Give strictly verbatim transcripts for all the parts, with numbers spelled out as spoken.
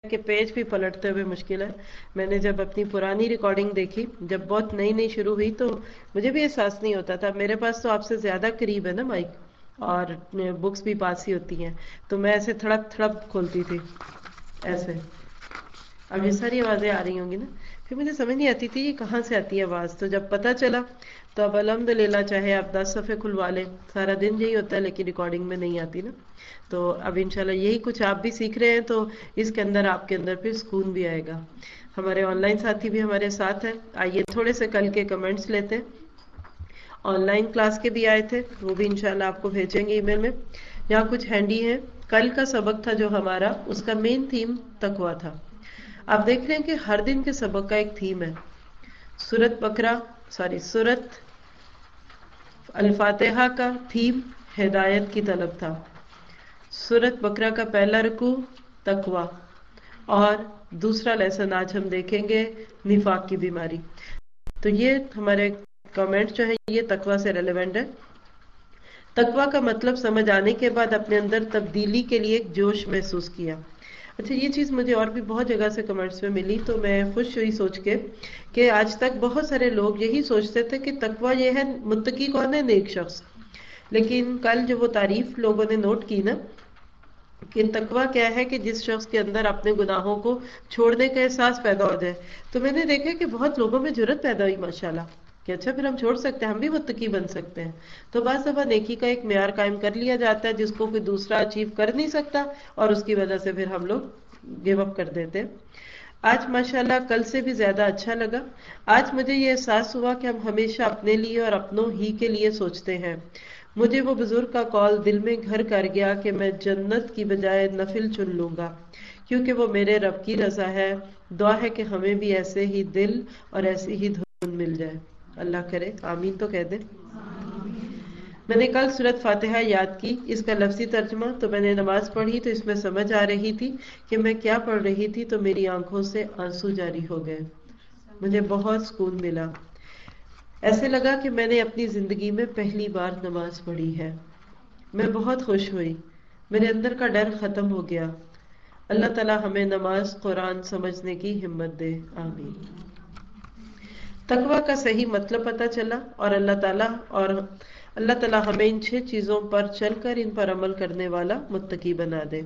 کہ پیج بھی پلٹتے ہوئے مشکل ہے. میں نے جب اپنی پرانی ریکارڈنگ دیکھی جب بہت نئی نئی شروع ہوئی تو مجھے بھی احساس نہیں ہوتا تھا. میرے پاس تو آپ سے زیادہ قریب ہے نا مائک اور بکس بھی پاس ہی ہوتی ہیں تو میں ایسے تھڑپ تھڑپ کھولتی تھی ایسے. اب یہ ساری آوازیں آ رہی ہوں گی نا. پھر مجھے سمجھ نہیں آتی تھی یہ کہاں سے آتی ہے آواز. تو جب پتہ چلا تو اب الحمد للہ چاہے آپ دس صفحے کھلوا لیں سارا دن یہی ہوتا ہے لیکن ریکارڈنگ میں نہیں آتی نا. تو اب انشاءاللہ یہی کچھ آپ بھی سیکھ رہے ہیں تو اس کے اندر آپ کے اندر پھر سکون بھی آئے گا. ہمارے آن لائن ساتھی بھی ہمارے ساتھ ہیں. آئیے تھوڑے سے کل کے کمنٹس لیتے ہیں. آن لائن کلاس کے بھی آئے تھے وہ بھی انشاءاللہ آپ کو بھیجیں گے ای میل میں. یہاں کچھ ہینڈی ہیں. کل کا سبق تھا جو ہمارا اس کا مین تھیم تقویٰ تھا. آپ دیکھ رہے ہیں کہ ہر دن کے سبق کا ایک تھیم ہے. سورت بقرہ سوری سورت الفاتحہ کا تھیم ہدایت کی طلب تھا. سورت بقرہ کا پہلا رکوع تقویٰ اور دوسرا لیسن آج ہم دیکھیں گے نفاق کی بیماری. تو یہ ہمارے کمنٹ جو ہے یہ تقویٰ سے ریلیونٹ ہے. تقویٰ کا مطلب سمجھ آنے کے بعد اپنے اندر تبدیلی کے لیے ایک جوش محسوس کیا. اچھا یہ چیز مجھے اور بھی بہت جگہ سے کمنٹس میں ملی تو میں خوش ہوئی سوچ کے کہ آج تک بہت سارے لوگ یہی سوچتے تھے کہ تقویٰ یہ ہے متقی کون ہے نیک شخص. لیکن کل جو وہ تعریف لوگوں نے نوٹ کی نا کہ تقویٰ کیا ہے کہ جس شخص کے اندر اپنے گناہوں کو چھوڑنے کا احساس پیدا ہو جائے. تو میں نے دیکھا کہ بہت لوگوں میں جرت پیدا ہوئی ماشاءاللہ کہ اچھا پھر ہم چھوڑ سکتے ہیں ہم بھی متقی بن سکتے ہیں. تو بعض دفعہ نیکی کا ایک معیار قائم کر لیا جاتا ہے جس کو کوئی دوسرا اچیو کر نہیں سکتا اور اس کی وجہ سے پھر ہم لوگ گیو اپ کر دیتے ہیں. آج ماشاءاللہ کل سے بھی زیادہ اچھا لگا. آج مجھے یہ احساس ہوا کہ ہم ہمیشہ اپنے لیے اور اپنوں ہی کے لیے سوچتے ہیں. مجھے وہ بزرگ کا قول دل میں گھر کر گیا کہ میں جنت کی بجائے نفل چن لوں گا کیونکہ وہ میرے رب کی رضا ہے. دعا ہے کہ ہمیں بھی ایسے ہی دل اور ایسی ہی دھن مل جائے. اللہ کرے آمین تو کہہ دیں. میں نے کل سورت فاتحہ یاد کی اس کا لفظی ترجمہ تو میں نے نماز پڑھی تو اس میں سمجھ آ رہی تھی کہ میں کیا پڑھ رہی تھی تو میری آنکھوں سے آنسو جاری ہو گئے. مجھے بہت سکون ملا. ایسے لگا کہ میں نے اپنی زندگی میں پہلی بار نماز پڑھی ہے. میں بہت خوش ہوئی. میرے اندر کا ڈر ختم ہو گیا. اللہ تعالی ہمیں نماز قرآن سمجھنے کی ہمت دے آمین. تقویٰ کا صحیح مطلب پتہ چلا اور اللہ تعالیٰ اور اللہ تعالیٰ ہمیں ان چھ چیزوں پر چل کر ان پر عمل کرنے والا متقی بنا دے.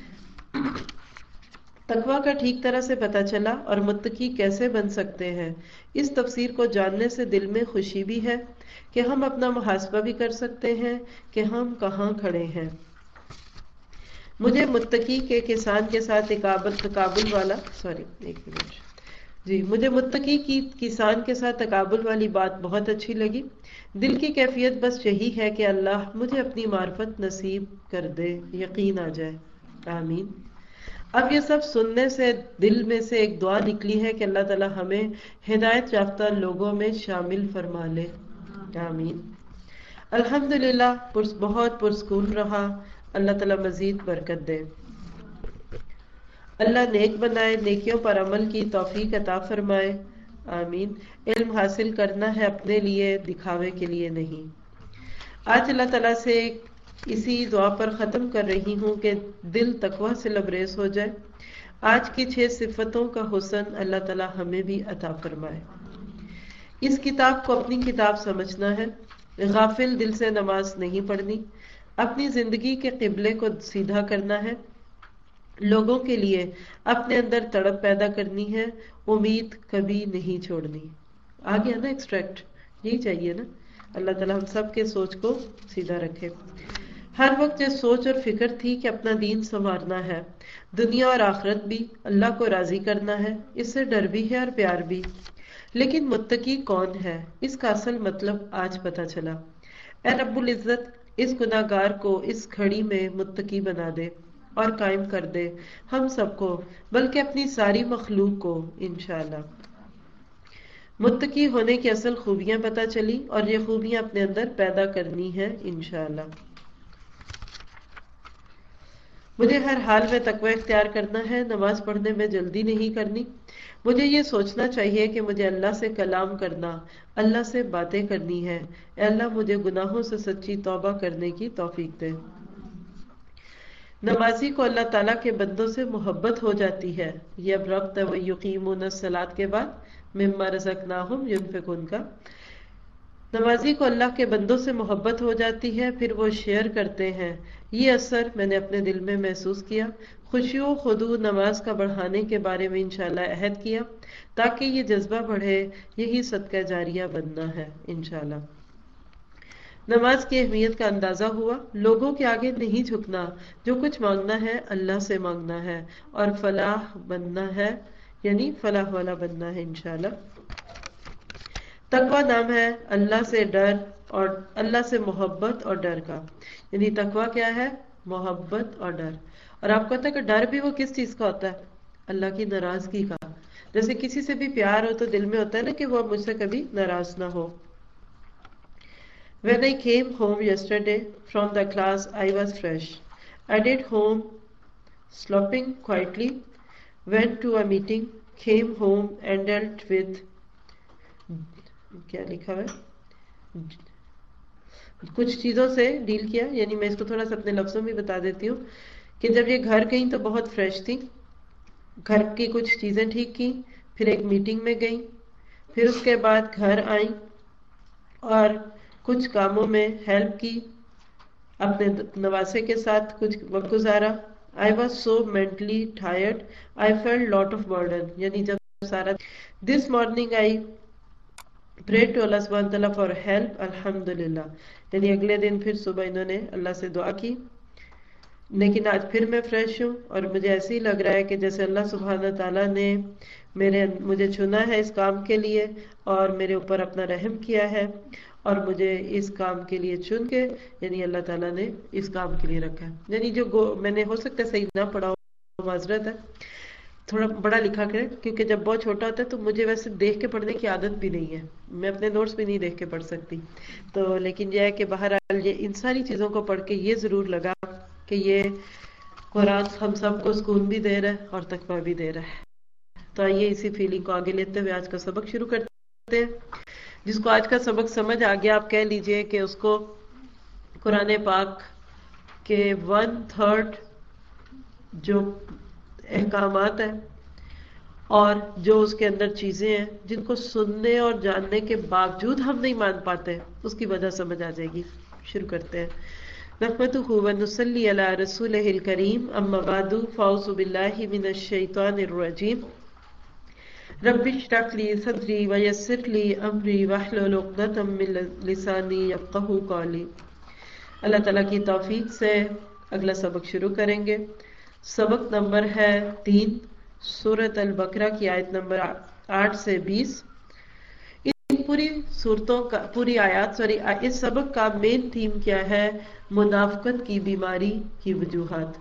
تقویٰ کا ٹھیک طرح سے پتہ چلا اور متقی کیسے بن سکتے ہیں. اس تفسیر کو جاننے سے دل میں خوشی بھی ہے کہ ہم اپنا محاسبہ بھی کر سکتے ہیں کہ ہم کہاں کھڑے ہیں. مجھے متقی کے کسان کے ساتھ تقابل تقابل والا سوری ایک منٹ جی مجھے متقی کی کسان کے ساتھ تقابل والی بات بہت اچھی لگی. دل کی کیفیت بس یہی ہے کہ اللہ مجھے اپنی معرفت نصیب کر دے. یقین آ جائے آمین. اب یہ سب سننے سے دل میں سے ایک دعا نکلی ہے کہ اللہ تعالی ہمیں ہدایت یافتہ لوگوں میں شامل فرما لے آمین. الحمدللہ پرس بہت پرسکون رہا. اللہ تعالی مزید برکت دے. اللہ نیک بنائے نیکیوں پر عمل کی توفیق عطا فرمائے آمین. علم حاصل کرنا ہے اپنے لیے دکھاوے کے لیے نہیں. آج اللہ تعالیٰ سے اسی دعا پر ختم کر رہی ہوں کہ دل تقویٰ سے لبریز ہو جائے. آج کی چھ صفتوں کا حسن اللہ تعالیٰ ہمیں بھی عطا فرمائے. اس کتاب کو اپنی کتاب سمجھنا ہے. غافل دل سے نماز نہیں پڑھنی. اپنی زندگی کے قبلے کو سیدھا کرنا ہے. لوگوں کے لیے اپنے اندر تڑپ پیدا کرنی ہے. امید کبھی نہیں چھوڑنی. آ گیا نا ایکسٹریکٹ یہی چاہیے نا. اللہ تعالیٰ ہم سب کے سوچ کو سیدھا رکھے. ہر وقت یہ سوچ اور فکر تھی کہ اپنا دین سنوارنا ہے. دنیا اور آخرت بھی اللہ کو راضی کرنا ہے. اس سے ڈر بھی ہے اور پیار بھی. لیکن متقی کون ہے اس کا اصل مطلب آج پتہ چلا. اے رب العزت اس گناہ گار کو اس گھڑی میں متقی بنا دے اور قائم کر دے ہم سب کو بلکہ اپنی ساری مخلوق کو انشاءاللہ. متقی ہونے کی اصل خوبیاں پتہ چلی اور یہ خوبیاں اپنے اندر پیدا کرنی ہے انشاءاللہ. مجھے ہر حال میں تقوی اختیار کرنا ہے. نماز پڑھنے میں جلدی نہیں کرنی. مجھے یہ سوچنا چاہیے کہ مجھے اللہ سے کلام کرنا اللہ سے باتیں کرنی ہے. اے اللہ مجھے گناہوں سے سچی توبہ کرنے کی توفیق دے. نمازی کو اللہ تعالیٰ کے بندوں سے محبت ہو جاتی ہے. یہ اب ربط ہے وَيُقِيمُونَ الصَّلَاةَ کے بعد مِمَّا رَزَقْنَاهُمْ يُنْفِقُونَ کا. نمازی کو اللہ کے بندوں سے محبت ہو جاتی ہے، پھر وہ شیئر کرتے ہیں. یہ اثر میں نے اپنے دل میں محسوس کیا. خشوع و خضوع نماز کا بڑھانے کے بارے میں انشاءاللہ عہد کیا تاکہ یہ جذبہ بڑھے. یہی صدقہ جاریہ بننا ہے انشاءاللہ. نماز کی اہمیت کا اندازہ ہوا. لوگوں کے آگے نہیں جھکنا، جو کچھ مانگنا ہے اللہ سے مانگنا ہے اور فلاح بننا ہے، یعنی فلاح والا بننا ہے انشاءاللہ. تقوی نام ہے اللہ سے ڈر اور اللہ سے محبت اور ڈر کا. یعنی تقوی کیا ہے؟ محبت اور ڈر. اور آپ کو پتا ہے کہ ڈر بھی وہ کس چیز کا ہوتا ہے؟ اللہ کی ناراضگی کا. جیسے کسی سے بھی پیار ہو تو دل میں ہوتا ہے نا کہ وہ مجھ سے کبھی ناراض نہ ہو. When I came home yesterday from the class, I was fresh. I did home slopping quietly, went to a meeting, came home and dealt with کیا لکھا ہے کچھ چیزوں سے ڈیل کیا. یعنی میں اس کو تھوڑا سا اپنے لفظوں میں بتا دیتی ہوں کہ جب یہ گھر گئیں تو بہت فریش تھی، گھر کی کچھ چیزیں ٹھیک کی، پھر ایک میٹنگ میں گئیں، پھر اس کے بعد گھر آئیں اور کچھ کاموں میں ہیلپ کی، اپنے نواسے کے ساتھ کچھ وقت گزارا. I was so mentally tired, I felt lot of burden. یعنی جب سارا This morning I prayed to Allah subhanahu wa ta'ala for help. الحمدللہ. یعنی اگلے دن پھر صبح انہوں نے اللہ سے دعا کی. لیکن آج پھر میں فریش ہوں اور مجھے ایسے ہی لگ رہا ہے کہ جیسے اللہ سبحانہ تعالیٰ نے میرے مجھے چنا ہے اس کام کے لیے اور میرے اوپر اپنا رحم کیا ہے اور مجھے اس کام کے لیے چن کے، یعنی اللہ تعالیٰ نے اس کام کے لیے رکھا ہے. یعنی جو گو میں نے ہو سکتا ہے صحیح نہ پڑھا ہو، معذرت ہے، تھوڑا بڑا لکھا کرے کیونکہ جب بہت چھوٹا ہوتا ہے تو مجھے ویسے دیکھ کے پڑھنے کی عادت بھی نہیں ہے، میں اپنے نوٹس بھی نہیں دیکھ کے پڑھ سکتی. تو لیکن یہ ہے کہ بہرحال یہ ان ساری چیزوں کو پڑھ کے یہ ضرور لگا کہ یہ قرآن ہم سب کو سکون بھی دے رہا ہے اور تقویٰ بھی دے رہا ہے. تو آئیے اسی فیلنگ کو آگے لیتے ہوئے آج کا سبق شروع کرتے ہیں. جس کو آج کا سبق سمجھ آ گیا، آپ کہہ لیجئے کہ اس کو قرآن پاک کے ون تھرڈ جو احکامات ہیں اور جو اس کے اندر چیزیں ہیں جن کو سننے اور جاننے کے باوجود ہم نہیں مان پاتے، اس کی وجہ سمجھ آ جائے گی. شروع کرتے ہیں. نحمدہ ونصلی علی رسولہ الکریم، اما بعد فاعوذ باللہ من الشیطان الرجیم. رب اشرح لی صدری ویسر لی امری واحلل عقدۃ من لسانی یفقہوا قولی. اللہ تعالیٰ کی توفیق سے اگلا سبق شروع کریں گے. سبق نمبر ہے تین، سورۃ البقرہ کی آیت نمبر آٹھ سے بیس. ان پوری صورتوں کا پوری آیات سوری اس سبق کا مین تھیم کیا ہے؟ منافقت کی بیماری کی وجوہات.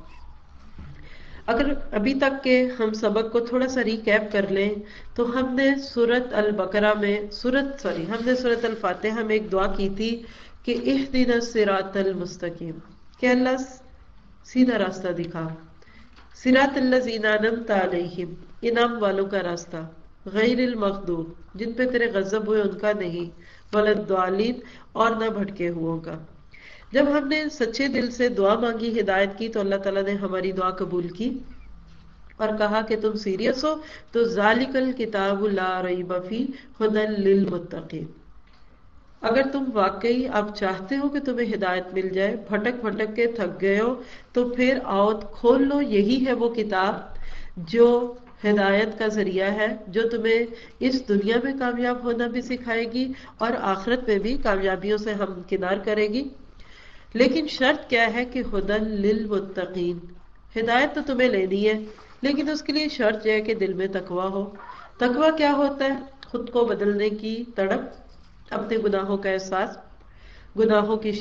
اگر ابھی تک کے ہم سبق کو تھوڑا سا ریکیپ کر لیں تو ہم نے سورۃ البقرہ میں سورۃ سوری ہم نے سورۃ الفاتحہ میں ایک دعا کی تھی کہ اہدنا الصراط المستقیم، کہ اللہ سیدھا راستہ دکھا. صراط الذین انعمت علیہم، انعام والوں کا راستہ، غیر المغضوب جن پہ تیرے غضب ہوئے ان کا نہیں، ولا الضالین اور نہ بھٹکے ہوئوں کا. جب ہم نے سچے دل سے دعا مانگی، ہدایت کی، تو اللہ تعالیٰ نے ہماری دعا قبول کی اور کہا کہ تم سیریس ہو تو ذالک الکتاب لا ریب فیہ ھدی للمتقین. اگر تم واقعی آپ چاہتے ہو کہ تمہیں ہدایت مل جائے، بھٹک بھٹک کے تھک گئے ہو، تو پھر آؤ کھول لو، یہی ہے وہ کتاب جو ہدایت کا ذریعہ ہے، جو تمہیں اس دنیا میں کامیاب ہونا بھی سکھائے گی اور آخرت میں بھی کامیابیوں سے ہمکنار کرے گی. لیکن شرط کیا ہے کہ ھدی للمتقین، ہدایت تو تمہیں لینی ہے لیکن اس کے لیے شرط یہ ہے کہ دل میں تقویٰ ہو. تقویٰ کیا ہوتا ہے؟ خود کو بدلنے کی تڑپ، اپنے گناہوں کا احساس، گناہوں کی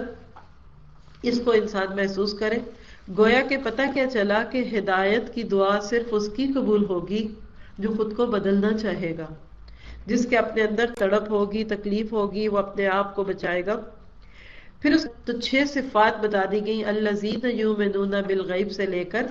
شدت، اس کو انسان محسوس کرے. گویا کہ پتہ کیا چلا کہ ہدایت کی دعا صرف اس کی قبول ہوگی جو خود کو بدلنا چاہے گا، جس کے اپنے اندر تڑپ ہوگی، تکلیف ہوگی، وہ اپنے آپ کو بچائے گا. پھر اس تو چھ صفات بتا دی گئیں، الذین یؤمنون بالغیب سے لے کر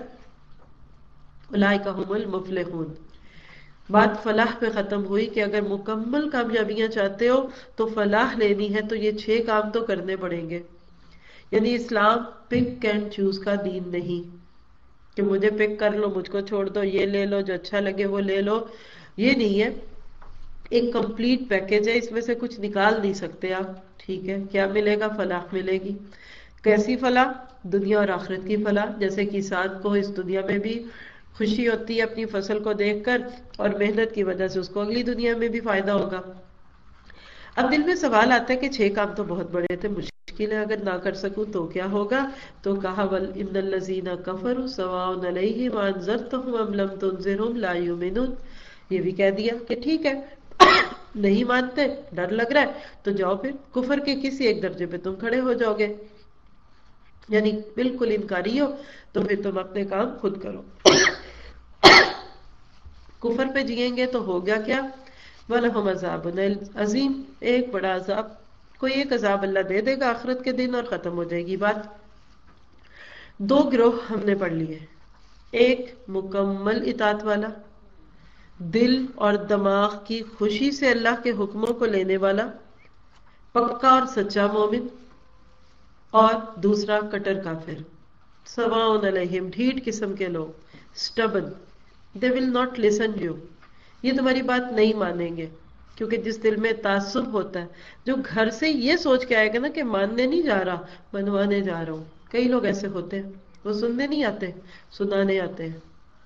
اولئک ھم المفلحون. بات فلاح پہ ختم ہوئی کہ اگر مکمل کامیابیاں چاہتے ہو تو فلاح لینی ہے تو یہ چھ کام تو کرنے پڑیں گے. یعنی اسلام پک اینڈ چوز کا دین نہیں کہ مجھے پک کر لو، مجھ کو چھوڑ دو، یہ لے لو جو اچھا لگے وہ لے لو. یہ نہیں ہے، ایک کمپلیٹ پیکج ہے، اس میں سے کچھ نکال نہیں سکتے آپ. ٹھیک ہے، کیا ملے گا؟ فلاح ملے گی. کیسی فلاح؟ دنیا اور آخرت کی فلاح. جیسے کسان کو اس دنیا میں بھی خوشی ہوتی ہے اپنی فصل کو دیکھ کر، اور محنت کی وجہ سے اس کو اگلی دنیا میں بھی فائدہ ہوگا. اب دل میں سوال آتا ہے کہ چھ کام تو بہت بڑے تھے، مشکل ہے، اگر نہ کر سکوں تو کیا ہوگا؟ تو کہا ول ان الذین کفروا سواء علیہم انذرتهم ام لم تنذرهم لا یؤمنون. یہ بھی کہہ دیا کہ ٹھیک ہے نہیں مانتے، ڈر لگ رہا ہے تو جاؤ پھر کفر کے کسی ایک درجے پہ تم کھڑے ہو جاؤ گے، یعنی بالکل انکاری ہو تو پھر تم اپنے کام خود کرو. کفر پہ جئیں گے تو ہو گیا کیا؟ وَلَهُمْ عَذَابٌ عظیم، ایک بڑا عذاب، کوئی ایک عذاب اللہ دے دے گا آخرت کے دن اور ختم ہو جائے گی بات. دو گروہ ہم نے پڑھ لیے، ایک مکمل اطاعت والا، دل اور دماغ کی خوشی سے اللہ کے حکموں کو لینے والا، پکا اور سچا مومن، اور دوسرا کٹر کافر. سواء علیہم، ڈھیٹ قسم کے لوگ، stubborn, they will not listen you, یہ تمہاری بات نہیں مانیں گے. کیونکہ جس دل میں تعصب ہوتا ہے، جو گھر سے یہ سوچ کے آئے گا نا کہ ماننے نہیں جا رہا، منوانے جا رہا ہوں. کئی لوگ ایسے ہوتے ہیں، وہ سننے نہیں آتے، سنانے آتے ہیں.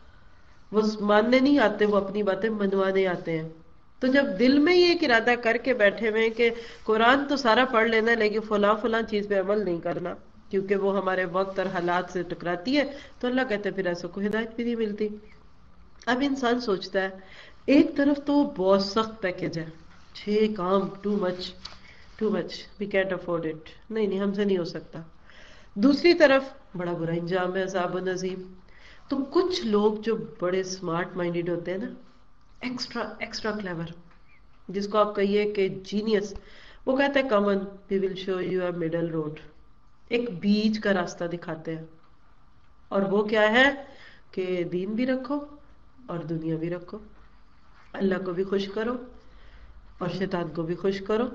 وہ ماننے نہیں آتے، وہ اپنی باتیں منوانے آتے ہیں. تو جب دل میں یہ ایک ارادہ کر کے بیٹھے ہوئے کہ قرآن تو سارا پڑھ لینا ہے لیکن فلاں فلاں چیز پہ عمل نہیں کرنا کیونکہ وہ ہمارے وقت اور حالات سے ٹکراتی ہے، تو اللہ کہتے ہیں پھر ایسا کو ہدایت بھی نہیں ملتی. اب انسان سوچتا ہے ایک طرف تو بہت سخت پیکج ہے، چھ کام، too much too much we can't afford it, نہیں نہیں ہم سے نہیں ہو سکتا. دوسری طرف بڑا برا انجام ہے، عذاب عظیم. تو کچھ لوگ جو بڑے اسمارٹ مائنڈیڈ ہوتے ہیں نا، ایکسٹرا ایکسٹرا کلیور، جس کو آپ کہیے کہ جینیس، وہ کہتے ہیں come on we will show you a middle road, ایک بیچ کا راستہ دکھاتے ہیں. اور وہ کیا ہے کہ دین بھی رکھو اور دنیا بھی رکھو، اللہ کو بھی خوش کرو اور شیطان کو بھی خوش کرو.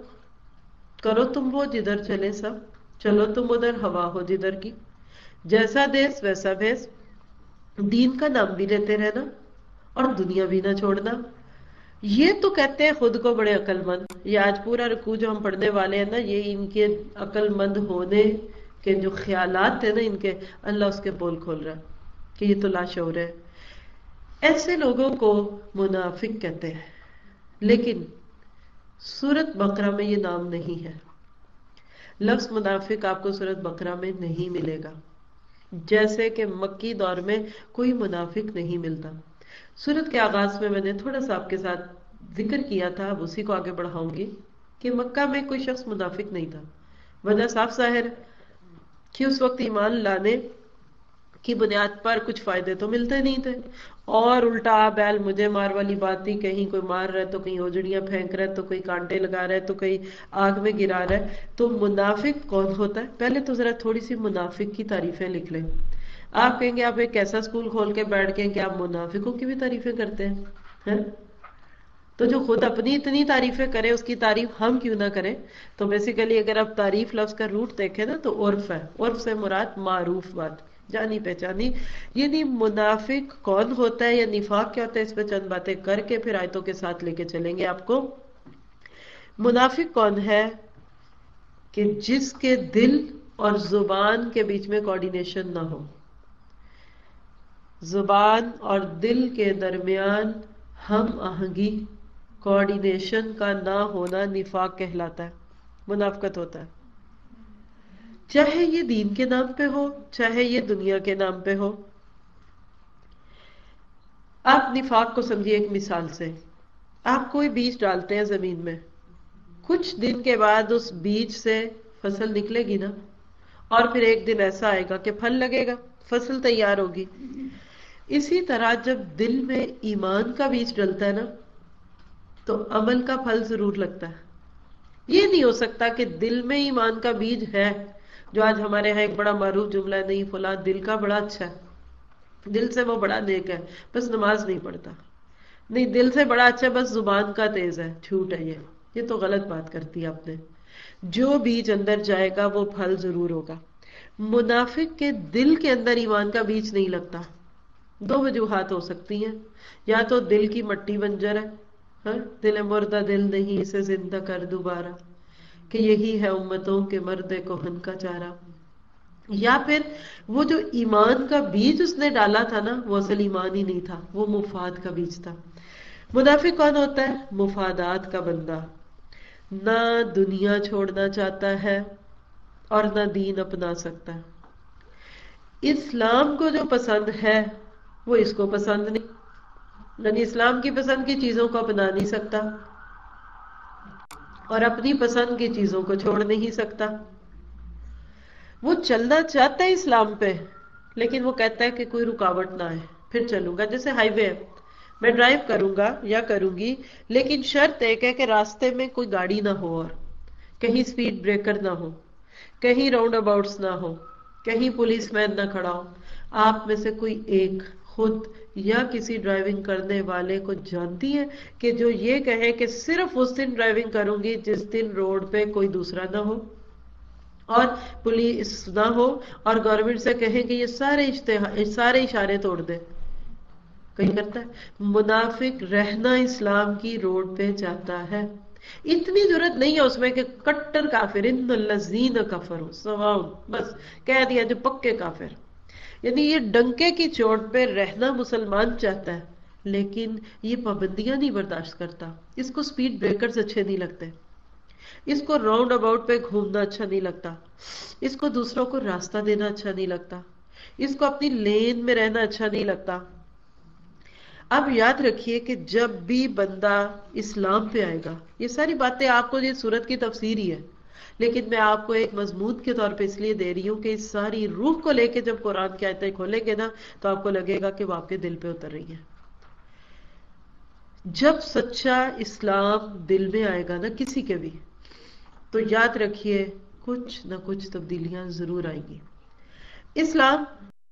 کرو تم وہ جدھر چلے سب، چلو تم ادھر، ہوا ہو جدھر کی، جیسا دیس ویسا بھیس، دین کا نام بھی لیتے رہنا اور دنیا بھی نہ چھوڑنا. یہ تو کہتے ہیں خود کو بڑے عقل مند. یہ آج پورا رکوع جو ہم پڑھنے والے ہیں نا، یہ ان کے عقل مند ہونے کے جو خیالات تھے نا ان کے، اللہ اس کے پول کھول رہا ہے کہ یہ تو لاشعور ہے. ایسے لوگوں کو منافق کہتے ہیں، لیکن سورۃ بقرہ میں یہ نام نہیں ہے. لفظ منافق آپ کو سورۃ بقرہ میں نہیں ملے گا، جیسے کہ مکی دور میں کوئی منافق نہیں ملتا. سورت کے آغاز میں میں نے تھوڑا سا آپ کے ساتھ ذکر کیا تھا، اب اسی کو آگے بڑھاؤں گی کہ مکہ میں کوئی شخص منافق نہیں تھا. وجہ صاف ظاہر ہے کہ اس وقت ایمان لانے کی بنیاد پر کچھ فائدے تو ملتے نہیں تھے، اور الٹا بیل مجھے مار والی بات تھی، کہیں کوئی مار رہا ہے تو کہیں اوجڑیاں پھینک رہا ہے تو کوئی کانٹے لگا رہا ہے تو کہیں آگ میں گرا رہا ہے. تو منافق کون ہوتا ہے؟ پہلے تو ذرا تھوڑی سی منافق کی تعریفیں لکھ لیں. آپ کہیں گے آپ ایک ایسا سکول کھول کے بیٹھ کے کہ آپ منافقوں کی بھی تعریفیں کرتے ہیں، تو جو خود اپنی اتنی تعریفیں کرے اس کی تعریف ہم کیوں نہ کریں؟ تو بیسیکلی اگر آپ تعریف لفظ کا روٹ دیکھیں نا تو عرف ہے، عرف سے مراد معروف بات، جانی پہچانی. یعنی منافق کون ہوتا ہے یا نفاق کیا ہوتا ہے، اس پہ چند باتیں کر کے پھر آیتوں کے ساتھ لے کے چلیں گے آپ کو. منافق کون ہے؟ کہ جس کے دل اور زبان کے بیچ میں کوارڈینیشن نہ ہو، زبان اور دل کے درمیان ہم آہنگی، کوارڈینیشن کا نہ ہونا نفاق کہلاتا ہے، منافقت ہوتا ہے. چاہے یہ دین کے نام پہ ہو، چاہے یہ دنیا کے نام پہ ہو. آپ نفاق کو سمجھیے ایک مثال سے. آپ کوئی بیج ڈالتے ہیں زمین میں، کچھ دن کے بعد اس بیج سے فصل نکلے گی نا، اور پھر ایک دن ایسا آئے گا کہ پھل لگے گا، فصل تیار ہوگی. اسی طرح جب دل میں ایمان کا بیج ڈلتا ہے نا تو عمل کا پھل ضرور لگتا ہے. یہ نہیں ہو سکتا کہ دل میں ایمان کا بیج ہے، جو آج ہمارے ہاں ایک بڑا معروف جملہ ہے، نہیں فلاں دل کا بڑا اچھا ہے، دل سے وہ بڑا نیک ہے، بس نماز نہیں پڑھتا. نہیں، دل سے بڑا اچھا ہے، بس زبان کا تیز ہے. جھوٹ ہے یہ یہ تو غلط بات کرتی ہے آپ نے. جو بیج اندر جائے گا وہ پھل ضرور ہوگا. منافق کے دل کے اندر ایمان کا بیج نہیں لگتا. دو وجوہات ہو سکتی ہیں. یا تو دل کی مٹی بنجر ہے، ہاں، دل مردہ دل نہیں اسے زندہ کر دوبارہ، کہ یہی ہے امتوں کے مرد کہن کا چارہ. یا پھر وہ جو ایمان کا بیج اس نے ڈالا تھا نا، وہ اصل ایمان ہی نہیں تھا، وہ مفاد کا بیج تھا. منافق کون ہوتا ہے؟ مفادات کا بندہ، نہ دنیا چھوڑنا چاہتا ہے اور نہ دین اپنا سکتا ہے. اسلام کو جو پسند ہے وہ اس کو پسند نہیں، یعنی اسلام کی پسند کی چیزوں کو اپنا نہیں سکتا اور اپنی پسند کی چیزوں کو چھوڑ نہیں سکتا. وہ چلنا چاہتا ہے اسلام پہ، لیکن وہ کہتا ہے کہ کوئی رکاوٹ نہ آئے پھر چلوں گا. جیسے ہائی وے ہے، میں ڈرائیو کروں گا یا کروں گی، لیکن شرط ایک ہے کہ راستے میں کوئی گاڑی نہ ہو، اور کہیں سپیڈ بریکر نہ ہو، کہیں راؤنڈ اباؤٹس نہ ہو، کہیں پولیس مین نہ کھڑا ہو. آپ میں سے کوئی ایک خود یا کسی ڈرائیونگ کرنے والے کو جانتی ہے کہ جو یہ کہے کہ صرف اس دن ڈرائیونگ کروں گی جس دن روڈ پہ کوئی دوسرا نہ ہو اور پولیس نہ ہو، اور گورنمنٹ سے کہیں کہ یہ سارے اشتہار سارے اشارے توڑ دے؟ کہیں کرتا ہے؟ منافق رہنا اسلام کی روڈ پہ چاہتا ہے. اتنی ضرورت نہیں ہے اس میں کہ کٹر کافر، ان الذین کفروا سواء، بس کہہ دیا جو پکے کافر. یعنی یہ ڈنکے کی چوٹ پہ رہنا مسلمان چاہتا ہے، لیکن یہ پابندیاں نہیں برداشت کرتا. اس کو سپیڈ بریکرز اچھے نہیں لگتے، اس کو راؤنڈ اباؤٹ پہ گھومنا اچھا نہیں لگتا، اس کو دوسروں کو راستہ دینا اچھا نہیں لگتا، اس کو اپنی لین میں رہنا اچھا نہیں لگتا. اب یاد رکھیے کہ جب بھی بندہ اسلام پہ آئے گا، یہ ساری باتیں آپ کو یہ سورت کی تفسیر ہی ہے، لیکن میں آپ کو ایک مضمون کے طور پہ اس لیے دے رہی ہوں کہ اس ساری روح کو لے کے جب قرآن کی آیتیں کھولیں گے نا تو آپ کو لگے گا کہ وہ آپ کے دل پہ اتر رہی ہیں. جب سچا اسلام دل میں آئے گا نا کسی کے بھی، تو یاد رکھیے کچھ نہ کچھ تبدیلیاں ضرور آئیں گی. اسلام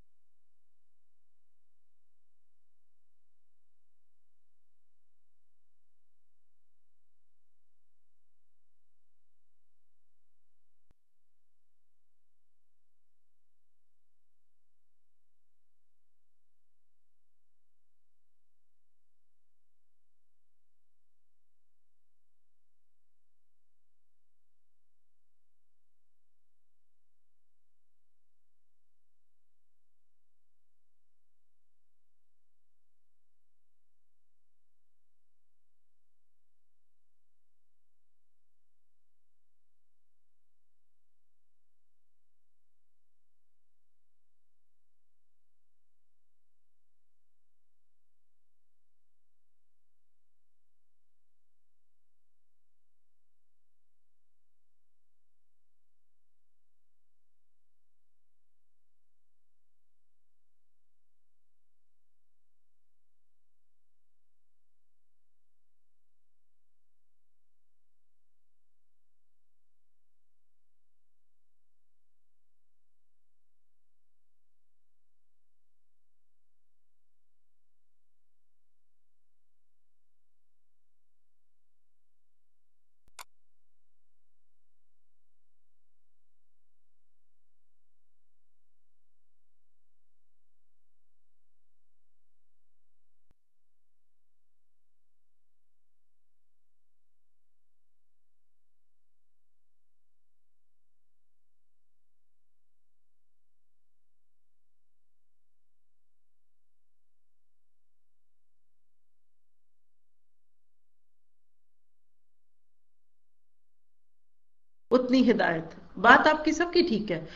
اتنی ہدایت، بات آپ کی سب کی ٹھیک ہے،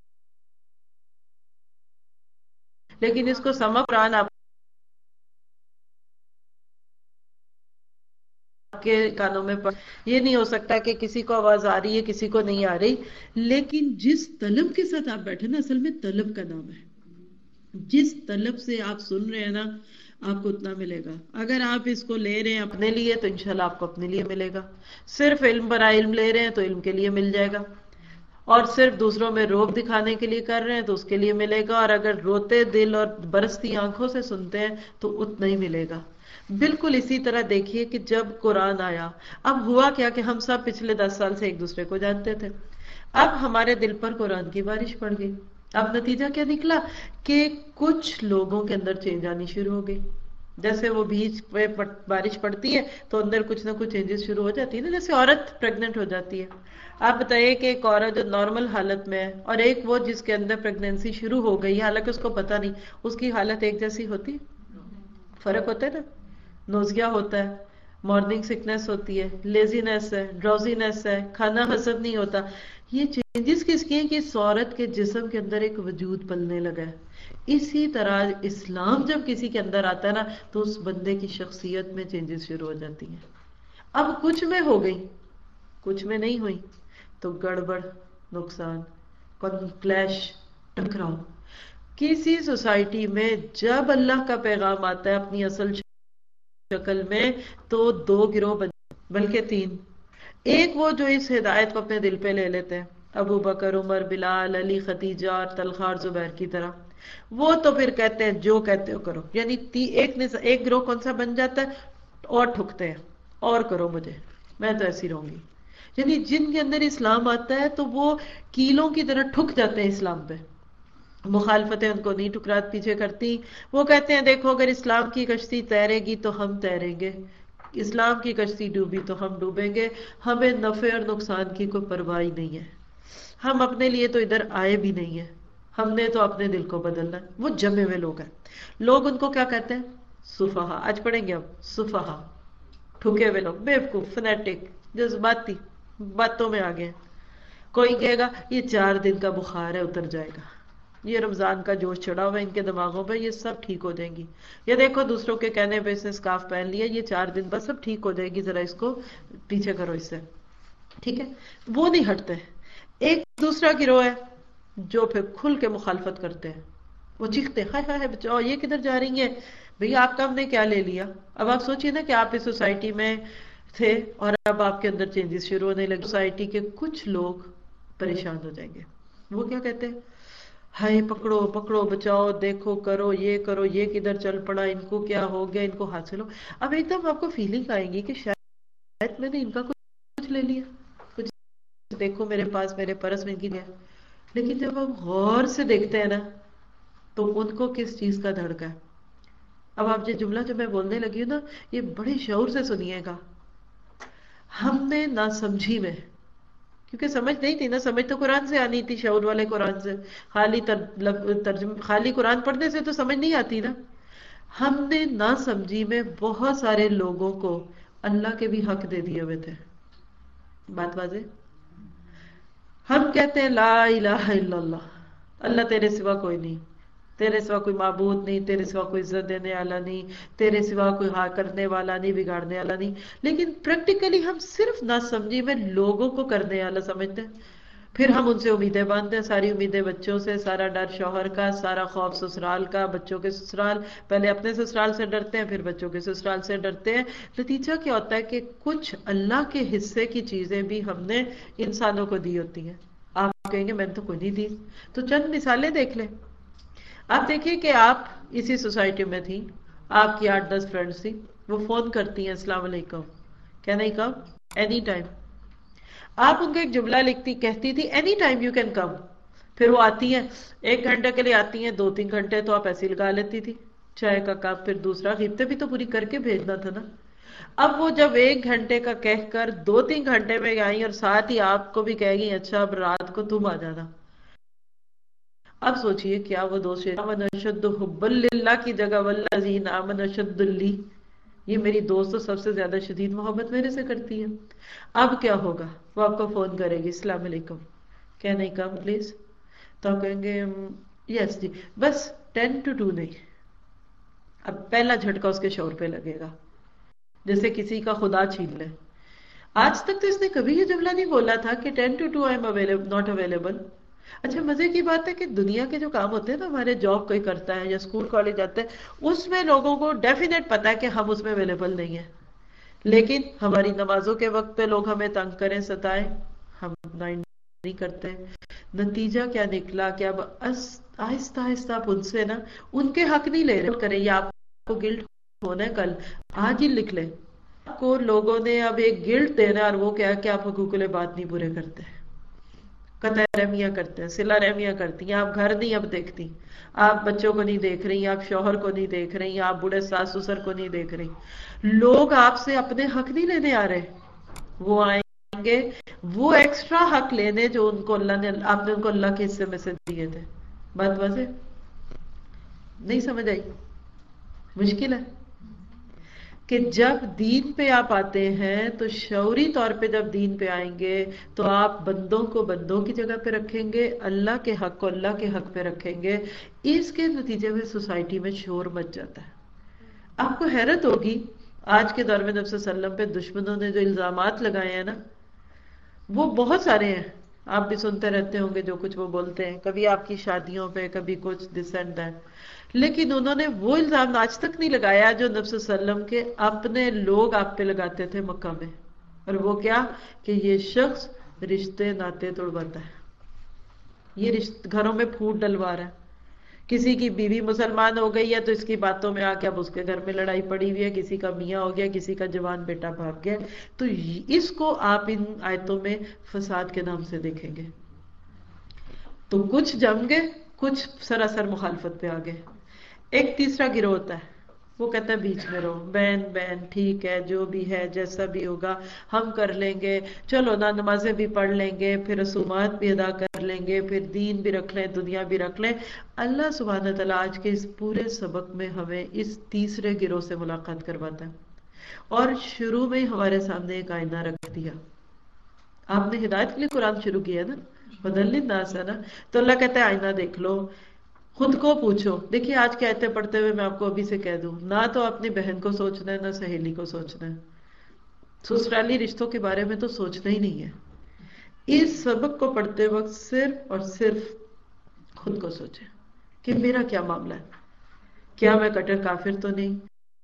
لیکن اس کو سما قرآن آپ کے کانوں میں پڑ، یہ نہیں ہو سکتا کہ کسی کو آواز آ رہی ہے کسی کو نہیں آ رہی. لیکن جس طلب کے ساتھ آپ بیٹھے نا، اصل میں طلب کا نام ہے. جس طلب سے آپ سن رہے ہیں نا، آپ کو اتنا ملے گا. اگر آپ اس کو لے رہے ہیں اپنے لیے تو انشاءاللہ آپ کو اپنے لیے ملے گا. صرف علم پر علم لے رہے ہیں تو علم کے لیے مل جائے گا، اور صرف دوسروں میں روب دکھانے کے لیے کر رہے ہیں تو اس کے لیے ملے گا. اور اگر روتے دل اور برستی آنکھوں سے سنتے ہیں تو اتنا ہی ملے گا. بالکل اسی طرح دیکھیے کہ جب قرآن آیا، اب ہوا کیا کہ ہم سب پچھلے دس سال سے ایک دوسرے کو جانتے تھے. اب ہمارے دل پر قرآن کی بارش پڑ گئی. اب نتیجہ کیا نکلا کہ کچھ لوگوں کے اندر چینج آنی شروع ہو گئی. جیسے وہ بیج پہ بارش پڑتی ہے تو اندر کچھ نہ کچھ چینجز شروع ہو جاتی ہے نا. جیسے عورت پریگننٹ ہو جاتی ہے. آپ بتائیے کہ ایک عورت جو نارمل حالت میں ہے اور ایک وہ جس کے اندر پریگننسی شروع ہو گئی حالانکہ اس کو پتہ نہیں, اس کی حالت ایک جیسی ہوتی؟ فرق ہوتا ہے نا. نوزیا ہوتا ہے, مارننگ سکنس ہوتی ہے, لیزینس ہے, ڈراؤزینس ہے, کھانا ہضم نہیں ہوتا. یہ چینجز کس کی ہیں کہ اس عورت کے جسم کے اندر ایک وجود پلنے لگا ہے. اسی طرح اسلام جب کسی کے اندر آتا ہے نا تو اس بندے کی شخصیت میں چینجز شروع ہو جاتی ہیں. اب کچھ میں ہو گئی, کچھ میں نہیں ہوئی, تو گڑبڑ, نقصان, کلیش, ٹکراؤ. کسی سوسائٹی میں جب اللہ کا پیغام آتا ہے اپنی اصل شکل میں تو دو گروہ بن, بلکہ تین. ایک وہ جو اس ہدایت کو اپنے دل پہ لے لیتے ہیں, ابو بکر, عمر, بلال, علی, خدیجہ اور طلحہ اور زبیر کی طرح. وہ تو پھر کہتے ہیں جو کہتے ہو کرو. یعنی ایک ایک گروہ کون سا بن جاتا ہے, اور ٹھکتے ہیں اور کرو مجھے, میں تو ایسی رہوں گی. یعنی جن کے اندر اسلام آتا ہے تو وہ کیلوں کی طرح ٹھک جاتے ہیں اسلام پہ. مخالفتیں ان کو نہیں ٹکرات پیچھے کرتی. وہ کہتے ہیں دیکھو اگر اسلام کی کشتی تیرے گی تو ہم تیریں گے, اسلام کی کشتی ڈوبی تو ہم ڈوبیں گے. ہمیں نفع اور نقصان کی کوئی پرواہ نہیں ہے. ہم اپنے لیے تو ادھر آئے بھی نہیں ہیں, ہم نے تو اپنے دل کو بدلنا ہے. وہ جمے ہوئے لوگ ہیں. لوگ ان کو کیا کہتے ہیں؟ سفہا. آج پڑھیں گے اب سفہا, ٹھکے ہوئے لوگ, بیوقوف, فنیٹک, جذباتی, باتوں میں آگے. کوئی کہے گا یہ چار دن کا بخار ہے اتر جائے گا, یہ رمضان کا جوش چڑھا ہوا ہے ان کے دماغوں پہ, یہ سب ٹھیک ہو جائیں گی. یہ دیکھو دوسروں کے کہنے پہ اس نے سکارف پہن لیا, یہ چار دن بس سب ٹھیک ہو جائے گی, ذرا اس کو پیچھے کرو اس سے. ٹھیک ہے, وہ نہیں ہٹتے. ایک دوسرا گروہ ہے جو پھر کھل کے مخالفت کرتے ہیں. وہ چیختے ہیں ہائے ہائے بچاؤ, یہ کدھر جا رہی ہیں بھئی, آپ کا ہم نے کیا لے لیا. اب آپ سوچئے نا کہ آپ اس سوسائٹی میں تھے اور اب آپ کے اندر چینجز شروع ہونے لگے. سوسائٹی کے کچھ لوگ پریشان ہو جائیں گے. وہ کیا کہتے ہیں, ہائے پکڑو پکڑو بچاؤ, دیکھو کرو, یہ کرو, یہ کدھر چل پڑا, ان کو کیا ہو گیا, ان کو حاصل ہو. اب ایک دم آپ کو فیلنگ آئے گی کہ شاید میں نے ان کا کچھ لے لیا, کچھ دیکھو میرے پاس, میرے پرس میں ان کی گیا. لیکن جب ہم غور سے دیکھتے ہیں نا تو ان کو کس چیز کا دھڑکا ہے. اب آپ یہ جملہ جو میں بولنے لگی ہوں نا, یہ بڑے شعور سے سنیے گا. ہم نے نہ سمجھی میں, کیونکہ سمجھ نہیں تھی نا, سمجھ تو قرآن سے آنی تھی, شعور والے قرآن سے. خالی ترجمہ, خالی قرآن پڑھنے سے تو سمجھ نہیں آتی نا. ہم نے نہ سمجھی میں بہت سارے لوگوں کو اللہ کے بھی حق دے دیے ہوئے تھے. بات واضح. ہم کہتے ہیں لا الہ الا اللہ, اللہ تیرے سوا کوئی نہیں, تیرے سوا کوئی معبود نہیں, تیرے سوا کوئی عزت دینے والا نہیں, تیرے سوا کوئی ہاں کرنے والا نہیں, بگاڑنے والا نہیں. لیکن پریکٹیکلی ہم صرف نہ سمجھی میں لوگوں کو کرنے والا سمجھتے ہیں. پھر ہم ان سے امیدیں باندھتے ہیں, ساری امیدیں بچوں سے, سارا ڈر شوہر کا, سارا خوف سسرال کا, بچوں کے سسرال, پہلے اپنے سسرال سے ڈرتے ہیں, پھر بچوں کے سسرال سے ڈرتے ہیں. نتیجہ کیا ہوتا ہے کہ کچھ اللہ کے حصے کی چیزیں بھی ہم نے انسانوں کو دی ہوتی ہیں. آپ کہیں گے میں نے تو کوئی نہیں دی. تو چند مثالیں دیکھ لیں. آپ دیکھیے کہ آپ اسی سوسائٹی میں تھی, آپ کی آٹھ دس فرینڈس تھی, وہ فون کرتی ہیں السلام علیکم, کیا نہیں کم, اینی ٹائم. آپ ان کو ایک جملہ لکھتی, کہتی تھی any time you can come. پھر وہ آتی ہیں, ایک گھنٹے کے لیے آتی ہیں, دو تین گھنٹے تو آپ ایسے لگا لیتی تھی, چائے کا کپ, پھر دوسرا, غیبتیں بھی تو پوری کر کے بھیجنا تھا نا. اب وہ جب ایک گھنٹے کا کہہ کر دو تین گھنٹے میں آئی اور ساتھ ہی آپ کو بھی کہے گی اچھا اب رات کو تم آ جانا. اب سوچئے کیا وہ دوست آمن اشد حبا للہ کی جگہ والذین آمن اشد لی, یہ میری دوست تو سب سے زیادہ شدید محبت میرے سے کرتی ہے. اب کیا ہوگا, وہ آپ کو فون کرے گی السلام علیکم, کیا نہیں کم پلیز. تو آپ کہیں گے یس جی, بس ٹین ٹو ٹو نہیں. اب پہلا جھٹکا اس کے شور پہ لگے گا, جیسے کسی کا خدا چھین لے. آج تک تو اس نے کبھی یہ جملہ نہیں بولا تھا کہ ten to two I am not available. اچھا مزے کی بات ہے کہ دنیا کے جو کام ہوتے ہیں نا, ہمارے جاب کوئی کرتا ہے یا اسکول کالج جاتے ہیں, اس میں لوگوں کو ڈیفینیٹ پتا ہے کہ ہم اس میں اویلیبل نہیں ہیں. لیکن ہماری نمازوں کے وقت پہ لوگ ہمیں تنگ کریں, ستائیں, ہم نہیں کرتے. نتیجہ کیا نکلا کہ اب آہستہ آہستہ آپ ان سے نا ان کے حق نہیں لے رہے کریں, یا آپ کو گلٹ ہونا ہے کل, آج ہی لکھ لیں. آپ کو لوگوں نے اب ایک گلٹ دینا, اور وہ کیا کہ آپ حقوق العباد نہیں پورے کرتے. قطع رحمیاں کرتے ہیں، صلہ رحمیاں کرتی ہیں، آپ گھر نہیں اب دیکھتی، آپ بچوں کو نہیں دیکھ رہی، آپ شوہر کو نہیں دیکھ رہی، آپ بوڑھے ساس سسر کو نہیں دیکھ رہی. لوگ آپ سے اپنے حق نہیں لینے آ رہے، وہ آئیں گے وہ ایکسٹرا حق لینے جو ان کو اللہ نے آپ نے ان کو اللہ کے حصے میں سے دیے تھے. بات واضح نہیں سمجھ آئی؟ مشکل ہے کہ جب دین پہ آپ آتے ہیں تو شعوری طور پہ جب دین پہ آئیں گے تو آپ بندوں کو بندوں کی جگہ پہ رکھیں گے، اللہ کے حق کو اللہ کے حق پہ رکھیں گے. اس کے نتیجے میں سوسائٹی میں شور مچ جاتا ہے. آپ کو حیرت ہوگی آج کے دور میں نبی صلی اللہ علیہ وسلم پہ دشمنوں نے جو الزامات لگائے ہیں نا وہ بہت سارے ہیں. آپ بھی سنتے رہتے ہوں گے جو کچھ وہ بولتے ہیں، کبھی آپ کی شادیوں پہ، کبھی کچھ دس اینڈ دیٹ. لیکن انہوں نے وہ الزام آج تک نہیں لگایا جو نبی صلی اللہ علیہ وسلم کے اپنے لوگ آپ پہ لگاتے تھے مکہ میں. اور وہ کیا کہ یہ شخص رشتے ناطے توڑواتا ہے، یہ رشت گھروں میں پھوٹ ڈلوا رہا ہے. کسی کی بیوی مسلمان ہو گئی ہے تو اس کی باتوں میں آ کے اب اس کے گھر میں لڑائی پڑی ہوئی ہے، کسی کا میاں ہو گیا، کسی کا جوان بیٹا بھاگ گیا. تو اس کو آپ ان آیتوں میں فساد کے نام سے دیکھیں گے. تو کچھ جم گئے، کچھ سراسر مخالفت پہ آ گئے. ایک تیسرا گروہ ہوتا ہے وہ کہتا ہے بیچ میں رہو، بہن بہن ٹھیک ہے جو بھی ہے جیسا بھی ہوگا ہم کر لیں گے، چلو نا نمازیں بھی پڑھ لیں گے، پھر رسومات بھی ادا کر لیں گے، پھر دین بھی رکھ لیں، دنیا بھی رکھ لیں. اللہ سبحانہ تعالیٰ آج کے اس پورے سبق میں ہمیں اس تیسرے گروہ سے ملاقات کرواتا ہے اور شروع میں ہمارے سامنے ایک آئینہ رکھ دیا. آپ نے ہدایت کے لیے قرآن شروع کیا نا، بدل الناس ہے نا، تو اللہ کہتا ہے آئینہ دیکھ لو، خود کو پوچھو. دیکھیے آج کے آیتیں پڑھتے ہوئے میں آپ کو ابھی سے کہہ دوں، نہ تو اپنی بہن کو سوچنا ہے، نہ سہیلی کو سوچنا ہے، سسرالی رشتوں کے بارے میں تو سوچنا ہی نہیں ہے. اس سبق کو پڑھتے وقت صرف اور صرف خود کو سوچیں کہ میرا کیا معاملہ ہے، کیا میں کٹر کافر تو نہیں،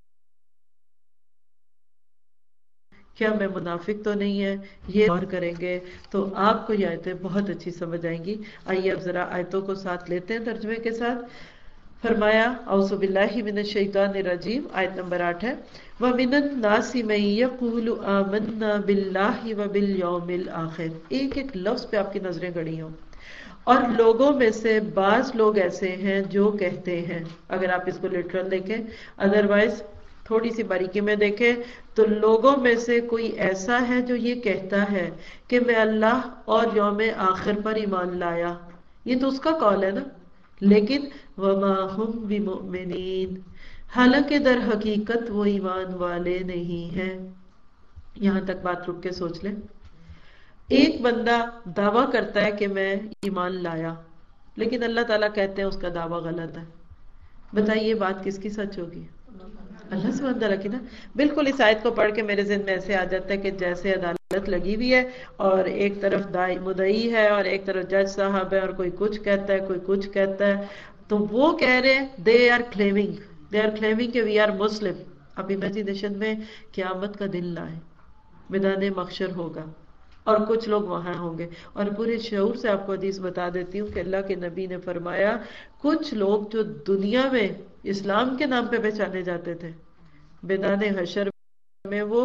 کیا میں منافق تو نہیں ہے. یہ غور کریں گے تو آپ کو یہ آیتیں بہت اچھی سمجھ آئیں گی. آئیے اب ذرا آیتوں کو ساتھ لیتے ہیں ترجمے کے ساتھ. فرمایا اعوذ باللہ من الشیطان الرجیم، آیت نمبر آٹھ ہے وَمِنَ النَّاسِ مَن يَقُولُ آمَنَّا بِاللَّهِ وَبِالْيَوْمِ الْآخِرِ. ایک ایک لفظ پہ آپ کی نظریں گڑی ہوں. اور لوگوں میں سے بعض لوگ ایسے ہیں جو کہتے ہیں، اگر آپ اس کو لٹرل دیکھیں، ادروائز تھوڑی سی باریکی میں دیکھیں تو لوگوں میں سے کوئی ایسا ہے جو یہ کہتا ہے کہ میں اللہ اور یوم آخر پر ایمان لایا. یہ تو اس کا قول ہے نا، لیکن وما ہم بمؤمنین، حالانکہ در حقیقت وہ ایمان والے نہیں ہیں. یہاں تک بات رک کے سوچ لیں. ایک بندہ دعویٰ کرتا ہے کہ میں ایمان لایا، لیکن اللہ تعالیٰ کہتے ہیں اس کا دعویٰ غلط ہے. بتائیے بات کس کی سچ ہوگی؟ اللہ سبحانہ تعالیٰ کی نا. بالکل اس آیت کو پڑھ کے میرے ذہن میں ایسے آ جاتا ہے کہ جیسے عدالت لگی ہوئی ہے اور ایک طرف دائی مدعی ہے اور ایک طرف جج صاحب ہے، اور کوئی کچھ کہتا ہے کوئی کچھ کہتا ہے. تو وہ کہہ رہے ہیں they are claiming they are claiming کہ وی آر مسلم. اب امیجینیشن میں قیامت کا دن لائے، میدان محشر ہوگا اور کچھ لوگ وہاں ہوں گے. اور پورے شعور سے آپ کو حدیث بتا دیتی ہوں کہ اللہ کے نبی نے فرمایا کچھ لوگ جو دنیا میں اسلام کے نام پہ پہچانے جاتے تھے، میدان حشر میں وہ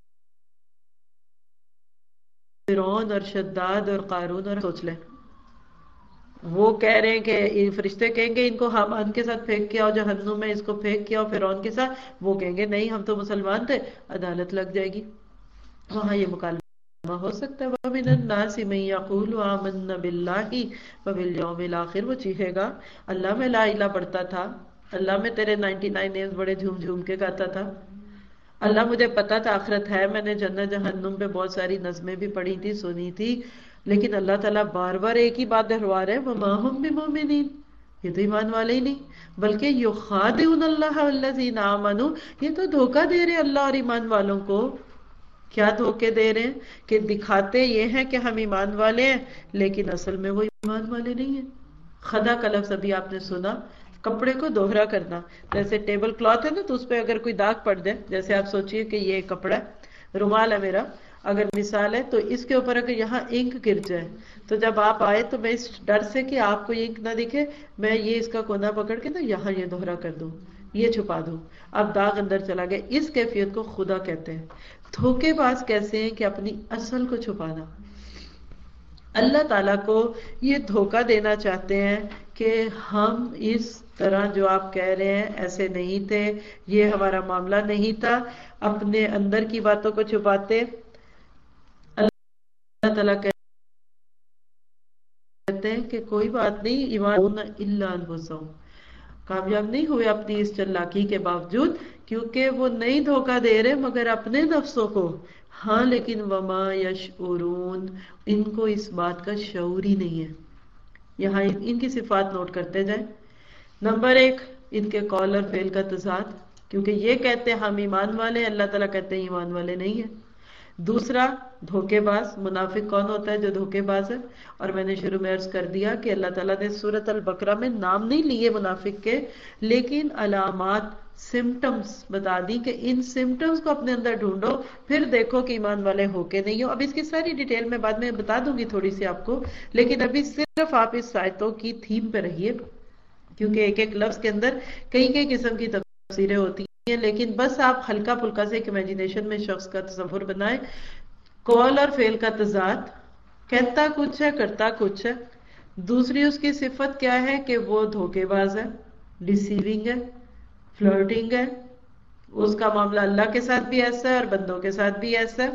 فرعون اور شداد اور قارون، اور سوچ لیں وہ کہہ رہے ہیں کہ فرشتے کہیں گے ان کو حامان کے ساتھ پھینک کے آؤ جہنم میں، اس کو پھینک کے آؤ فرعون کے ساتھ. وہ کہیں گے نہیں ہم تو مسلمان تھے، عدالت لگ جائے گی. وہاں یہ مکالمہ ہو سکتا ہے. وَمِنَ النَّاسِ مَن يَقُولُ آمَنَّا بِاللَّهِ وَبِالْيَوْمِ الْآخِرِ. وہ چیخے گا اللہ میں لا الہ پڑھتا تھا، اللہ میں تیرے نائنٹی نائن نیمز بڑے جھوم جھوم کے گاتا تھا، اللہ مجھے پتا تھا آخرت ہے، میں نے جنت جہنم پہ بہت ساری نظمیں بھی پڑھی تھی سنی تھی. لیکن اللہ تعالیٰ بار بار ایک ہی بات دہروا رہے ہیں وَمَا هُم بِمُؤْمِنِينَ. یہ تو ایمان والے ہی نہیں، بلکہ يُخَادِعُونَ اللَّهَ وَالَّذِينَ آمَنُوا. یہ تو دھوکہ دے رہے اللہ اور ایمان والوں کو. کیا دھوکے دے رہے ہیں کہ دکھاتے یہ ہیں کہ ہم ایمان والے ہیں لیکن اصل میں وہ ایمان والے نہیں ہیں. خدا کا لفظ ابھی آپ نے سنا، کپڑے کو دوہرا کرنا. جیسے ٹیبل کلاتھ ہے نا تو اس پہ اگر کوئی داغ پڑ جائے، جیسے آپ سوچئے کہ یہ کپڑا ہے، رومال ہے میرا، اگر مثال ہے تو اس کے اوپر اگر یہاں انک گر جائے تو جب آپ آئے تو میں اس ڈر سے کہ آپ کو انک نہ دکھے میں یہ اس کا کونا پکڑ کے نا یہاں یہ دوہرا کر دوں، یہ چھپا دوں، اب داغ اندر چلا گیا. اس کیفیت کو خدا کہتے ہیں. دھوکے باز کیسے ہیں کہ اپنی اصل کو چھپانا. اللہ تعالیٰ کو یہ دھوکہ دینا چاہتے ہیں کہ ہم اس طرح جو آپ کہہ رہے ہیں ایسے نہیں تھے، یہ ہمارا معاملہ نہیں تھا، اپنے اندر کی باتوں کو چھپاتے۔ اللہ تعالیٰ کہتے ہیں کہ کوئی بات نہیں، ایمان الا انفسہم، کامیاب نہیں ہوئے اپنی اس چلاکی کے باوجود، کیونکہ وہ نہیں دھوکہ دے رہے مگر اپنے نفسوں کو۔ ہاں لیکن وما یشعرون، ان کو اس بات کا شعور ہی نہیں ہے۔ یہاں ان کی صفات نوٹ کرتے جائیں۔ نمبر ایک، ان کے قول اور فعل کا تضاد، کیونکہ یہ کہتے ہیں ہم ایمان والے، اللہ تعالیٰ کہتے ہیں ایمان والے نہیں ہیں۔ دوسرا، دھوکے باز۔ منافق کون ہوتا ہے جو دھوکے باز ہے؟ اور میں نے شروع میں عرض کر دیا کہ اللہ تعالیٰ نے سورۃ البقرہ میں نام نہیں لیے منافق کے، لیکن علامات، سمٹمز بتا دی کہ ان سمٹمز کو اپنے اندر ڈھونڈو، پھر دیکھو کہ ایمان والے ہو کے نہیں ہو۔ اب اس کی ساری ڈیٹیل میں بعد میں بتا دوں گی تھوڑی سی آپ کو، لیکن ابھی صرف آپ اس آیتوں کی تھیم پہ رہیے، کیونکہ ایک ایک لفظ کے اندر کئی کئی قسم کی تفسیریں ہوتی ہیں، لیکن بس آپ ہلکا پھلکا سے ایک امیجنیشن میں شخص کا تصور بنائیں۔ قول اور فعل کا تضاد، کہتا کچھ ہے کرتا کچھ ہے۔ دوسری اس کی صفت کیا ہے کہ وہ دھوکے باز ہے، ڈیسیونگ ہے، فلرٹنگ ہے، اس کا معاملہ اللہ کے ساتھ بھی ایسا ہے اور بندوں کے ساتھ بھی ایسا ہے۔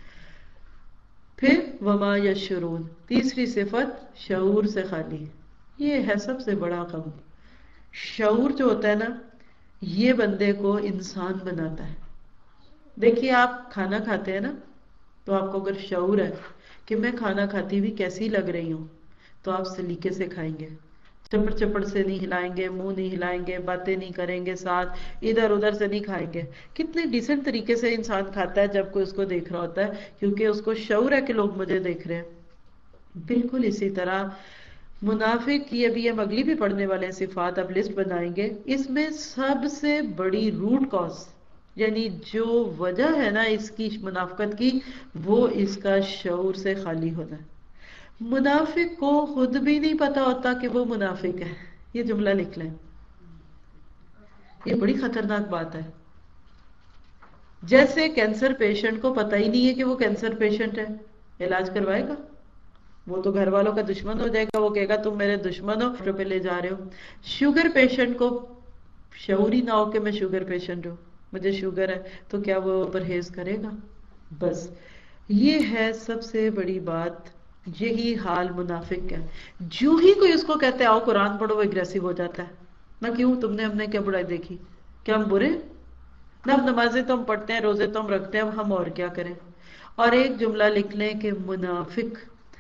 پھر وما یشعرون، تیسری صفت شعور سے خالی، یہ ہے سب سے بڑا غم۔ شعور جو ہوتا ہے نا، یہ بندے کو انسان بناتا ہے۔ دیکھیے آپ کھانا کھاتے ہیں نا، تو آپ کو اگر شعور ہے کہ میں کھانا کھاتی ہوئی کیسی لگ رہی ہوں، تو آپ سلیقے سے کھائیں گے، چپڑ چپڑ سے نہیں ہلائیں گے، منہ نہیں ہلائیں گے، باتیں نہیں کریں گے ساتھ، ادھر ادھر سے نہیں کھائیں گے۔ کتنے ڈیسنٹ طریقے سے انسان کھاتا ہے جب کوئی اس کو دیکھ رہا ہوتا ہے، کیونکہ اس کو شعور ہے کہ لوگ مجھے دیکھ رہے ہیں۔ بالکل اسی طرح منافق کی، ابھی ہم اگلی بھی پڑھنے والے ہیں صفات، اب لسٹ بنائیں گے، اس میں سب سے بڑی روٹ کاز، یعنی جو وجہ ہے نا اس کی منافقت کی، وہ اس کا شعور سے خالی ہونا ہے۔ منافق کو خود بھی نہیں پتا ہوتا کہ وہ منافق ہے، یہ جملہ لکھ لیں، یہ بڑی خطرناک بات ہے۔ جیسے کینسر پیشنٹ کو پتہ ہی نہیں ہے کہ وہ کینسر پیشنٹ ہے، علاج کروائے گا؟ وہ تو گھر والوں کا دشمن ہو جائے گا، وہ کہے گا تم میرے دشمن ہو، ڈاکٹر پہ لے جا رہے ہو۔ شوگر پیشنٹ کو شعور ہی نہ ہو کہ میں شوگر پیشنٹ ہوں، مجھے شوگر ہے، تو کیا وہ پرہیز کرے گا؟ بس یہ ہے سب سے بڑی بات، یہی حال منافق کا ہے۔ جو ہی کوئی اس کو کہتے آؤ قرآن پڑھو، وہ اگریسو ہو جاتا ہے۔ نہ کیوں، تم نے ہم نے کیا برائی دیکھی؟ کیا ہم برے؟ نہ ہم نمازیں تو ہم پڑھتے ہیں، روزے تو ہم رکھتے ہیں، ہم اور کیا کریں؟ اور ایک جملہ لکھ لیں کہ منافق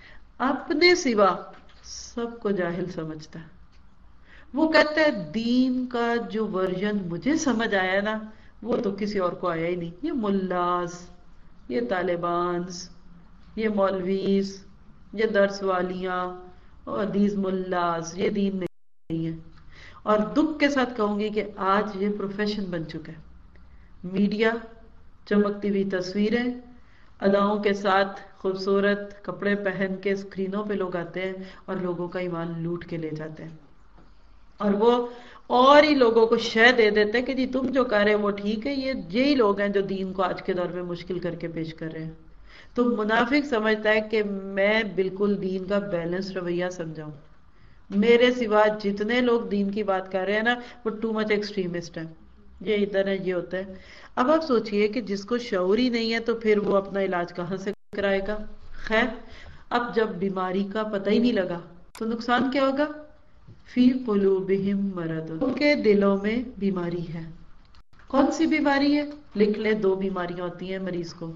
اپنے سوا سب کو جاہل سمجھتا ہے۔ وہ کہتا ہے دین کا جو ورژن مجھے سمجھ آیا نا، وہ تو کسی اور کو آیا ہی نہیں۔ یہ ملاز، یہ طالبانز، یہ مولویز، یہ درس والیاں اور حدیث ملاز، یہ دین نہیں ہے۔ اور دکھ کے ساتھ کہوں گی کہ آج یہ پروفیشن بن چکا ہے۔ میڈیا، چمکتی ہوئی تصویریں، اداؤں کے ساتھ خوبصورت کپڑے پہن کے اسکرینوں پہ لوگ آتے ہیں اور لوگوں کا ایمان لوٹ کے لے جاتے ہیں، اور وہ اور ہی لوگوں کو شے دے دیتے ہیں کہ جی تم جو کر رہے ہو وہ ٹھیک ہے۔ یہ یہی لوگ ہیں جو دین کو آج کے دور میں مشکل کر کے پیش کر رہے ہیں۔ تو منافق سمجھتا ہے کہ میں بالکل دین کا بیلنس رویہ سمجھاؤں، میرے سوا جتنے لوگ دین کی بات کر رہے ہیں نا، وہ ٹو مچ ایکسٹریمسٹ ہیں، یہ ادھر ہے، یہ ہوتا ہے۔ اب آپ سوچئے کہ جس کو شعور ہی نہیں ہے تو پھر وہ اپنا علاج کہاں سے کرائے گا؟ خیر، اب جب بیماری کا پتہ ہی نہیں لگا تو نقصان کیا ہوگا؟ فی قلوبہم مرض، ان کے دلوں میں بیماری ہے۔ کون سی بیماری ہے؟ لکھ لیں، دو بیماریاں ہوتی ہیں مریض کو۔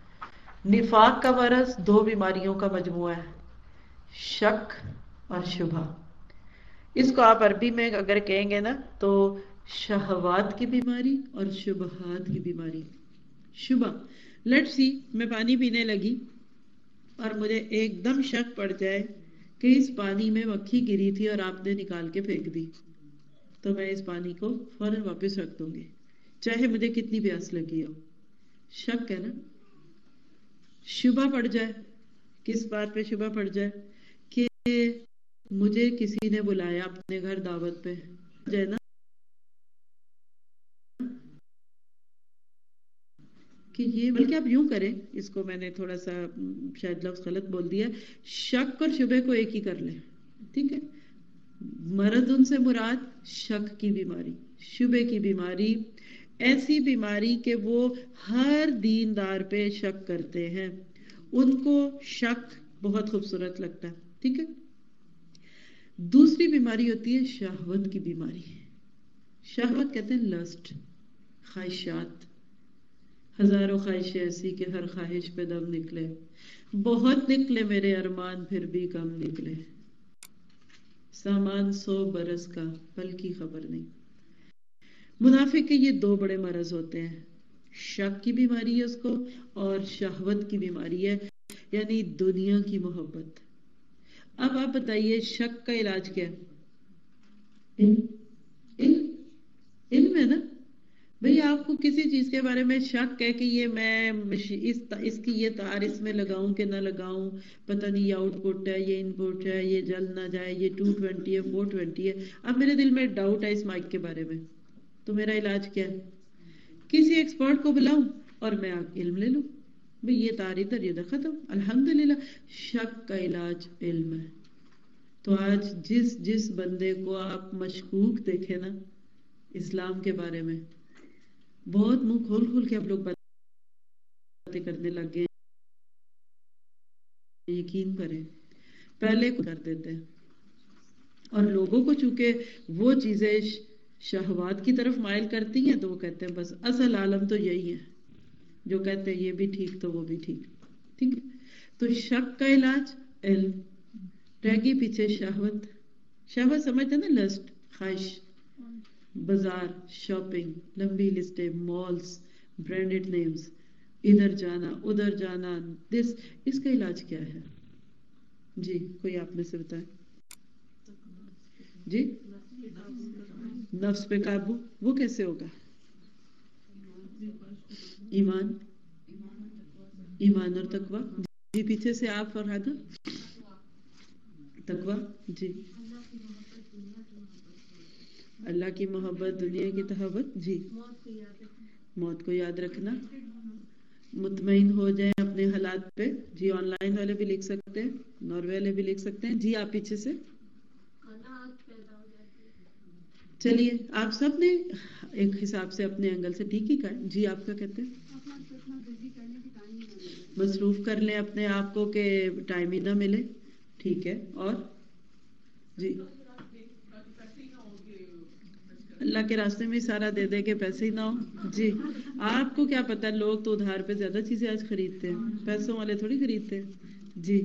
نفاق کا مرض دو بیماریوں کا مجموعہ ہے، شک اور شبہ۔ اس کو آپ عربی میں اگر کہیں گے نا تو شہوات کی بیماری اور شبہات کی بیماری۔ شبہ، لیٹ سی میں پانی پینے لگی اور مجھے ایک دم شک پڑ جائے کہ اس پانی میں مکھی گری تھی اور آپ نے نکال کے پھینک دی، تو میں اس پانی کو فوراً واپس رکھ دوں گی، چاہے مجھے کتنی پیاس لگی ہو۔ شک ہے نا۔ شبہ پڑ جائے، کس بات پہ شبہ پڑ جائے؟ کہ مجھے کسی نے بلایا اپنے گھر دعوت پہ، جو ہے نا، کہ یہ بلکہ آپ یوں کریں، اس کو میں نے تھوڑا سا شاید لفظ غلط بول دیا، شک اور شبہ کو ایک ہی کر لیں، ٹھیک ہے؟ مرض ان سے مراد شک کی بیماری، شبہ کی بیماری، ایسی بیماری کہ وہ ہر دیندار پہ شک کرتے ہیں، ان کو شک بہت خوبصورت لگتا ہے، ٹھیک ہے؟ دوسری بیماری ہوتی ہے شہوت کی بیماری. شہوت کہتے ہیں لسٹ، خواہشات، ہزاروں خواہشیں ایسی کہ ہر خواہش پہ دم نکلے، بہت نکلے میرے ارمان پھر بھی کم نکلے، سامان سو برس کا پل کی خبر نہیں. منافق کے یہ دو بڑے مرض ہوتے ہیں، شک کی بیماری ہے اس کو، اور شہوت کی بیماری ہے، یعنی دنیا کی محبت. اب آپ بتائیے شک کا علاج کیا ہے؟ علم، علم علم ہے نا بھئی. آپ کو کسی چیز کے بارے میں شک ہے کہ یہ میں اس اس کی یہ تار اس میں لگاؤں کہ نہ لگاؤں، پتہ نہیں یہ آؤٹ پٹ ہے، یہ ان پٹ ہے، یہ جل نہ جائے، یہ ٹو ٹوینٹی ہے، فور ٹوینٹی ہے. اب میرے دل میں ڈاؤٹ ہے اس مائک کے بارے میں، تو میرا علاج کیا ہے؟ کسی ایکسپرٹ کو بلاؤں اور میں علم لے لوں، بھئی یہ تار ادھر یہ ختم. الحمدللہ شک کا علاج علم ہے. تو آج جس جس بندے کو آپ مشکوک دیکھیں نا اسلام کے بارے میں، بہت منہ کھول کھول کے آپ لوگ باتیں کرنے لگ گئے، یقین کریں پہلے کر دیتے ہیں. اور لوگوں کو چونکہ وہ چیزیں شہوات کی طرف مائل کرتی ہیں تو وہ کہتے ہیں بس اصل عالم تو یہی ہے، جو کہتے ہیں یہ بھی ٹھیک تو وہ بھی ٹھیک، ٹھیک ہے؟ تو شک کا علاج علم. رہ گئی پیچھے شہوت. شہوت سمجھتے نا، لسٹ، خواہش، بازار، شاپنگ، لمبی لسٹیں، مالز، برانڈڈ نیمز، ادھر جانا ادھر جانا، دس اس کا علاج کیا ہے؟ جی کوئی آپ میں سے بتائیں. جی نفس پہ قابو، وہ کیسے ہوگا؟ ایمان، ایمان اور تقوی. جی پیچھے سے آپ فرحادہ. تقوی، جی اللہ کی محبت، دنیا کی تہبت، جی موت کو یاد رکھنا، مطمئن ہو جائیں اپنے حالات پہ. جی آن لائن والے بھی لکھ سکتے ہیں، ناروے والے بھی لکھ سکتے ہیں. جی آپ پیچھے سے. چلیے آپ سب نے ایک حساب سے اپنے اینگل سے ٹھیک ہی کہا. جی آپ کیا کہتے ہیں؟ مصروف کر لیں اپنے آپ کو کہ ٹائم ہی نہ ملے، ٹھیک ہے. اور جی اللہ کے راستے میں سارا دے دے کے پیسے ہی نہ ہو. جی آپ کو کیا پتا، لوگ تو ادھار پہ زیادہ چیزیں آج خریدتے ہیں، پیسوں والے تھوڑی خریدتے ہیں. جی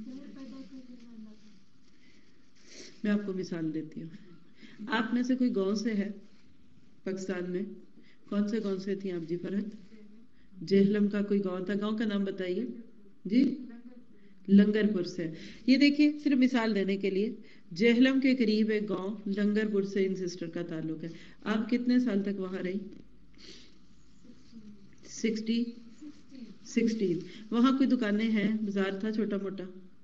میں آپ کو مثال دیتی ہوں. آپ میں سے کوئی گاؤں سے ہے پاکستان میں؟ کون سے گاؤں سے تھی آپ؟ جی فرحت. جہلم کا کوئی گاؤں تھا، گاؤں کا نام بتائیے. جی لنگر پور سے. یہ دیکھیے صرف مثال دینے کے لیے، جہلم کے قریب ایک گاؤں لنگر پور سے ان سسٹر کا تعلق ہے. آپ کتنے سال تک وہاں رہی؟ Sixty sixteen. وہاں کوئی دکانیں ہیں، بازار تھا چھوٹا موٹا؟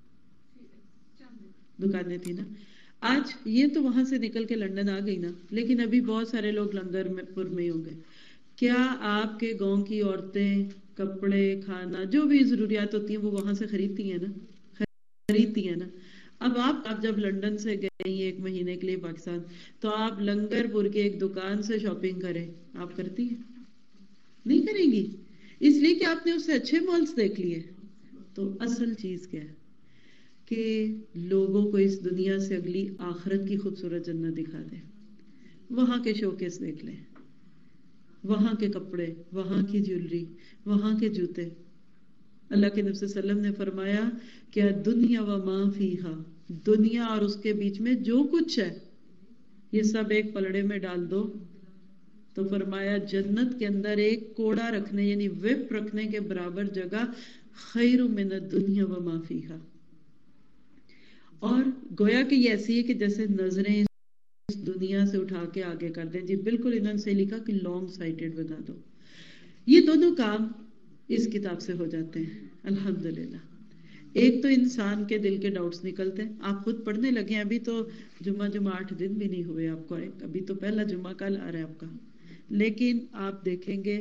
دکانیں تھی نا. آج یہ تو وہاں سے نکل کے لندن آ گئی نا، لیکن ابھی بہت سارے لوگ لنگر پور میں ہی ہوں گے. کیا آپ کے گاؤں کی عورتیں کپڑے، کھانا، جو بھی ضروریات ہوتی ہیں وہ وہاں سے خریدتی ہیں نا؟ خریدتی ہیں نا. اب آپ آپ جب لندن سے گئی ایک مہینے کے لیے پاکستان، تو آپ لنگر پور کے ایک دکان سے شاپنگ کریں، آپ کرتی ہیں؟ نہیں کریں گی، اس لیے کہ آپ نے اس سے اچھے مالز دیکھ لیے. تو اصل چیز کیا ہے کہ لوگوں کو اس دنیا سے اگلی آخرت کی خوبصورت جنت دکھا دے. وہاں کے شوکیس دیکھ لیں، وہاں کے کپڑے، وہاں کی جیولری، وہاں کے جوتے. اللہ کے نبی صلی اللہ علیہ وسلم نے فرمایا کہ دنیا و ما فیہا، دنیا اور اس کے بیچ میں جو کچھ ہے یہ سب ایک پلڑے میں ڈال دو، تو فرمایا جنت کے اندر ایک کوڑا رکھنے یعنی وپ رکھنے کے برابر جگہ خیر من الدنیا و ما فیہا. اور گویا کہ یہ ایسی ہے کہ جیسے نظریں اس دنیا سے اٹھا کے آگے کر دیں. جی بالکل انہوں نے لکھا کہ لانگ سائٹڈ بتا دو. یہ دونوں کام اس کتاب سے ہو جاتے ہیں الحمدللہ. ایک تو انسان کے دل کے ڈاؤٹس نکلتے ہیں. آپ خود پڑھنے لگے ہیں، ابھی تو جمعہ جمعہ آٹھ دن بھی نہیں ہوئے آپ کو آئے، ابھی تو پہلا جمعہ کل آ رہا ہے آپ کا. لیکن آپ دیکھیں گے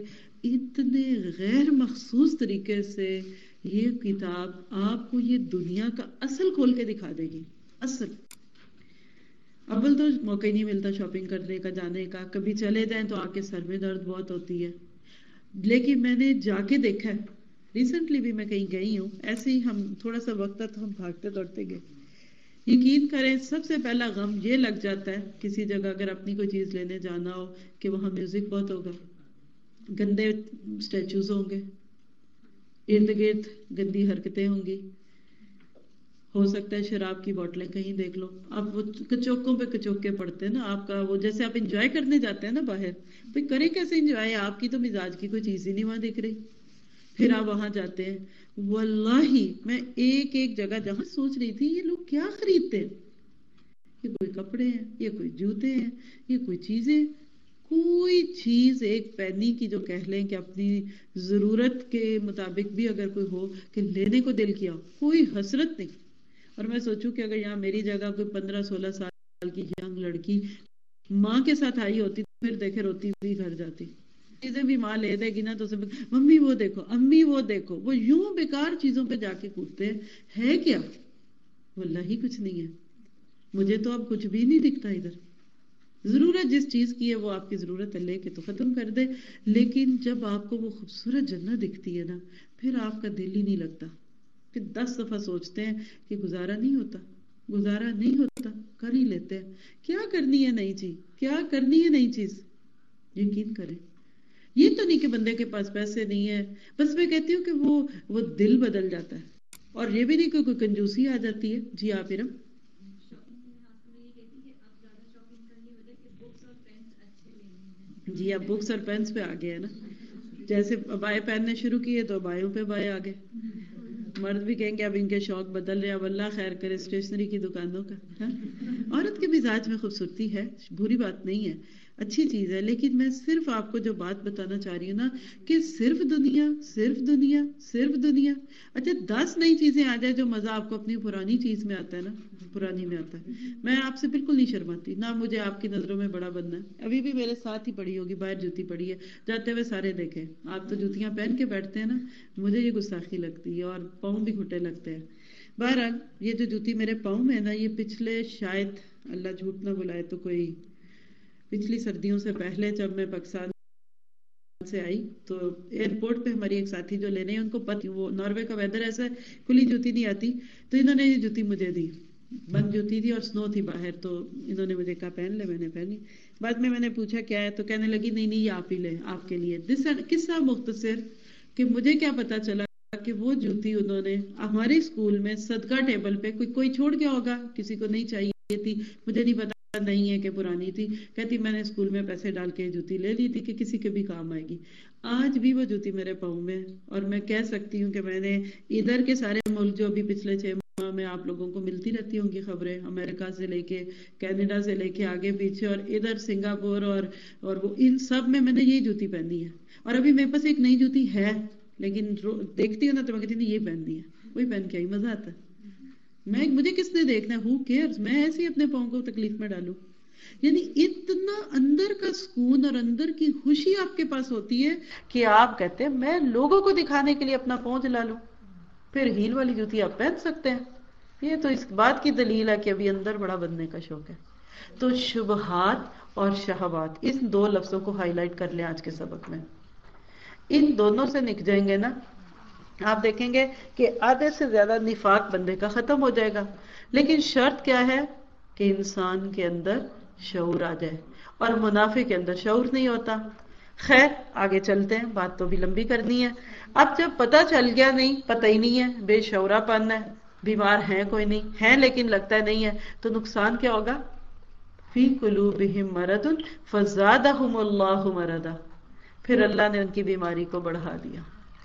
اتنے غیر مخصوص طریقے سے یہ کتاب آپ کو یہ دنیا کا اصل کھول کے دکھا دے گی. اصل اول تو موقع ہی نہیں ملتا شاپنگ کرنے کا، جانے کا، کبھی چلے جائیں تو آ کے سر میں درد بہت ہوتی ہے. لیکن میں نے جا کے دیکھا ہے، ریسنٹلی بھی میں کہیں گئی ہوں، ایسے ہی ہم تھوڑا سا وقت تھا تو ہم بھاگتے دوڑتے گئے. یقین کریں سب سے پہلا غم یہ لگ جاتا ہے کسی جگہ اگر اپنی کوئی چیز لینے جانا ہو کہ وہاں میوزک بہت ہوگا، گندے اسٹیچوز ہوں گے، ارد گرد گندی حرکتیں ہوں گی، ہو سکتا ہے شراب کی بوتلیں کہیں دیکھ لو. آپ وہ کچوکوں پہ کچوکے پڑتے ہیں نا، آپ کا وہ جیسے آپ انجوائے کرنے جاتے ہیں نا باہر، بھائی کریں کیسے انجوائے، آپ کی تو مزاج کی کوئی چیز ہی نہیں وہاں دکھ رہی. پھر آپ وہاں جاتے ہیں، واللہ میں ایک ایک جگہ جہاں سوچ رہی تھی یہ لوگ کیا خریدتے ہیں، یہ کوئی کپڑے ہیں، یہ کوئی جوتے ہیں، یہ کوئی چیزیں، کوئی چیز ایک پینی کی جو کہہ لیں کہ اپنی ضرورت کے مطابق بھی اگر کوئی ہو کہ لینے کو دل کیا ہو، کوئی حسرت نہیں. اور میں سوچوں کہ اگر یہاں میری جگہ کوئی پندرہ سولہ سال کی ینگ لڑکی ماں کے ساتھ آئی ہوتی تو پھر دیکھے روتی ہوئی گھر جاتی. چیزیں بھی ماں لے دے گی نا تو اسے ممی وہ دیکھو، امی وہ دیکھو، وہ یوں بیکار چیزوں پہ جا کے کودتے ہیں. ہے کیا؟ واللہ ہی کچھ نہیں ہے. مجھے تو اب کچھ بھی نہیں دکھتا ادھر. ضرورت جس چیز کی ہے وہ آپ کی ضرورت ہے، لے کے تو ختم کر دے. لیکن جب آپ کو وہ خوبصورت جنت دکھتی ہے نا، پھر آپ کا دل ہی نہیں لگتا. پھر دس دفعہ سوچتے ہیں کہ گزارا نہیں ہوتا، گزارا نہیں ہوتا، کر ہی لیتے ہیں. کیا کرنی ہے نئی چیز، کیا کرنی ہے نئی چیز. یقین کریں یہ تو نہیں کہ بندے کے پاس پیسے نہیں ہے، بس میں کہتی ہوں کہ وہ وہ دل بدل جاتا ہے. اور یہ بھی نہیں کہ کوئی کنجوسی آ جاتی ہے. جی آپ ارم جی آپ بکس اور پینس پہ آ گئے ہیں نا. جیسے بائیں پہننے شروع کیے تو بایوں پہ بائیں آ گئے. مرد بھی کہیں گے اب ان کے شوق بدل رہے ہیں. اب اللہ خیر کرے اسٹیشنری کی دکانوں کا. عورت کے مزاج میں خوبصورتی ہے، بری بات نہیں ہے، اچھی چیز ہے. لیکن میں صرف آپ کو جو بات بتانا چاہ رہی ہوں نا کہ صرف دنیا صرف دنیا صرف دنیا. اچھا دس نئی چیزیں آ جائے جو مزہ آپ کو اپنی پرانی چیز میں آتا ہے نا، پرانی میں آتا ہے. میں آپ سے بالکل نہیں شرماتی، نہ مجھے آپ کی نظروں میں بڑا بننا ہے. ابھی بھی میرے ساتھ ہی پڑی ہوگی، باہر جوتی پڑی ہے، جاتے ہوئے سارے دیکھیں. آپ تو جوتیاں پہن کے بیٹھتے ہیں نا، مجھے یہ گستاخی لگتی ہے اور پاؤں بھی گھٹے لگتے ہیں. بہرحال یہ جو جوتی میرے پاؤں میں ہے نا، یہ پچھلے شاید اللہ جھوٹ نہ بلائے تو کوئی پچھلی سردیوں سے پہلے جب میں پاکستان سے آئی تو ایئرپورٹ پہ ہماری ایک ساتھی جو لینے ہیں ان کو پتہ، وہ ناروے کا ویدر ایسا ہے کھلی جوتی نہیں آتی، تو انہوں نے یہ جوتی مجھے دی. بند جوتی تھی اور سنو تھی باہر، تو انہوں نے مجھے کہا پہن لے، میں نے پہنی. بعد میں میں نے پوچھا کیا ہے تو کہنے لگی نہیں نہیں یہ آپ ہی لیں، آپ کے لیے. قصہ مختصر کہ مجھے کیا پتا چلا کہ وہ جوتی انہوں نے ہمارے اسکول میں صدقہ ٹیبل پہ کوئی کوئی چھوڑ گیا ہوگا، کسی کو نہیں چاہیے تھی، مجھے نہیں پتا نہیں ہے کہ پرانی تھی. کہتی میں نے اسکول میں پیسے ڈال کے جوتی لے لی تھی کہ کسی کے بھی کام آئے گی. آج بھی وہ جوتی میرے پاؤں میں، اور میں کہہ سکتی ہوں کہ میں نے ادھر کے سارے ملک جو بھی پچھلے چھ ماہ میں آپ لوگوں کو ملتی رہتی ہوں گی خبریں، امریکہ سے لے کے کینیڈا سے لے کے آگے پیچھے اور ادھر سنگاپور اور اور وہ ان سب میں میں نے یہی جوتی پہنی ہے. اور ابھی میرے پاس ایک نئی جوتی ہے لیکن دیکھتی ہوں نا تو میں کہتی ہوں یہ پہننی ہے، وہی پہن کے آئی، مزہ آتا ہے. میں مجھے کس نے دیکھنا ہے، ہو کیئرز، میں ایسے ہی اپنے پاؤں کو تکلیف میں ڈالوں. یعنی اتنا اندر کا سکون اور اندر کی خوشی آپ کے پاس ہوتی ہے کہ آپ کہتے ہیں میں لوگوں کو دکھانے کے لیے اپنا پاؤں جلا لوں. پھر ہیل والی جوتی آپ پہن سکتے ہیں. یہ تو اس بات کی دلیل ہے کہ ابھی اندر بڑا بننے کا شوق ہے. تو شبہات اور شہوات، اس دو لفظوں کو ہائی لائٹ کر لیں آج کے سبق میں. ان دونوں سے نک جائیں گے نا، آپ دیکھیں گے کہ آدھے سے زیادہ نفاق بندے کا ختم ہو جائے گا. لیکن شرط کیا ہے کہ انسان کے اندر شعور آ جائے، اور منافق کے اندر شعور نہیں ہوتا. خیر آگے چلتے ہیں، بات تو بھی لمبی کرنی ہے. اب جب پتہ چل گیا نہیں، پتہ ہی نہیں ہے، بے شعورا پن ہے، بیمار ہیں کوئی نہیں ہے لیکن لگتا ہے نہیں ہے، تو نقصان کیا ہوگا؟ فی قلوبہم مرض فزادہم اللہ مرضا، پھر اللہ نے ان کی بیماری کو بڑھا دیا.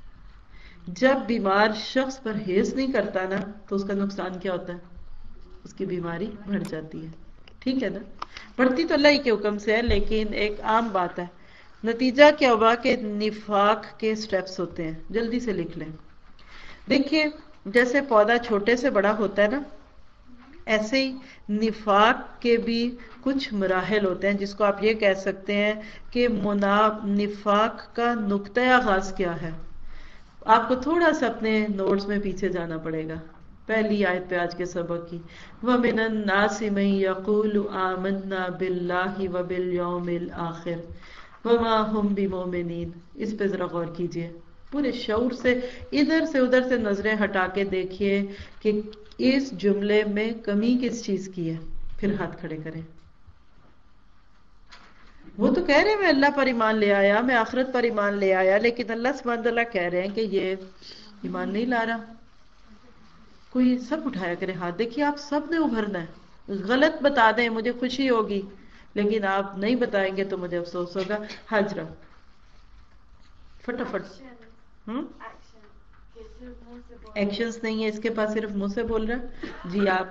جب بیمار شخص پرہیز نہیں کرتا نا تو اس کا نقصان کیا ہوتا ہے؟ اس کی بیماری بڑھ جاتی ہے. ٹھیک ہے نا؟ بڑھتی تو اللہ ہی کے حکم سے ہے، لیکن ایک عام بات ہے. نتیجہ کیا ہوگا کہ نفاق کے سٹیپس ہوتے ہیں، جلدی سے لکھ لیں. دیکھیے جیسے پودا چھوٹے سے بڑا ہوتا ہے نا، ایسے ہی نفاق کے بھی کچھ مراحل ہوتے ہیں، جس کو آپ یہ کہہ سکتے ہیں کہ منا- نفاق کا نقطۂ آغاز کیا ہے۔ آپ کو تھوڑا سا اپنے نوٹس میں پیچھے جانا پڑے گا، پہلی آیت پہ آج کے سبق کی، وَمِنَ النَّاسِ مَن يَقُولُ آمَنَّا بِاللَّهِ وَبِالْيَوْمِ الْآخِرِ وَمَا هُمْ بِمُؤْمِنِينَ۔ اس پہ ذرا غور کیجئے، پورے شعور سے ادھر سے ادھر سے نظریں ہٹا کے دیکھیے کہ اس جملے میں کمی کس چیز کی ہے، پھر ہاتھ کھڑے کریں۔ وہ تو کہہ رہے ہیں میں اللہ پر ایمان لے آیا، میں آخرت پر ایمان لے آیا، لیکن اللہ سبحانہ وتعالیٰ کہہ رہے ہیں کہ یہ ایمان نہیں لا رہا۔ کوئی سب اٹھایا کرے ہاتھ، دیکھیے آپ سب نے ابھرنا ہے، غلط بتا دیں مجھے خوشی ہوگی، لیکن آپ نہیں بتائیں گے تو مجھے افسوس ہوگا۔ حجرہ فٹافٹ، ہم ایکشنز نہیں ہے اس کے پاس، صرف منہ سے بول رہا ہے۔ جی آپ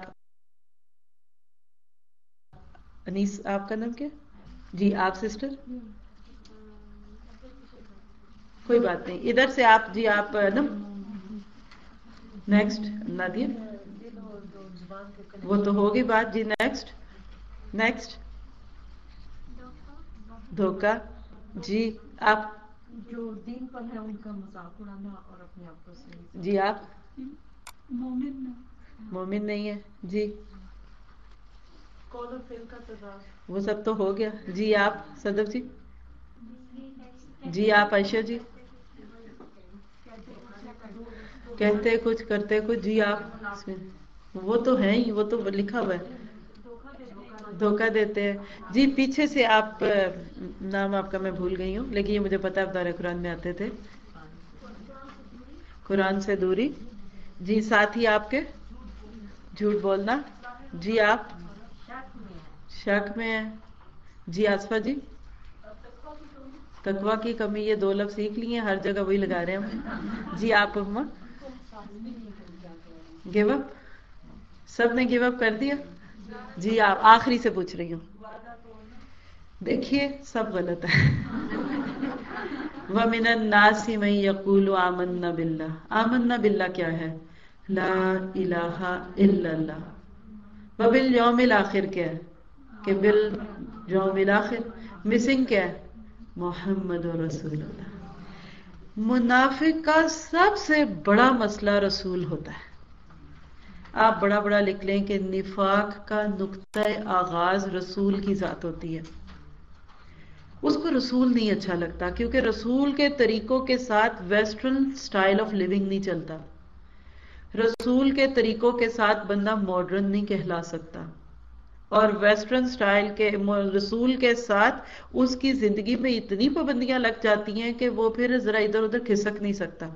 انیس، آپ کا نام کیا؟ جی آپ سسٹر، کوئی بات نہیں، ادھر سے آپ، جی آپ نا، نیکسٹ نادیہ، وہ تو ہوگی بات، جی نیکسٹ نیکسٹ دھوکا، جی آپ، جو دین پر ہے ان کا مذاق اڑانا اور اپنے آپ کو صحیح، جی آپ مومن مومن نہیں ہے، جی قول و فعل کا تضاد، وہ سب تو ہو گیا۔ جی آپ صدف جی، جی آپ عائشہ جی، کہتے کچھ کرتے کچھ، جی آپ، وہ تو ہیں ہی، وہ تو لکھا ہوا ہے، دھوکہ دیتے ہیں۔ جی پیچھے سے آپ، نام آپ کا میں بھول گئی ہوں لیکن یہ مجھے پتا ہے دار قرآن میں آتے تھے، قرآن سے دوری، جی ساتھی آپ کے جھوٹ بولنا، جی آپ شک میں ہیں، جی آصفہ جی تقویٰ کی کمی، یہ دو لفظ سیکھ لیے ہیں، ہر جگہ وہی لگا رہے ہیں ہم۔ جی آپ اما، گیو اپ، سب نے گیو اپ کر دیا؟ جی آپ آخری سے پوچھ رہی ہوں، دیکھیے سب غلط ہے۔ وَمِنَ النَّاسِ مَن يَقُولُ آمَنَّا بِاللَّهِ، آمَنَّا بِاللَّهِ کیا ہے؟ لا الہ الا اللہ۔ وَبِالْيَوْمِ الْآخِرِ کیا ہے کہ باليوم الآخر، مسنگ کیا ہے؟ محمد رسول اللہ۔ منافق کا سب سے بڑا مسئلہ رسول ہوتا ہے۔ آپ بڑا بڑا لکھ لیں کہ نفاق کا نقطۂ آغاز رسول کی ذات ہوتی ہے، اس کو رسول نہیں اچھا لگتا، کیونکہ رسول کے طریقوں کے ساتھ ویسٹرن سٹائل آف لیونگ نہیں چلتا، رسول کے طریقوں کے ساتھ بندہ ماڈرن نہیں کہلا سکتا، اور ویسٹرن سٹائل کے رسول کے ساتھ اس کی زندگی میں اتنی پابندیاں لگ جاتی ہیں کہ وہ پھر ذرا ادھر ادھر کھسک نہیں سکتا۔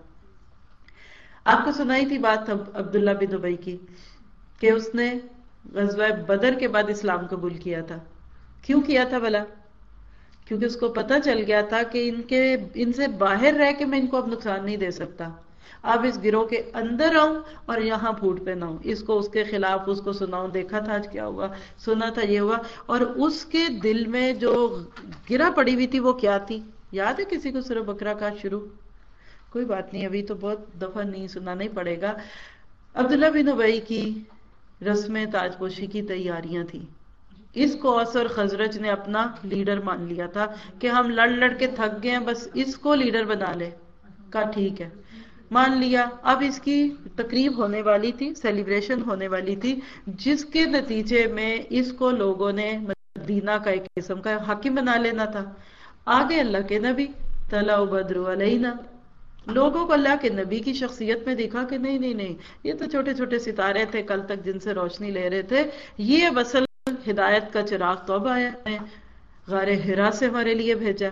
آپ کو سنائی تھی بات عبداللہ بن ابی کی کہ اس نے غزوہ بدر کے بعد اسلام قبول کیا تھا۔ کیوں کیا تھا بھلا؟ کیونکہ اس کو پتہ چل گیا تھا کہ ان کے ان سے باہر رہ کے میں ان کو اب نقصان نہیں دے سکتا، اب اس گروہ کے اندر آؤں اور یہاں پھوٹ پہ نہ ہوں، اس کو اس کے خلاف اس کو سناؤں، دیکھا تھا آج کیا ہوا، سنا تھا یہ ہوا، اور اس کے دل میں جو گرہ پڑی ہوئی تھی وہ کیا تھی؟ یاد ہے کسی کو سورہ بقرہ کا شروع؟ کوئی بات نہیں، ابھی تو بہت دفعہ نہیں سنانا ہی پڑے گا۔ عبداللہ بن ابی کی رسم تاج پوشی کی تیاریاں تھیں، اس کو اوس اور خزرج نے اپنا لیڈر مان لیا تھا کہ ہم لڑ لڑ کے تھک گئے ہیں، بس اس کو لیڈر بنا لے، کہا ٹھیک ہے، مان لیا۔ اب اس کی تقریب ہونے والی تھی، سیلیبریشن ہونے والی تھی، جس کے نتیجے میں اس کو لوگوں نے مدینہ کا ایک قسم کا حاکم بنا لینا تھا۔ آگے اللہ کے نبی طلع بدر علینا، لوگوں کو اللہ کے نبی کی شخصیت میں دیکھا کہ نہیں نہیں نہیں، یہ تو چھوٹے چھوٹے ستارے تھے کل تک جن سے روشنی لے رہے تھے، یہ اصل ہدایت کا چراغ تو اب آیا ہے، غار حرا سے ہمارے لیے بھیجا۔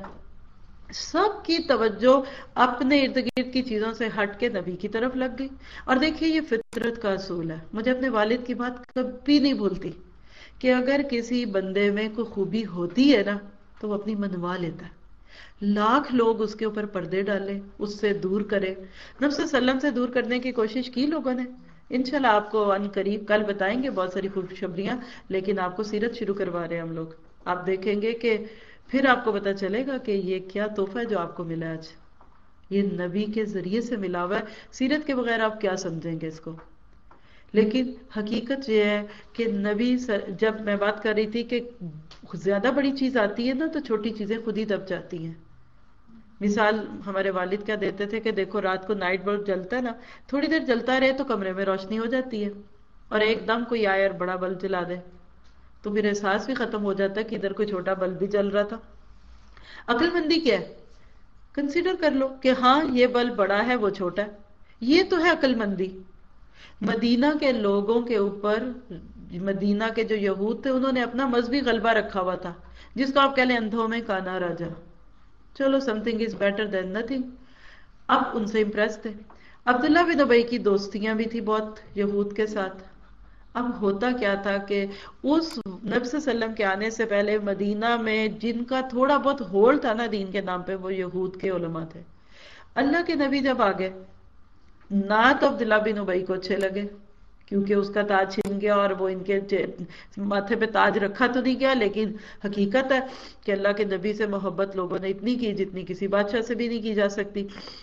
سب کی توجہ اپنے ارد گرد کی چیزوں سے ہٹ کے نبی کی طرف لگ گئی۔ اور دیکھیے یہ فطرت کا اصول ہے، مجھے اپنے والد کی بات کبھی نہیں بھولتی کہ اگر کسی بندے میں کوئی خوبی ہوتی ہے نا تو وہ اپنی منوا لیتا ہے، لاکھ لوگ اس کے اوپر پردے ڈالے، اس سے دور کرے، نبی صلی اللہ علیہ وسلم سے دور کرنے کی کوشش کی لوگوں نے۔ انشاءاللہ آپ کو ان قریب کل بتائیں گے بہت ساری خوشخبریاں، لیکن آپ کو سیرت شروع کروا رہے ہیں ہم لوگ، آپ دیکھیں گے کہ پھر آپ کو پتا چلے گا کہ یہ کیا تحفہ ہے جو آپ کو ملا آج، یہ نبی کے ذریعے سے ملا ہوا ہے، سیرت کے بغیر آپ کیا سمجھیں گے اس کو۔ لیکن حقیقت یہ ہے کہ نبی جب میں بات کر رہی تھی کہ زیادہ بڑی چیز آتی ہے نا تو چھوٹی چیزیں خود ہی دب جاتی ہیں. مثال ہمارے والد کیا دیتے تھے کہ دیکھو رات کو نائٹ بلب جلتا ہے نا، تھوڑی دیر جلتا رہے تو کمرے میں روشنی ہو جاتی ہے، اور ایک دم کوئی آئے اور بڑا بلب جلا دے تو پھر احساس بھی ختم ہو جاتا ہے کہ ادھر کوئی چھوٹا بلب بھی جل رہا تھا. عقل مندی کیا ہے؟ کنسیڈر کر لو کہ ہاں یہ بلب بڑا ہے وہ چھوٹا ہے، یہ تو ہے عقل مندی. مدینہ کے لوگوں کے اوپر، مدینہ کے جو یہود تھے انہوں نے اپنا مذہبی غلبہ رکھا ہوا تھا، جس کو آپ کہہ لیں اندھوں میں کانا راجا. چلو something is better than nothing. اب ان سے امپریس تھے. عبداللہ بن ابی کی دوستیاں بھی تھی بہت یہود کے ساتھ. اب ہوتا کیا تھا کہ اس نبی صلی اللہ علیہ وسلم کے آنے سے پہلے مدینہ میں جن کا تھوڑا بہت ہول تھا نا دین کے نام پہ، وہ یہود کے علماء تھے. اللہ کے نبی جب آگئے نہ تو عبداللہ بن ابی کو اچھے لگے کیونکہ اس کا تاج چھن گیا، اور وہ ان کے ماتھے پہ تاج رکھا تو نہیں گیا، لیکن حقیقت ہے کہ اللہ کے نبی سے محبت لوگوں نے اتنی کی جتنی کسی بادشاہ سے بھی نہیں کی جا سکتی.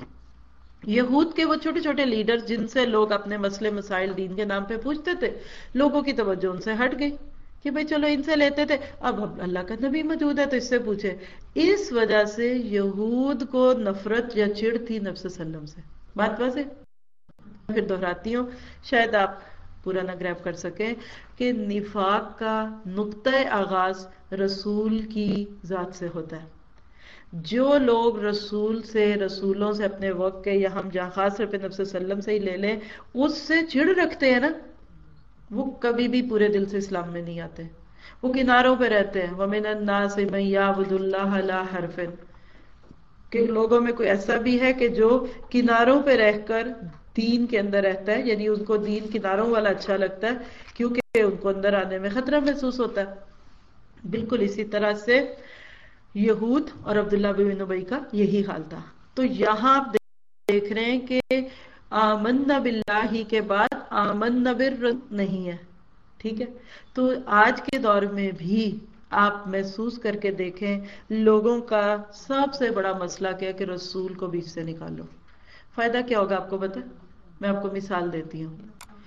یہود کے وہ چھوٹے چھوٹے لیڈر جن سے لوگ اپنے مسئلے مسائل دین کے نام پہ پوچھتے تھے، لوگوں کی توجہ ان سے ہٹ گئی کہ بھئی چلو ان سے لیتے تھے، اب اللہ کا نبی موجود ہے تو اس سے پوچھے. اس وجہ سے یہود کو نفرت یا چڑ تھی نبی صلی اللہ علیہ وسلم سے. بات واضح؟ پھر دہراتی ہوں، شاید آپ پورا نہ گریب کر سکیں کہ نفاق کا نقطۂ آغاز رسول کی ذات سے ہوتا ہے. جو لوگ رسول سے، رسولوں سے اپنے وقت کے، یا ہم جہاں خاص طور پہ نبی صلی اللہ علیہ وسلم سے ہی لے لیں، اس سے چڑ رکھتے ہیں نا، وہ کبھی بھی پورے دل سے اسلام میں نہیں آتے. وہ کناروں پہ رہتے ہیں. وَمِنَ النَّاسِ مَن يَعْبُدُ اللَّهَ لَا حَرْفٍ، کہ لوگوں میں کوئی ایسا بھی ہے کہ جو کناروں پہ رہ کر دین کے اندر رہتا ہے، یعنی ان کو دین کناروں والا اچھا لگتا ہے کیونکہ ان کو اندر آنے میں خطرہ محسوس ہوتا ہے. بالکل اسی طرح سے یہود اور عبداللہ بن ابی کا یہی حال تھا. تو یہاں آپ دیکھ رہے ہیں کہ آمنا باللہ کے بعد آمنا بالرسول نہیں ہے. ٹھیک ہے، تو آج کے دور میں بھی آپ محسوس کر کے دیکھیں لوگوں کا سب سے بڑا مسئلہ کیا کہ رسول کو بیچ سے نکالو. فائدہ کیا ہوگا آپ کو پتہ؟ میں آپ کو مثال دیتی ہوں.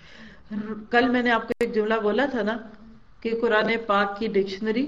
کل میں نے آپ کو ایک جملہ بولا تھا نا کہ قرآن پاک کی ڈکشنری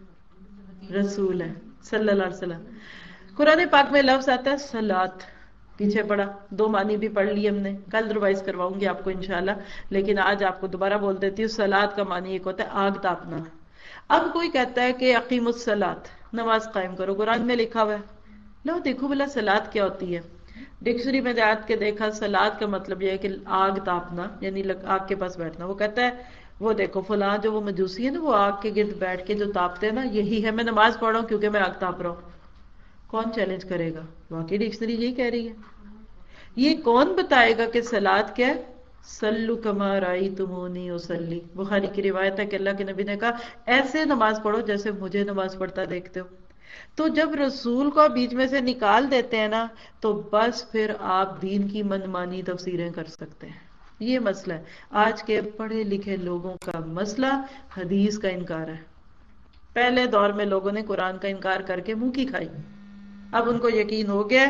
رسول ہے صلی اللہ علیہ وسلم. قرآن پاک میں لفظ آتا ہے صلاۃ، پیچھے پڑا، دو معنی بھی پڑھ لی ہم نے، کل ریوائز کرواؤں گی آپ کو انشاءاللہ، لیکن آج آپ کو دوبارہ بول دیتی ہوں. صلاۃ کا معنی ایک ہوتا ہے آگ تاپنا. اب کوئی کہتا ہے کہ اقیم الصلاۃ، نماز قائم کرو، قرآن میں لکھا ہوا ہے. لو دیکھو بلا صلاۃ کیا ہوتی ہے. ڈکشنری میں جات کے دیکھا صلاۃ کا مطلب یہ ہے کہ آگ تاپنا، یعنی آگ کے پاس بیٹھنا. وہ کہتا ہے وہ دیکھو فلاں جو وہ مجوسی ہے نا، وہ آگ کے گرد بیٹھ کے جو تاپتے ہیں نا، یہی ہے میں نماز پڑھ رہا ہوں کیونکہ میں آگ تاپ رہا ہوں. کون چیلنج کرے گا؟ واقعی ڈکشنری یہی کہہ رہی ہے. یہ کون بتائے گا کہ صلاۃ کیا ہے؟ صلو کما رأیتمونی اصلی. بخاری کی روایت ہے کہ اللہ کے نبی نے کہا ایسے نماز پڑھو جیسے مجھے نماز پڑھتا دیکھتے ہو. تو جب رسول کو بیچ میں سے نکال دیتے ہیں نا، تو بس پھر آپ دین کی منمانی تفسیریں کر سکتے ہیں. یہ مسئلہ ہے آج کے پڑھے لکھے لوگوں کا. مسئلہ حدیث کا انکار ہے. پہلے دور میں لوگوں نے قرآن کا انکار کر کے منہ کی کھائی. اب ان کو یقین ہو گیا،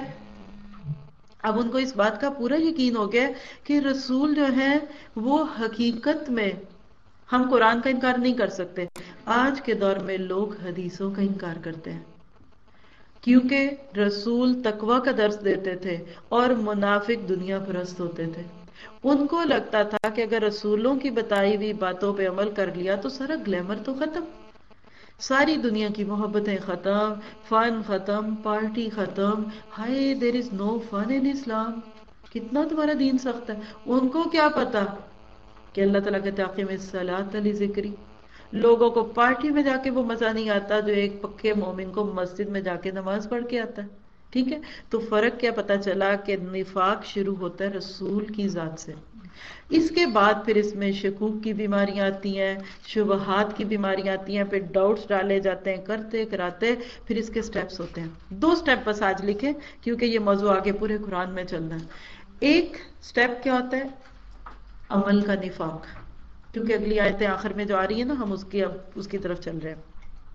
اب ان کو اس بات کا پورا یقین ہو گیا کہ رسول جو ہیں وہ حقیقت میں، ہم قرآن کا انکار نہیں کر سکتے. آج کے دور میں لوگ حدیثوں کا انکار کرتے ہیں کیونکہ رسول تقوی کا درس دیتے تھے اور منافق دنیا پرست ہوتے تھے. ان کو لگتا تھا کہ اگر رسولوں کی بتائی ہوئی باتوں پہ عمل کر لیا تو سارا گلیمر تو ختم، ساری دنیا کی محبتیں ختم، فن ختم، پارٹی ختم. ہائے دیر از نو فن ان اسلام. کتنا تمہارا دین سخت ہے. ان کو کیا پتا کہ اللہ تعالیٰ کہتے ہیں اقیم الصلاۃ لذکری. لوگوں کو پارٹی میں جا کے وہ مزہ نہیں آتا جو ایک پکے مومن کو مسجد میں جا کے نماز پڑھ کے آتا ہے. ٹھیک ہے، تو فرق کیا پتا چلا کہ نفاق شروع ہوتا ہے رسول کی ذات سے. اس کے بعد پھر اس میں شکوک کی بیماریاں آتی ہیں، شبہات کی بیماریاں آتی ہیں، پھر ڈاؤٹس ڈالے جاتے ہیں، کرتے کراتے پھر اس کے سٹیپس ہوتے ہیں. دو سٹیپ بس آج لکھیں کیونکہ یہ موضوع آگے پورے قرآن میں چلنا ہے. ایک سٹیپ کیا ہوتا ہے؟ عمل کا نفاق، کیونکہ اگلی آیتیں آخر میں جو آ رہی ہیں نا ہم اس کی اب اس کی طرف چل رہے ہیں.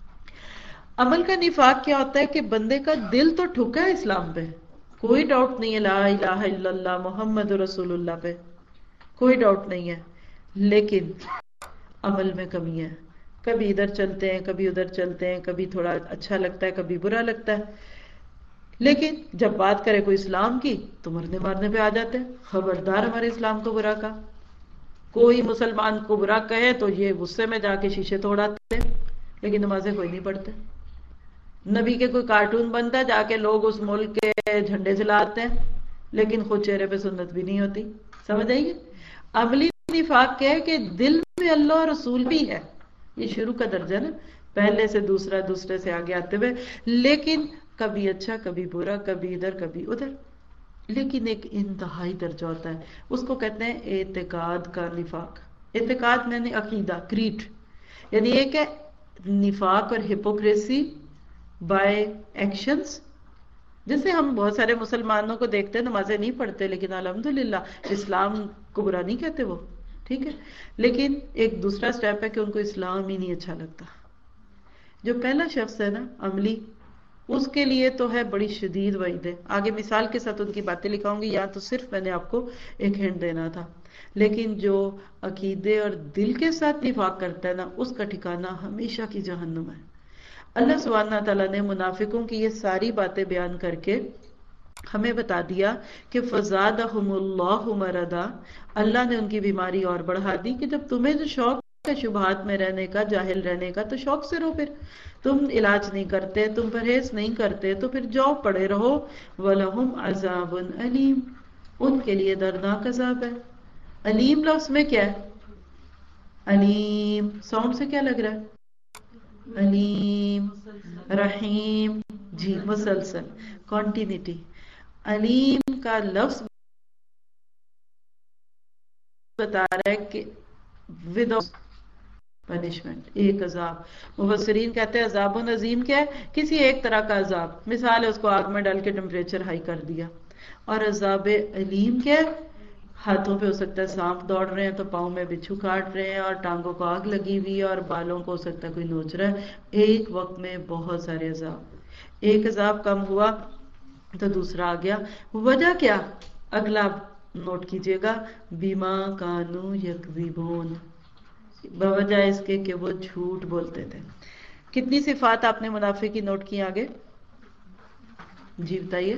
عمل کا نفاق کیا ہوتا ہے کہ بندے کا دل تو ٹھکا ہے اسلام پہ، کوئی ڈاؤٹ نہیں ہے، لا الہ الا اللہ محمد رسول اللہ پہ کوئی ڈاؤٹ نہیں ہے، لیکن عمل میں کمی ہے. کبھی ادھر چلتے ہیں کبھی ادھر چلتے ہیں, کبھی تھوڑا اچھا لگتا ہے کبھی برا لگتا ہے, لیکن جب بات کرے کوئی اسلام کی تو مرنے مارنے پہ آ جاتے ہیں. خبردار ہمارے اسلام کو برا کا, کوئی مسلمان کو برا کہے تو یہ غصے میں جا کے شیشے توڑاتے ہیں, لیکن نمازیں کوئی نہیں پڑھتے. نبی کے کوئی کارٹون بنتا ہے جا کے لوگ اس ملک کے جھنڈے جلاتے ہیں, لیکن خود چہرے پہ سنت بھی نہیں ہوتی. سمجھ آئیے, عملی نفاق کیا ہے کہ دل میں اللہ اور رسول بھی ہے, یہ شروع کا درجہ نا, پہلے سے دوسرا دوسرے سے آگے آتے ہوئے, لیکن کبھی اچھا کبھی برا کبھی ادھر کبھی ادھر. لیکن ایک انتہائی درجہ ہوتا ہے, اس کو کہتے ہیں اعتقاد کا نفاق. اعتقاد میں نے عقیدہ, کریٹ, یعنی ایک ہے نفاق اور ہپوکریسی بائی ایکشنز. جیسے ہم بہت سارے مسلمانوں کو دیکھتے ہیں نمازیں نہیں پڑھتے لیکن الحمدللہ اسلام کو برا نہیں کہتے وہ, ٹھیک ہے, لیکن ایک دوسرا سٹیپ ہے کہ ان کو اسلام ہی نہیں اچھا لگتا. جو پہلا شخص ہے نا عملی, اس کے لیے تو ہے بڑی شدید وعید ہے. آگے مثال کے ساتھ ان کی باتیں لکھاؤں گی, یا تو صرف میں نے آپ کو ایک ہنٹ دینا تھا. لیکن جو عقیدے اور دل کے ساتھ نفاق کرتا ہے نا, اس کا ٹھکانہ ہمیشہ کی جہنم ہے. اللہ سبحانہ تعالیٰ نے منافقوں کی یہ ساری باتیں بیان کر کے ہمیں بتا دیا کہ فزادہم اللہ مرضا, اللہ نے ان کی بیماری اور بڑھا دی. کہ جب تمہیں جو شوق ہے شبہات میں رہنے کا, جاہل رہنے کا, تو شوق سے رہو. پھر تم علاج نہیں کرتے, تم پرہیز نہیں کرتے, تو پھر جاؤ پڑے رہو. وَلَهُمْ عَذَابٌ علیم, ان کے لیے دردناک عذاب ہے. علیم لفظ میں کیا ہے؟ علیم ساؤنڈ سے کیا لگ رہا ہے؟ علیم, رحیم, جی مسلسل, کانٹینیٹی. علیم کا لفظ بتا رہا ہے کہ وداؤٹ پنشمنٹ, ایک عذاب. مفسرین کہتے ہیں عذاب عظیم کیا ہے؟ کسی ایک طرح کا عذاب. مثال ہے اس کو آگ میں ڈال کے ٹمپریچر ہائی کر دیا. اور عذاب علیم کیا ہے؟ ہاتھوں پہ ہو سکتا ہے سانپ دوڑ رہے ہیں تو پاؤں میں بچھو کاٹ رہے ہیں, اور ٹانگوں کو آگ لگی ہوئی ہے, اور بالوں کو ہو سکتا ہے کوئی نوچ رہا ہے. ایک وقت میں بہت سارے عذاب. ایک عذاب کم ہوا تو دوسرا آ گیا. وجہ کیا؟ اگلا نوٹ کیجئے گا, بیما کانو یکذبون, بوجہ اس کے کہ وہ جھوٹ بولتے تھے. کتنی صفات آپ نے منافق کی نوٹ کی آگے؟ جی بتائیے.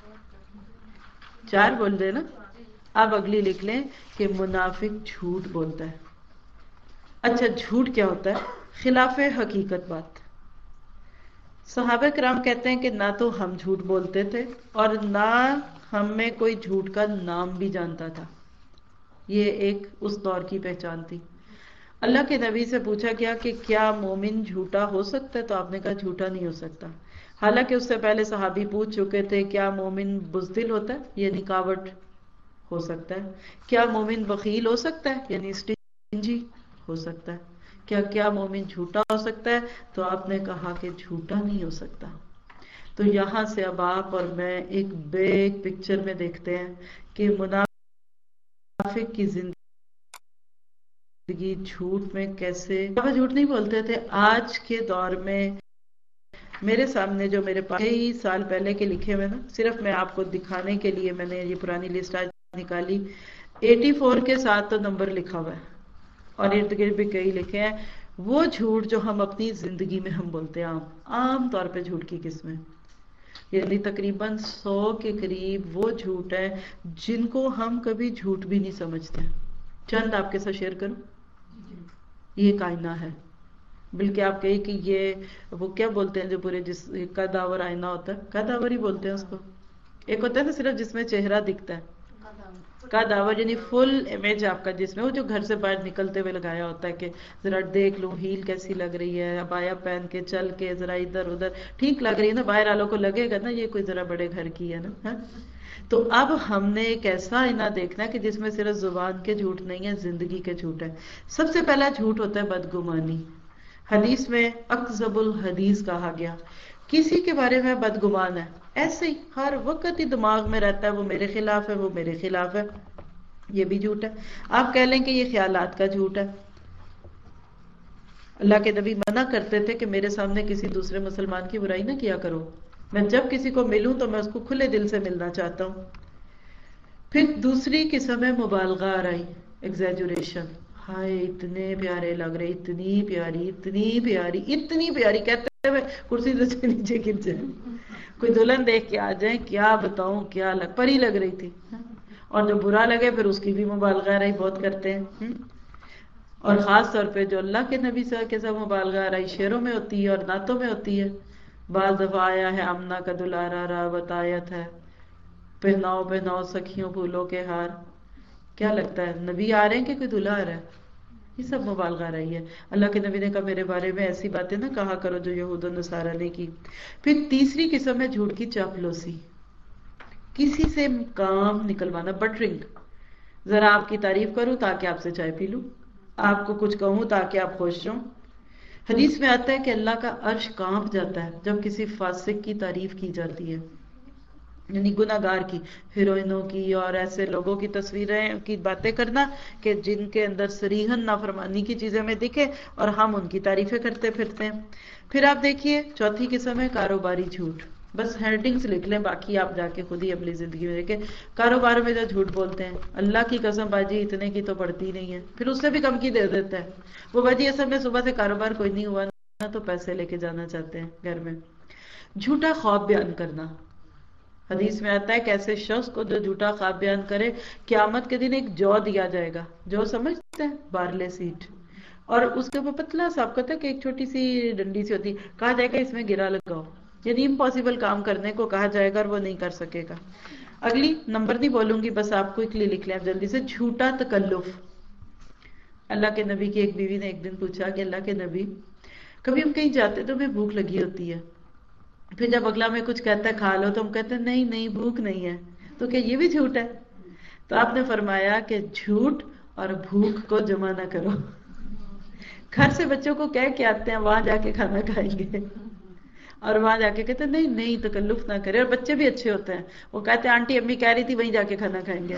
چار بول دے نا. اب اگلی لکھ لیں کہ منافق جھوٹ بولتا ہے. اچھا جھوٹ کیا ہوتا ہے؟ خلاف حقیقت بات. صحابہ کرام کہتے ہیں کہ نہ تو ہم جھوٹ بولتے تھے اور نہ ہم میں کوئی جھوٹ کا نام بھی جانتا تھا. یہ ایک اس دور کی پہچان تھی. اللہ کے نبی سے پوچھا گیا کہ کیا مومن جھوٹا ہو سکتا ہے؟ تو آپ نے کہا جھوٹا نہیں ہو سکتا. حالانکہ اس سے پہلے صحابی پوچھ چکے تھے کیا مومن بزدل ہوتا ہے یعنی کاوٹ ہو سکتا ہے؟ کیا مومن بخیل ہو سکتا ہے یعنی اسٹنجی ہو سکتا ہے؟ کیا کیا مومن جھوٹا ہو سکتا ہے؟ تو آپ نے کہا کہ جھوٹا نہیں ہو سکتا. تو یہاں سے اب آپ اور میں ایک بیگ پکچر میں دیکھتے ہیں کہ منافق کی زندگی جھوٹ میں کیسے جھوٹ نہیں بولتے تھے. آج کے دور میں میرے سامنے جو میرے پاس کئی سال پہلے کے لکھے ہوئے نا, صرف میں آپ کو دکھانے کے لیے میں نے یہ پرانی لسٹ آج نکالی. ایٹی فور کے ساتھ تو نمبر لکھا ہوا ہے, اور ارد گرد بھی کئی لکھے ہیں. وہ جھوٹ جو ہم اپنی زندگی میں ہم بولتے ہیں عام عام طور پہ جھوٹ کی قسمیں, یعنی تقریباً سو کے قریب وہ جھوٹ ہے جن کو ہم کبھی جھوٹ بھی نہیں سمجھتے. چند آپ کے ساتھ شیئر کروں. یہ کائنہ ہے, بلکہ آپ کہیں کہ یہ وہ کیا بولتے ہیں جو پورے جس کا داور آئینہ ہوتا ہے, کا داور ہی بولتے ہیں اس کو. ایک ہوتا ہے نا صرف جس میں چہرہ دکھتا ہے, کا داور یعنی فل امیج آپ کا جس میں وہ جو گھر سے باہر نکلتے ہوئے لگایا ہوتا ہے کہ ذرا دیکھ لوں ہیل کیسی لگ رہی ہے, ابایا پہن کے چل کے ذرا ادھر ادھر ٹھیک لگ رہی ہے نا, باہر والوں کو لگے گا نا یہ کوئی ذرا بڑے گھر کی ہے نا. تو اب ہم نے ایک ایسا آئینہ دیکھنا ہے کہ جس میں صرف زبان کے جھوٹ نہیں ہے, زندگی کے جھوٹ ہے. سب سے پہلا جھوٹ ہوتا ہے بدگمانی. حدیث میں اکذب الحدیث کہا گیا, کسی کے بارے میں بدگمان ہے, ایسے ہی ہر وقت ہی دماغ میں رہتا ہے وہ میرے خلاف ہے وہ میرے خلاف ہے. یہ بھی جھوٹ ہے. آپ کہہ لیں کہ یہ خیالات کا جھوٹ ہے. اللہ کے نبی منع کرتے تھے کہ میرے سامنے کسی دوسرے مسلمان کی برائی نہ کیا کرو, میں جب کسی کو ملوں تو میں اس کو کھلے دل سے ملنا چاہتا ہوں. پھر دوسری قسم ہے مبالغہ آرائی, ایگزیجوریشن, हाय इतने प्यारे लग रहे, इतनी प्यारी इतनी प्यारी इतनी प्यारी, कहते हुए कुर्सी से नीचे गिर जाए। कोई दुल्हन देख के आ जाए, क्या बताऊं, क्या लग परी लग रही थी। और जो बुरा लगे फिर उसकी भी मुबालगा रही बहुत करते हैं। हुँ? और खास तौर पे जो अल्लाह के नबी सल्लल्लाहु अलैहि वसल्लम के साथ मुबालगा रही शेरों में होती है और नातों में होती है। बाज दफा आया है आमना का दुलारा रावत आयत है, पहनाओ पहनाओ सखियों फूलों के हार। क्या लगता है नबी आ रहे हैं कि कोई दूल्हा आ रहा है? ये सब मुबालगा रही है। अल्लाह के नबी ने कहा मेरे बारे में ऐसी बातें ना कहा करो जो यहूद और नसारा ने की। फिर तीसरी किस्म है झूठ की चापलूसी, किसी से काम निकलवाना, बटरिंग। जरा आपकी तारीफ करूं ताकि आपसे चाय पी लूं, आपको कुछ कहूं ताकि आप खुश रहो। हदीस में आता है कि अल्लाह का अर्श कांप जाता है जब किसी फासिक की तारीफ की जाती है, यानी गुनाहगार की, हीरोइनों की और ऐसे लोगों की तस्वीरें की बातें करना कि जिनके अंदर सरीहन नाफरमानी की चीजें हमें दिखे और हम उनकी तारीफें करते फिरते हैं। फिर आप देखिए चौथी किस्म है कारोबारी झूठ। बस हेडिंग्स लिख लें, बाकी आप जाके खुद ही अपनी जिंदगी में देखें। कारोबार में जो झूठ बोलते हैं, अल्लाह की कसम बाजी इतने की तो पड़ती नहीं है, फिर उससे भी कम की दे देता है। वो बाजी असल में सुबह से कारोबार कोई नहीं हुआ ना, तो पैसे लेके जाना चाहते हैं घर में। झूठा ख्वाब बयान करना, हदीस में आता है कि ऐसे शख्स को जो झूठा ख्वाब बयान करे, क्यामत के दिन एक जौ दिया जाएगा, जो समझते हैं बारले सीट, और उसके ऊपर पतला सा, आपको पता है कि एक छोटी सी डंडी सी होती, कहा जाएगा इसमें गिरा लगाओ, यानी इम्पॉसिबल काम करने को कहा जाएगा और वो नहीं कर सकेगा। अगली नंबर नहीं बोलूंगी, बस आपको एक लिए लिख लें आप जल्दी से। झूठा तकल्लुफ। अल्लाह के नबी की एक बीवी ने एक दिन पूछा कि अल्लाह के नबी, कभी हम कहीं जाते तो हमें भूख लगी होती है, फिर जब अगला में कुछ कहता है खा लो तो हम कहते हैं नहीं नहीं भूख नहीं है, तो क्या ये भी झूठ है? तो आपने फरमाया कि झूठ और भूख को जमा ना करो। घर से बच्चों को कह के आते हैं वहां जाके खाना खाएंगे, और वहां जाके कहते हैं नहीं नहीं तकल्लुफ ना करे, और बच्चे भी अच्छे होते हैं, वो कहते हैं आंटी अम्मी कह रही थी वहीं जाके खाना खाएंगे।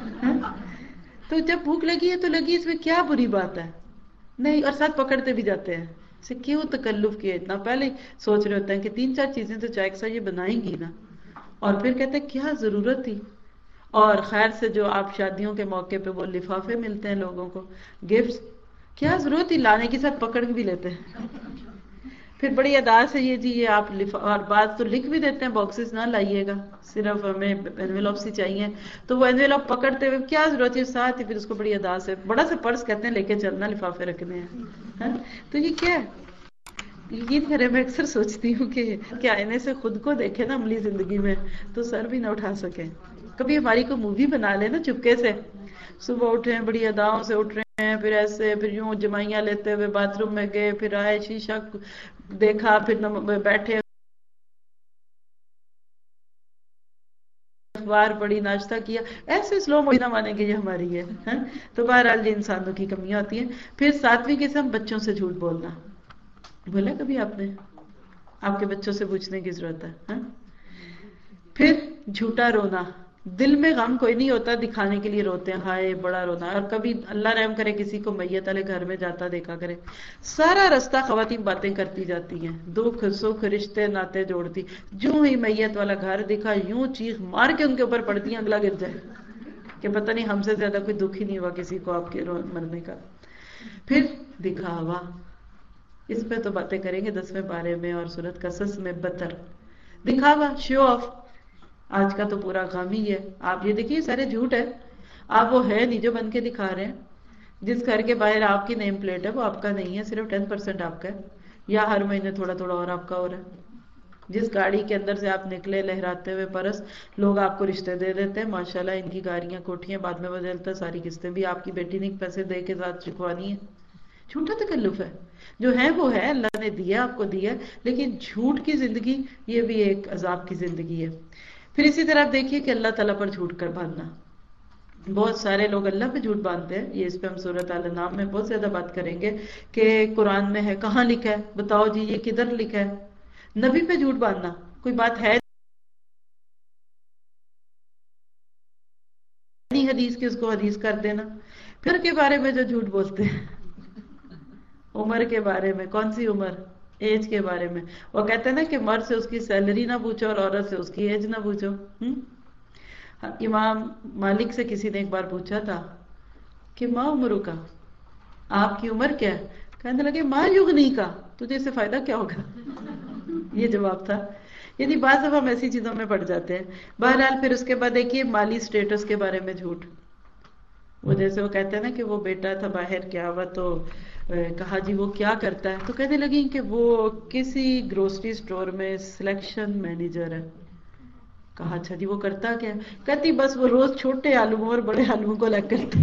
तो जब भूख लगी है तो लगी, इसमें क्या बुरी बात है? नहीं, और साथ पकड़ते भी जाते हैं, से क्यों तकल्लुफ किया, इतना पहले सोच रहे होते हैं कि तीन चार चीजें तो चाय के साथ ये बनाएंगी ना, और फिर कहते हैं क्या जरूरत थी। और खैर से जो आप शादियों के मौके पे वो लिफाफे मिलते हैं लोगों को, गिफ्ट्स, क्या जरूरत थी लाने की, साथ पकड़ के भी लेते हैं। फिर बड़ी अदा से ये जी ये आप लिफा, और बात तो लिख भी देते हैं बॉक्सेस ना लाइएगा, सिर्फ हमें एनवेलॉप ही चाहिए, तो वो एनवेलॉप पकड़ते हुए क्या जरूरत है, साथ ही फिर उसको बड़ी अदा से बड़ा सा पर्स कहते हैं लेके चलना, लिफाफे रखने हैं। तो ये क्या है? यकीन करें मैं अक्सर सोचती हूँ कि क्या आईने से खुद को देखे ना अमली जिंदगी में, तो सर भी ना उठा सके। कभी हमारी को मूवी बना ले ना चुपके से, सुबह उठे हैं बड़ी अदाओं से उठ रहे हैं, फिर ऐसे फिर यूं जमाइयां लेते हुए बाथरूम में गए, फिर आए शीशा देखा, फिर बैठे अखबार पढ़ी, नाश्ता किया, ऐसे स्लो मोशन ना मानेंगे ये हमारी है, है? तो बहरहाल ये इंसानों की कमियां होती हैं। फिर सातवीं किस्म बच्चों से झूठ बोलना। बोला कभी आपने? आपके बच्चों से पूछने की जरूरत है, है? फिर झूठा रोना, दिल में गम कोई नहीं होता, दिखाने के लिए रोते हैं, हाय बड़ा रोना। और कभी अल्लाह रहम करे किसी को मैयत वाले घर में जाता देखा करे, सारा रास्ता खवातीन बातें करती जाती हैं, दुख सुख रिश्ते नाते जोड़ती, जो ही मैयत वाला घर दिखा यूं चीख मार के उनके ऊपर पड़ती है, अगला गिर जाए कि पता नहीं हमसे ज्यादा कोई दुख ही नहीं हुआ किसी को आपके मरने का। फिर दिखावा, इस पे तो बातें करेंगे दसवें पारे में और सूरत कसस में बतर। दिखावा, शो ऑफ, आज का तो पूरा काम ही है। आप ये देखिए सारे झूठ है, आप वो है नहीं जो बन के दिखा रहे हैं। जिस घर के बाहर आपकी नेम प्लेट है वो आपका नहीं है, सिर्फ टेन परसेंट आपका है, या हर महीने थोड़ा थोड़ा और आपका हो रहा है। जिस गाड़ी के अंदर से आप निकले लहराते हुए परस, लोग आपको रिश्ते दे देते हैं, माशाल्लाह इनकी गाड़ियां कोठियां बाद में बदलता है, सारी किस्तें भी आपकी बेटी ने पैसे दे के साथ चुकवानी है। झूठा तकल्लुफ है, जो है वो है, अल्लाह ने दिया आपको दिया, लेकिन झूठ की जिंदगी ये भी एक अजाब की जिंदगी है। फिर इसी तरह आप देखिए कि अल्लाह ताला पर झूठ कर बांधना, बहुत सारे लोग अल्लाह पे झूठ बांधते हैं। ये इस पे हम सूरत अल नाम में बहुत ज्यादा बात करेंगे कि कुरान में है, कहाँ लिखा है बताओ जी, ये किधर लिखा है। नबी पे झूठ बांधना, कोई बात है नहीं हदीस की, उसको हदीस कर देना। फिर के बारे में जो झूठ बोलते हैं, उम्र के बारे में, कौन सी उम्र, एज के बारे में, वो कहते हैं ना कि मर्द से उसकी सैलरी ना पूछो और औरत से उसकी एज ना पूछो। हम्म इमाम मालिक से किसी ने एक बार पूछा था कि माँ उम्र का, آپ کی عمر کیا ہے؟ کہنے لگے ما یغنی کا، تجھے اس سے فائدہ کیا ہوگا؟ یہ جواب تھا. یعنی بعض دفعہ ہم ایسی چیزوں میں پڑ جاتے ہیں. بہرحال پھر اس کے بعد دیکھیے مالی سٹیٹس کے بارے میں جھوٹ. وہ جیسے وہ کہتے ہیں نا کہ وہ بیٹا تھا باہر کیا ہوا تو کہا جی وہ کیا کرتا ہے، تو کہنے لگی کہ وہ کسی گروسری سٹور میں سلیکشن مینیجر ہے. کہا اچھا جی وہ کرتا کیا؟ کہتی بس وہ روز چھوٹے آلووں اور بڑے آلووں کو الگ کرتے.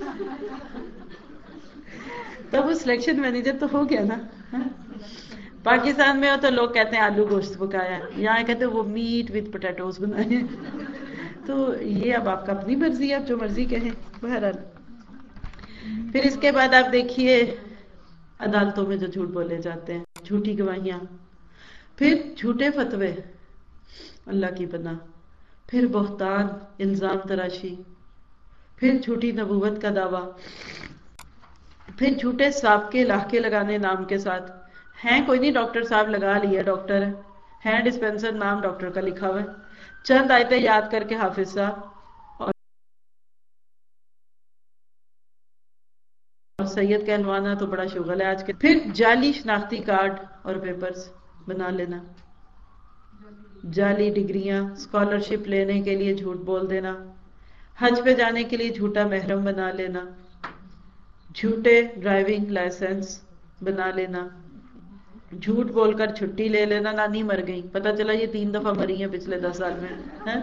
تب وہ سلیکشن مینیجر تو ہو گیا نا. پاکستان میں ہو تو لوگ کہتے ہیں آلو گوشت پکایا، یہاں کہتے ہیں وہ میٹ وتھ پوٹیٹوز بنائے. تو یہ اب آپ کا اپنی مرضی ہے، آپ جو مرضی کہیں. بہرحال پھر اس کے بعد آپ دیکھیے عدالتوں میں جو جھوٹ بولے جاتے ہیں، جھوٹی گواہیاں، پھر جھوٹے فتوے، اللہ کی پناہ، پھر بہتان، الزام تراشی، پھر جھوٹی نبوت کا دعویٰ، پھر جھوٹے سابقے لاحقے لگانے نام کے ساتھ. ہیں کوئی نہیں ڈاکٹر صاحب لگا لیا ڈاکٹر ہے، ہیں ڈسپینسر نام ڈاکٹر کا لکھا ہوا ہے، چند آیتیں یاد کر کے حافظ صاحب اور سید کہلوانا تو بڑا شغل ہے آج کے. پھر جعلی شناختی کارڈ اور پیپرز بنا لینا، جعلی ڈگریاں، اسکالرشپ لینے کے لیے جھوٹ بول دینا، حج پہ جانے کے لیے جھوٹا محرم بنا لینا، جھوٹے ڈرائیونگ لائسنس بنا لینا، جھوٹ بول کر چھٹی لے لینا، نانی مر گئی پتہ چلا یہ تین دفعہ مری ہیں پچھلے دس سال میں.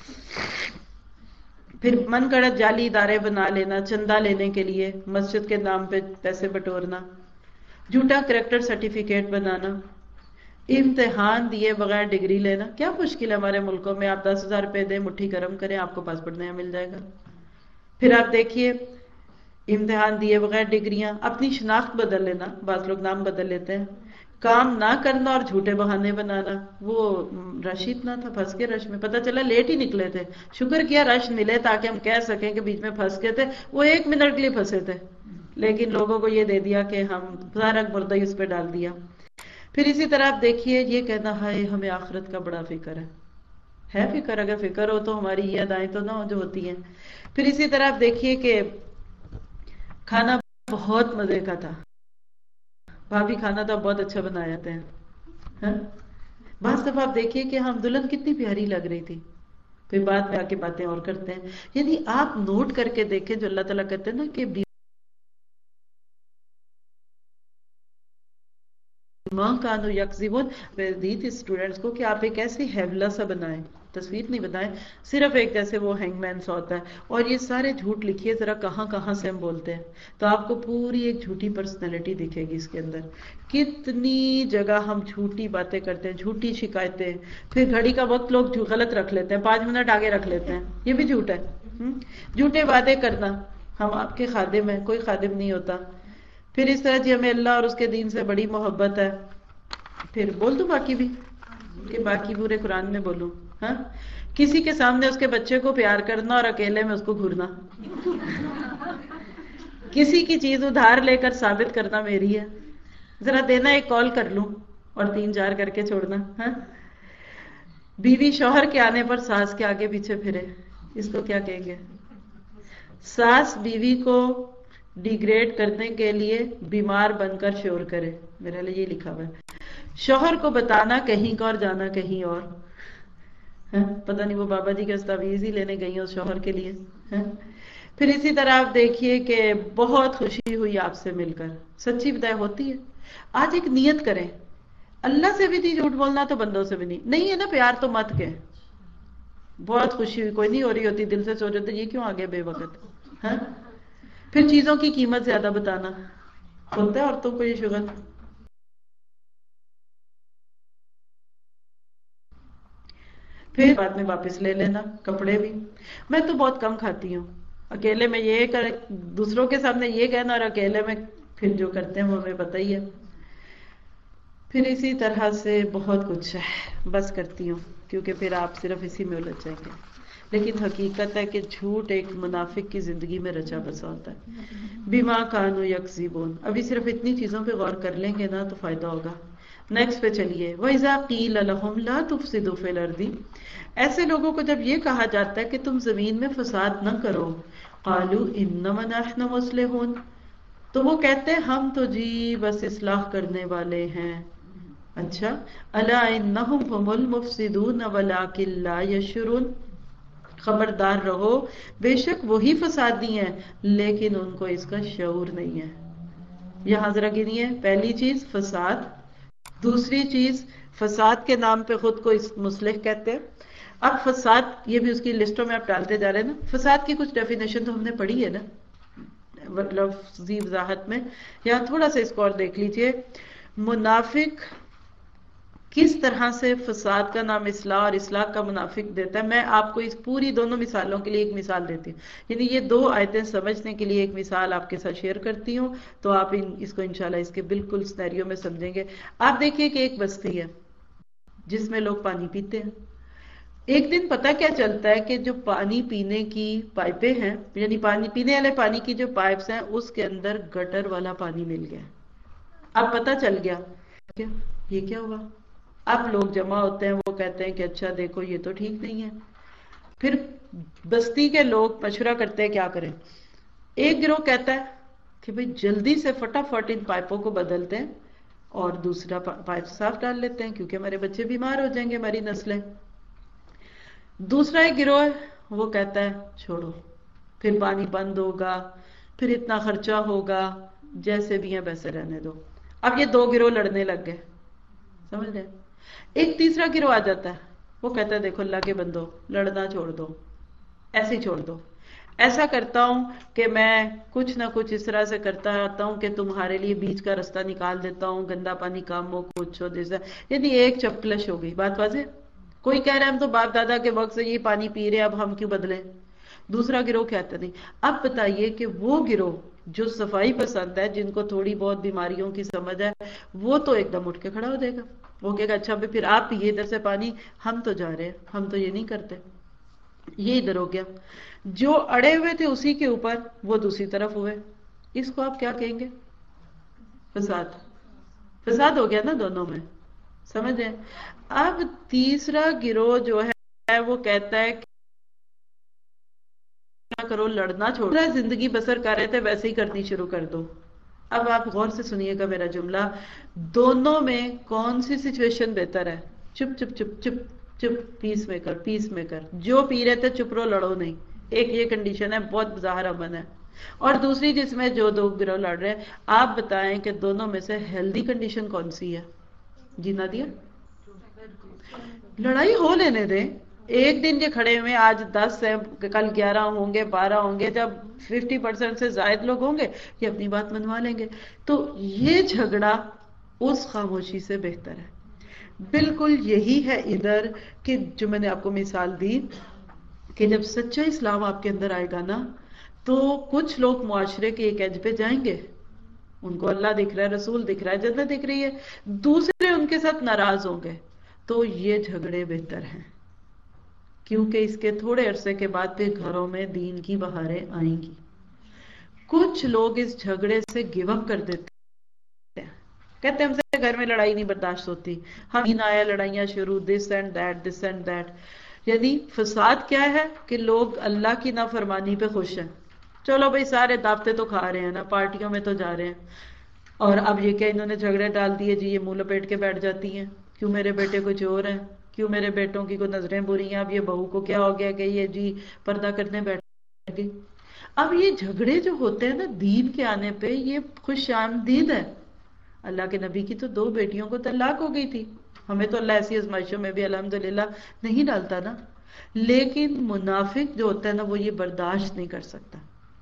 پھر من گڑت جعلی ادارے بنا لینا چندہ لینے کے لیے، مسجد کے نام پہ پیسے بٹورنا، جھوٹا کریکٹر سرٹیفکیٹ بنانا، امتحان دیے بغیر ڈگری لینا. کیا مشکل ہے ہمارے ملکوں میں، آپ دس ہزار روپے دیں مٹھی گرم کریں آپ کو پاسپورٹ نیا مل جائے گا. پھر آپ دیکھیے امتحان دیے بغیر ڈگریاں، اپنی شناخت بدل لینا، بعض لوگ نام بدل لیتے ہیں، کام نہ کرنا اور جھوٹے بہانے بنانا. وہ رش اتنا تھا پھنس کے رش میں، پتہ چلا لیٹ ہی نکلے تھے، شکر کیا رش ملے تاکہ ہم کہہ سکیں کہ بیچ میں پھنس گئے تھے. وہ ایک منٹ کے لیے پھنسے تھے لیکن لوگوں کو یہ دے دیا کہ ہم سارا مردہ ہی اس پہ ڈال دیا. پھر اسی طرح آپ دیکھیے یہ کہنا ہے ہمیں آخرت کا بڑا فکر ہے. ہے فکر؟ اگر فکر ہو تو ہماری یہ ادائیں تو نہ ہو جو ہوتی ہیں. پھر اسی طرح آپ دیکھیے کہ کھانا بہت مزے کا تھا، بھابھی کھانا تو بہت اچھا بنا جاتے ہیں. بعض دفعہ آپ دیکھیے کہ ہم دلہن کتنی پیاری لگ رہی تھی، پھر بعد میں آ کے باتیں اور کرتے ہیں. یعنی آپ نوٹ کر کے دیکھیں جو اللہ تعالیٰ کہتے ہیں نا کہ ماں کانو یکذبون، دی تھی اسٹوڈنٹس کو کہ آپ ایک ایسی ہیولا سا بنائیں، تصویر نہیں بنائیں صرف ایک جیسے وہ ہینگ مین سا ہوتا ہے، اور یہ سارے جھوٹ لکھیے ذرا کہاں کہاں سے ہم بولتے ہیں تو آپ کو پوری ایک جھوٹی پرسنالٹی دکھے گی اس کے اندر. کتنی جگہ ہم جھوٹی باتیں کرتے ہیں، جھوٹی شکایتیں. پھر گھڑی کا وقت لوگ غلط رکھ لیتے ہیں، پانچ منٹ آگے رکھ لیتے ہیں، یہ بھی جھوٹ ہے. جھوٹے وعدے کرنا، ہم آپ کے خادم ہیں، کوئی خادم نہیں ہوتا. پھر اس طرح جی ہمیں اللہ اور اس کے دین سے بڑی محبت ہے. پھر بول دوں باقی بھی کہ باقی پورے قرآن میں بولوں. ہاں کسی کے سامنے اس کے بچے کو پیار کرنا اور اکیلے میں اس کو گھورنا، کسی کی چیز ادھار لے کر ثابت کرنا میری ہے، ذرا دینا ایک کال کر لوں اور تین چار کر کے چھوڑنا. ہاں بیوی شوہر کے آنے پر ساس کے آگے پیچھے پھرے، اس کو کیا کہیں گے؟ ساس بیوی کو ڈیگریڈ کرنے کے لیے بیمار بن کر شور کرے، میرے لیے یہ لکھا ہوا ہے. شوہر کو بتانا کہیں کا اور جانا کہیں اور. پتہ نہیں وہ بابا جی کے استاویز ہی لینے گئی ہیں اس شوہر کے لیے. پھر اسی طرح آپ دیکھیے کہ بہت خوشی ہوئی آپ سے مل کر، سچی بدائی ہوتی ہے. آج ایک نیت کریں، اللہ سے بھی نہیں جھوٹ بولنا تو بندوں سے بھی نہیں. نہیں ہے نا پیار تو مت کے. بہت خوشی ہوئی، کوئی نہیں ہو رہی ہوتی، دل سے سوچ رہے تھے یہ کیوں آگے بے وقت. ہاں پھر چیزوں کی قیمت زیادہ بتانا، ہوتا ہے عورتوں کو یہ شغل. پھر بعد میں واپس لے لینا کپڑے بھی. میں تو بہت کم کھاتی ہوں، اکیلے میں یہ کر دوسروں کے سامنے یہ کہنا اور اکیلے میں پھر جو کرتے ہیں وہ ہمیں پتہ ہی ہے. پھر اسی طرح سے بہت کچھ ہے، بس کرتی ہوں کیونکہ پھر آپ صرف اسی میں الجھ جائیں گے. لیکن حقیقت ہے کہ جھوٹ ایک منافق کی زندگی میں رچا بسا ہوتا ہے. بما کانوا یکذبون. ابھی صرف اتنی چیزوں پہ غور کر لیں گے نا تو فائدہ ہوگا. نیکسٹ پہ چلیے. وَإِذَا قِيلَ لَهُمْ لَا تُفْسِدُوا فِي الْأَرْضِ. ایسے لوگوں کو جب یہ کہا جاتا ہے کہ تم زمین میں فساد نہ کرو، قَالُوا إِنَّمَا نَحْنُ مُصْلِحُونَ. تو وہ کہتے ہیں ہم تو جی بس اصلاح کرنے والے ہیں. اچھا، الا انہم هم المفسدون ولکن لا یشعرون، خبردار رہو بے شک وہی فسادی ہیں لیکن ان کو اس کا شعور نہیں ہے. یہاں ذرا گنیے، پہلی چیز فساد، دوسری چیز فساد کے نام پہ خود کو اس مصلح کہتے ہیں. اب فساد یہ بھی اس کی لسٹوں میں آپ ڈالتے جا رہے ہیں نا. فساد کی کچھ ڈیفینیشن تو ہم نے پڑھی ہے نا لفظی وضاحت میں. یہاں تھوڑا سا اس کو اور دیکھ لیجئے. منافق کس طرح سے فساد کا نام اصلاح اور اصلاح کا منافق دیتا ہے. میں آپ کو اس پوری دونوں مثالوں کے لیے ایک مثال دیتی ہوں. یعنی یہ دو آیتیں سمجھنے کے لیے ایک مثال آپ کے ساتھ شیئر کرتی ہوں تو آپ ان اس کو انشاءاللہ اس کے بالکل سینیریو میں سمجھیں گے. آپ دیکھیے کہ ایک بستی ہے جس میں لوگ پانی پیتے ہیں. ایک دن پتہ کیا چلتا ہے کہ جو پانی پینے کی پائپیں ہیں، یعنی پانی پینے والے پانی کی جو پائپس ہیں اس کے اندر گٹر والا پانی مل گیا. اب پتہ چل گیا کیا یہ کیا ہوا. اب لوگ جمع ہوتے ہیں، وہ کہتے ہیں کہ اچھا دیکھو یہ تو ٹھیک نہیں ہے. پھر بستی کے لوگ مشورہ کرتے ہیں کیا کریں. ایک گروہ کہتا ہے کہ بھئی جلدی سے فٹافٹ ان پائپوں کو بدلتے ہیں اور دوسرا پائپ صاف ڈال لیتے ہیں کیونکہ ہمارے بچے بیمار ہو جائیں گے، ہماری نسلیں. دوسرا ایک گروہ ہے وہ کہتا ہے چھوڑو، پھر پانی بند ہوگا، پھر اتنا خرچہ ہوگا، جیسے بھی ہیں ویسے رہنے دو. اب یہ دو گروہ لڑنے لگ گئے، سمجھ رہے. ایک تیسرا گروہ آ جاتا ہے، وہ کہتا ہے دیکھو اللہ کے بندو لڑنا چھوڑ دو، ایسے ہی چھوڑ دو. ایسا کرتا ہوں کہ میں کچھ نہ کچھ اس طرح سے کرتا آتا ہوں کہ تمہارے لیے بیچ کا رستہ نکال دیتا ہوں، گندا پانی کم ہو کچھ ہو جیسا. یعنی ایک چپکلش ہو گئی. بات واضح. کوئی کہہ رہا ہے ہم تو باپ دادا کے وقت سے یہ پانی پی رہے اب ہم کیوں بدلیں. دوسرا گروہ کہتا نہیں. اب بتائیے کہ وہ گروہ جو صفائی پسند ہے، جن کو تھوڑی بہت بیماریوں کی سمجھ ہے، وہ تو ایک دم اٹھ کے کھڑا ہو جائے گا. وہ کہے گا اچھا پھر آپ پیے ادھر سے پانی، ہم تو جا رہے ہیں، ہم تو یہ نہیں کرتے. یہ ادھر ہو گیا. جو اڑے ہوئے تھے اسی کے اوپر وہ دوسری طرف ہوئے. اس کو آپ کیا کہیں گے؟ فساد. فساد ہو گیا نا دونوں میں، سمجھیں. اب تیسرا گروہ جو ہے وہ کہتا ہے کیا کرو لڑنا چھوڑو، زندگی بسر کر رہے تھے ویسے ہی کرنی شروع کر دو. اب آپ غور سے سنیے گا میرا جملہ. دونوں میں کون سی سچویشن بہتر ہے؟ چپ چپ چپ چپ چپ پیس میں کر پیس میں کر. جو پی رہے تھے چپ رو، لڑو نہیں. ایک یہ کنڈیشن ہے بہت ظاہر امن ہے. اور دوسری جس میں جو دو گروہ لڑ رہے ہیں. آپ بتائیں کہ دونوں میں سے ہیلدی کنڈیشن کون سی ہے؟ جی نادیہ؟ لڑائی ہو لینے دیں. ایک دن یہ کھڑے ہوئے آج دس ہیں، کل گیارہ ہوں گے، بارہ ہوں گے. جب ففٹی پرسینٹ سے زائد لوگ ہوں گے یہ اپنی بات منوا لیں گے. تو یہ جھگڑا اس خاموشی سے بہتر ہے. بالکل یہی ہے ادھر کہ جو میں نے آپ کو مثال دی کہ جب سچا اسلام آپ کے اندر آئے گا نا تو کچھ لوگ معاشرے کے ایک ایج پہ جائیں گے، ان کو اللہ دکھ رہا ہے، رسول دکھ رہا ہے، جنت دکھ رہی ہے. دوسرے ان کے ساتھ ناراض ہوں گے. تو یہ جھگڑے بہتر ہیں کیونکہ اس کے تھوڑے عرصے کے بعد پھر گھروں میں دین کی بہاریں آئیں گی. کچھ لوگ اس جھگڑے سے گیو اپ کر دیتے ہیں، کہتے ہیں ہم سے گھر میں لڑائی نہیں برداشت ہوتی، ہم دین آیا لڑائیاں شروع، this and that this and that. یعنی فساد کیا ہے کہ لوگ اللہ کی نافرمانی پہ خوش ہیں. چلو بھائی سارے دعوتیں تو کھا رہے ہیں نا، پارٹیوں میں تو جا رہے ہیں. اور اب یہ کہ انہوں نے جھگڑے ڈال دیے جی، یہ منہ لپیٹ کے بیٹھ جاتی ہیں، کیوں میرے بیٹے کو چور ہے، کیوں میرے بیٹوں کی کوئی نظریں بری ہیں. اب یہ بہو کو کیا ہو گیا کہ یہ جی پردہ کرنے بیٹھ گئی. اب یہ جھگڑے جو ہوتے ہیں نا دین کے آنے پہ یہ خوش آمدید ہے. اللہ کے نبی کی تو دو بیٹیوں کو طلاق ہو گئی تھی. ہمیں تو اللہ ایسی آزمائشوں میں بھی الحمدللہ نہیں ڈالتا نا. لیکن منافق جو ہوتا ہے نا وہ یہ برداشت نہیں کر سکتا.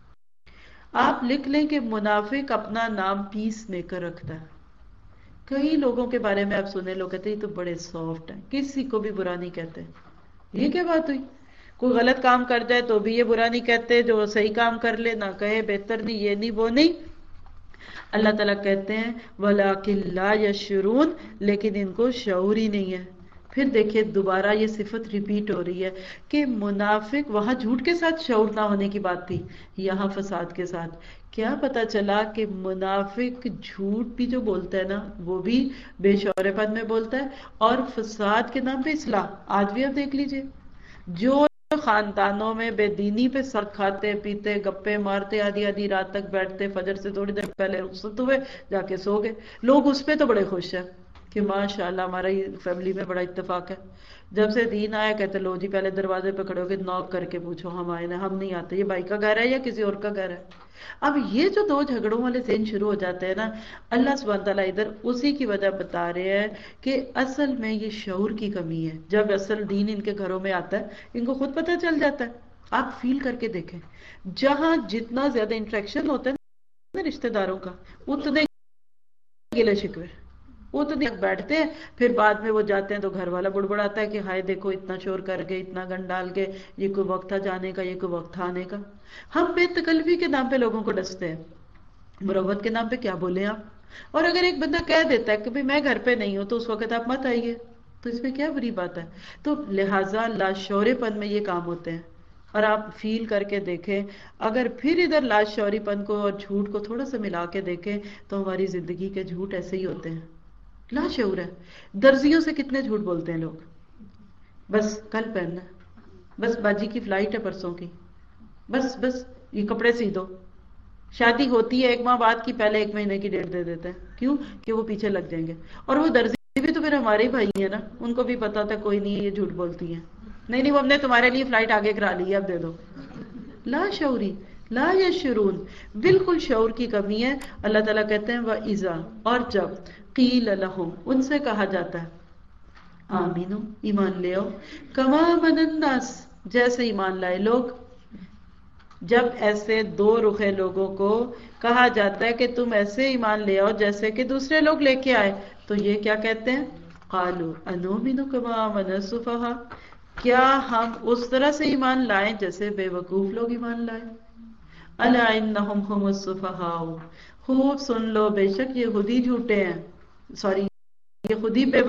آپ لکھ لیں کہ منافق اپنا نام پیس میکر رکھتا ہے. کئی لوگوں کے بارے میں آپ سنیں، لوگ کہتے ہیں یہ تو بڑے سافٹ ہیں، کسی کو بھی برا نہیں کہتے. یہ کیا بات ہوئی؟ کوئی غلط کام کر جائے تو بھی یہ برا نہیں کہتے، جو صحیح کام کر لے نہ کہے بہتر نہیں، یہ نہیں وہ نہیں. اللہ تعالیٰ کہتے ہیں وَلَٰكِن لَا يَشْعُرُونَ، لیکن ان کو شعور ہی نہیں ہے. پھر دیکھیں دوبارہ یہ صفت ریپیٹ ہو رہی ہے کہ منافق، وہاں جھوٹ کے ساتھ شعور نہ ہونے کی بات تھی، یہاں فساد کے ساتھ. کیا پتا چلا کہ منافق جھوٹ بھی جو بولتا ہے نا وہ بھی بے شعور پن میں بولتا ہے، اور فساد کے نام پہ اصلاح. آج بھی آپ دیکھ لیجئے جو خاندانوں میں بے دینی پہ سر کھاتے پیتے گپے مارتے آدھی آدھی رات تک بیٹھتے، فجر سے تھوڑی دیر پہلے رخصت ہوئے جا کے سو گئے، لوگ اس پہ تو بڑے خوش ہیں کہ ماشاءاللہ ہمارا یہ فیملی میں بڑا اتفاق ہے۔ جب سے دین آیا کہتے لو جی پہلے دروازے پہ کھڑے ہو کے نوک کر کے پوچھو ہم آئے نا، ہم نہیں آتے، یہ بھائی کا گھر ہے یا کسی اور کا گھر ہے۔ اب یہ جو دو جھگڑوں والے ذہن شروع ہو جاتے ہیں نا، اللہ سبحانہ تعالیٰ ادھر اسی کی وجہ بتا رہے ہیں کہ اصل میں یہ شعور کی کمی ہے۔ جب اصل دین ان کے گھروں میں آتا ہے ان کو خود پتہ چل جاتا ہے۔ آپ فیل کر کے دیکھیں، جہاں جتنا زیادہ انٹریکشن ہوتا ہے نا رشتہ داروں کا، اتنے گلے شکوے، وہ تو دیکھ بیٹھتے ہیں، پھر بعد میں وہ جاتے ہیں تو گھر والا بڑبڑاتا ہے کہ ہائے دیکھو اتنا شور کر کے اتنا گن ڈال کے، یہ کوئی وقت تھا جانے کا، یہ کوئی وقت تھا آنے کا۔ ہم بے تکلفی کے نام پہ لوگوں کو ڈستے ہیں، مروت کے نام پہ کیا بولیں آپ؟ اور اگر ایک بندہ کہہ دیتا ہے کہ بھئی میں گھر پہ نہیں ہوں تو اس وقت آپ مت آئیے، تو اس میں کیا بری بات ہے؟ تو لہٰذا لاشعوری پن میں یہ کام ہوتے ہیں۔ اور آپ فیل کر کے دیکھیں، اگر پھر ادھر لاشعوری پن کو اور جھوٹ کو تھوڑا سا ملا کے دیکھیں تو ہماری زندگی کے جھوٹ ایسے ہی ہوتے ہیں، لاشعور ہے۔ درزیوں سے کتنے جھوٹ بولتے ہیں لوگ، بس کل پہننا، بس باجی کی فلائٹ ہے پرسوں کی، بس بس یہ کپڑے سی دو۔ شادی ہوتی ہے ایک ماہ بعد کی، پہلے ایک مہینے کی ڈیٹ دے دیتے ہیں، کیوں کہ وہ پیچھے لگ جائیں گے۔ اور وہ درزی بھی تو پھر ہمارے ہی بھائی ہیں نا، ان کو بھی پتا تھا کوئی نہیں یہ جھوٹ بولتی ہیں، نہیں نہیں وہ ہم نے تمہارے لیے فلائٹ آگے کرا لی ہے اب دے دو۔ لا شعوری، لا یشعرون، بالکل شعور کی کمی ہے۔ اللہ تعالیٰ کہتے ہیں وَإِذَا، اور جب قیل لہم، ان سے کہا جاتا ہے آمینو، ایمان لے آؤ، کما آمن الناس، جیسے ایمان لائے لوگ۔ جب ایسے دو رخے لوگوں کو کہا جاتا ہے کہ تم ایسے ایمان لے آؤ جیسے کہ دوسرے لوگ لے کے آئے، تو یہ کیا کہتے ہیں؟ قالوا انؤمن کما آمن السفہاء، کیا ہم اس طرح سے ایمان لائیں جیسے بے وقوف لوگ ایمان لائیں؟ الا انہم هم السفہاء، خوب سن لو بے شک یہ خود ہی جھوٹے ہیں، سوری یہ خود ہی بے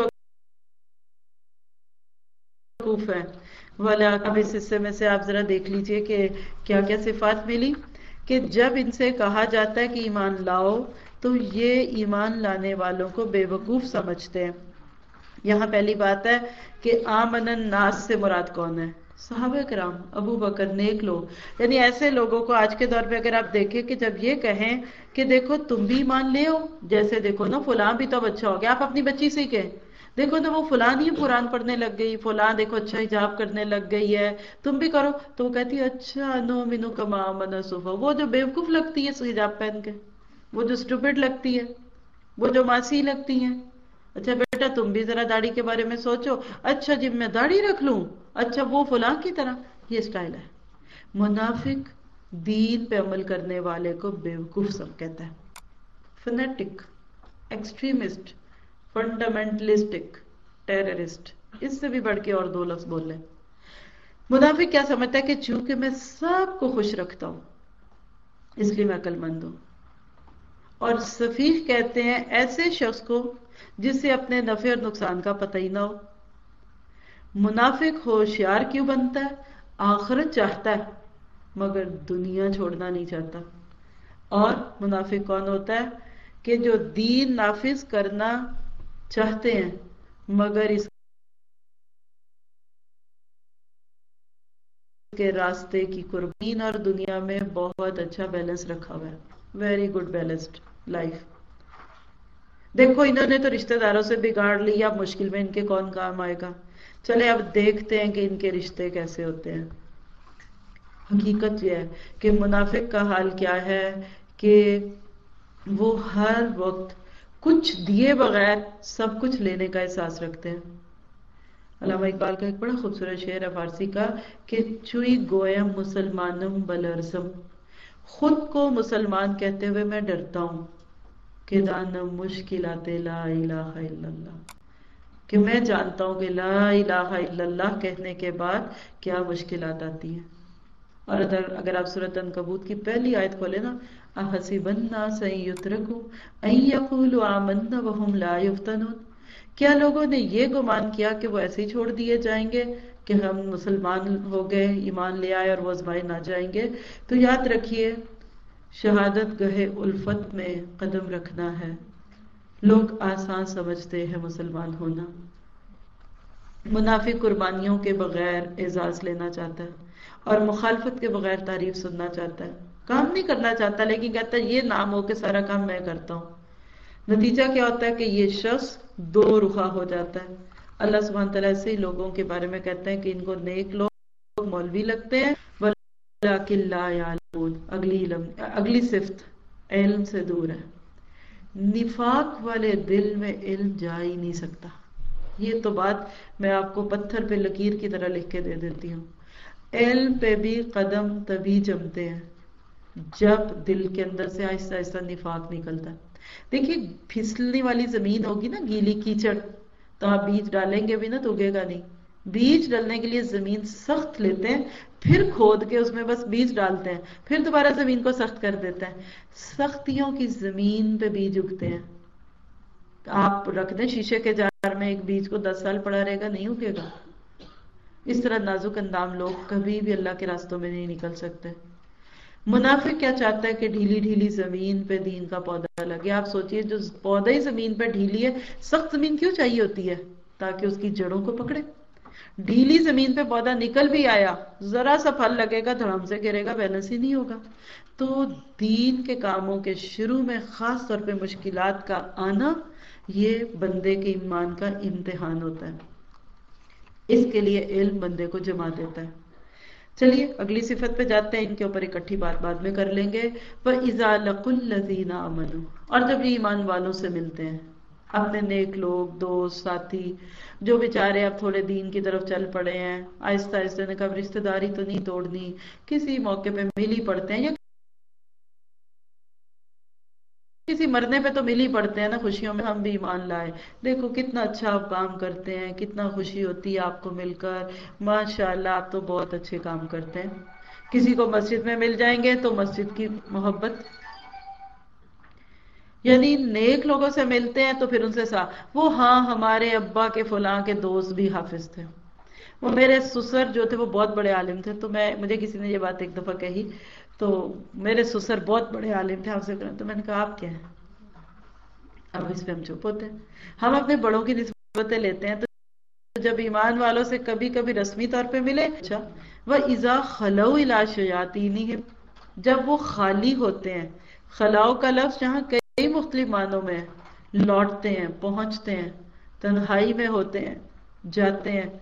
وقوف ہیں۔ والا، اب اس حصے میں سے آپ ذرا دیکھ لیجئے کہ کیا کیا صفات ملی، کہ جب ان سے کہا جاتا ہے کہ ایمان لاؤ تو یہ ایمان لانے والوں کو بے وقوف سمجھتے ہیں۔ یہاں پہلی بات ہے کہ آمن الناس سے مراد کون ہے؟ صحابہ کرام، ابو بکر، نیک لوگ، یعنی ایسے لوگوں کو آج کے دور پہ اگر آپ دیکھیں کہ جب یہ کہیں کہ دیکھو تم بھی ایمان لے ہو، جیسے دیکھو نا فلاں بھی تو اب اچھا ہو گیا، آپ اپنی بچی سے کہیں دیکھو نا وہ فلاں ہی قرآن پڑھنے لگ گئی، فلاں دیکھو اچھا حجاب کرنے لگ گئی ہے، تم بھی کرو، تو وہ کہتی ہے اچھا نؤمن کما آمن السفہاء، وہ جو بیوقوف لگتی ہے حجاب پہن کے، وہ جو اسٹوپڈ لگتی ہے، وہ جو ماسی لگتی ہیں، اچھا بیٹا تم بھی ذرا داڑھی کے بارے میں سوچو، اچھا جب میں داڑھی رکھ لوں، اچھا وہ فلاں کی طرح، یہ سٹائل ہے۔ منافق دین پہ عمل کرنے والے کو بیوقوف سب کہتا ہے، فنیٹک، ایکسٹریمسٹ، فنڈامنٹلسٹک، ٹیررسٹ، اس سے بھی بڑھ کے اور دو لفظ بول لیں۔ منافق کیا سمجھتا ہے کہ چونکہ میں سب کو خوش رکھتا ہوں اس لیے میں عقل مند ہوں، اور سفیہ کہتے ہیں ایسے شخص کو جسے اپنے نفع اور نقصان کا پتہ ہی نہ ہو۔ منافق ہوشیار کیوں بنتا ہے؟ آخرت چاہتا ہے مگر دنیا چھوڑنا نہیں چاہتا۔ اور منافق کون ہوتا ہے؟ کہ جو دین نافذ کرنا چاہتے ہیں مگر اس کے راستے کی قربین اور دنیا میں بہت اچھا بیلنس رکھا ہوا ہے، ویری گڈ بیلنسڈ لائف۔ دیکھو انہوں نے تو رشتہ داروں سے بگاڑ لیا، اب مشکل میں ان کے کون کام آئے گا، چلے اب دیکھتے ہیں کہ ان کے رشتے کیسے ہوتے ہیں۔ حقیقت یہ ہے کہ منافق کا حال کیا ہے کہ وہ ہر وقت کچھ دیے بغیر سب کچھ لینے کا احساس رکھتے ہیں۔ علامہ اقبال کا ایک بڑا خوبصورت شعر ہے فارسی کا کہ چوئی گویم مسلمانم بلرزم، خود کو مسلمان کہتے ہوئے میں ڈرتا ہوں کہ دانم مشکلات لا الہ الا اللہ، کہ میں جانتا ہوں کہ لا الہ الا اللہ کہنے کے بعد کیا مشکلات آتی ہیں۔ اور اگر اگر آپ سورۃ عنکبوت کی پہلی آیت کھولیں نا، احسب الناس ان یترکوا ان یقولوا آمنا وهم لا یفتنون، کیا لوگوں نے یہ گمان کیا کہ وہ ایسے ہی چھوڑ دیے جائیں گے کہ ہم مسلمان ہو گئے، ایمان لے آئے اور وہ آزمائے نہ جائیں گے؟ تو یاد رکھیے شہادت گاہ الفت میں قدم رکھنا ہے۔ لوگ آسان سمجھتے ہیں مسلمان ہونا، منافق قربانیوں کے بغیر اعزاز لینا چاہتا ہے اور مخالفت کے بغیر تعریف سننا چاہتا ہے. کام نہیں کرنا چاہتا لیکن کہتا ہے یہ نام ہو کہ سارا کام میں کرتا ہوں. نتیجہ کیا ہوتا ہے کہ یہ شخص دو رخا ہو جاتا ہے. اللہ سبحانہ تعالیٰ ایسے ہی لوگوں کے بارے میں کہتے ہیں کہ ان کو نیک لوگ مولوی لگتے ہیں وَلَٰكِن لَا يَعْلَمُونَ. اگلی اگلی صفت علم سے دور ہے. نفاق والے دل میں علم جا ہی نہیں سکتا. یہ تو بات میں آپ کو پتھر پہ لکیر کی طرح لکھ کے دے دیتی ہوں. علم پہ بھی قدم تبھی جمتے ہیں جب دل کے اندر سے آہستہ آہستہ نفاق نکلتا ہے. دیکھیے پھسلنے والی زمین ہوگی نا، گیلی کیچڑ، تو آپ بیج ڈالیں گے بھی نا تو اگے گا نہیں. بیج ڈالنے کے لیے زمین سخت لیتے ہیں، پھر کھود کے اس میں بس بیج ڈالتے ہیں، پھر دوبارہ زمین کو سخت کر دیتے ہیں. سختیوں کی زمین پہ بیج اگتے ہیں. آپ رکھ دیں شیشے کے جار میں ایک بیج کو دس سال پڑا رہے گا، نہیں اگے گا. اس طرح نازک اندام لوگ کبھی بھی اللہ کے راستوں میں نہیں نکل سکتے. منافق کیا چاہتا ہے کہ ڈھیلی ڈھیلی زمین پہ دین کا پودا لگے. آپ سوچئے جو پودا ہی زمین پہ ڈھیلی ہے، سخت زمین کیوں چاہیے ہوتی ہے؟ تاکہ اس کی جڑوں کو پکڑے. ڈھیلی زمین پہ پودا نکل بھی آیا، ذرا سا پھل لگے گا دھڑام سے گرے گا، بیلنس ہی نہیں ہوگا. تو دین کے کاموں کے شروع میں خاص طور پہ مشکلات کا آنا یہ بندے کے ایمان کا امتحان ہوتا ہے. اس کے لیے علم بندے کو جما دیتا ہے. چلیے اگلی صفت پہ جاتے ہیں. ان کے اوپر اکٹھی بات بعد میں کر لیں گے. وَإِذَا لَقُوا الَّذِينَ آمَنُوا. اور جب یہ ایمان والوں سے ملتے ہیں، اپنے نیک لوگ، دوست، ساتھی جو بیچارے اب تھوڑے دین کی طرف چل پڑے ہیں، آہستہ آہستہ نے کہا رشتہ داری تو نہیں توڑنی، کسی موقع پہ مل ہی پڑتے ہیں، یا کسی مرنے پہ تو مل ہی پڑتے ہیں نا خوشیوں میں. ہم بھی ایمان لائے، دیکھو کتنا اچھا آپ کام کرتے ہیں، کتنا خوشی ہوتی ہے آپ کو مل کر، ماشاءاللہ آپ تو بہت اچھے کام کرتے ہیں. کسی کو مسجد میں مل جائیں گے تو مسجد کی محبت، یعنی نیک لوگوں سے ملتے ہیں تو پھر ان سے سا وہ ہاں ہمارے ابا کے فلاں کے دوست بھی حافظ تھے، وہ میرے سسر جو تھے وہ بہت بڑے عالم تھے. تو میں مجھے کسی نے یہ بات ایک دفعہ کہی، تو میرے سسر بہت بڑے عالم تھے آپ سے، تو میں نے کہا آپ کیا ہیں؟ اب اس پہ ہم چپ ہوتے ہیں. ہم اپنے بڑوں کی نسبتیں لیتے ہیں. تو جب ایمان والوں سے کبھی کبھی رسمی طور پہ ملے، اچھا وَإِذَا خَلَوْا إِلَىٰ شَيَاطِينِهِمْ. جب وہ خالی ہوتے ہیں، خلاؤ کا لفظ جہاں کئی مختلف معنوں میں ہے، لوٹتے ہیں، پہنچتے ہیں، تنہائی میں ہوتے ہیں، جاتے ہیں،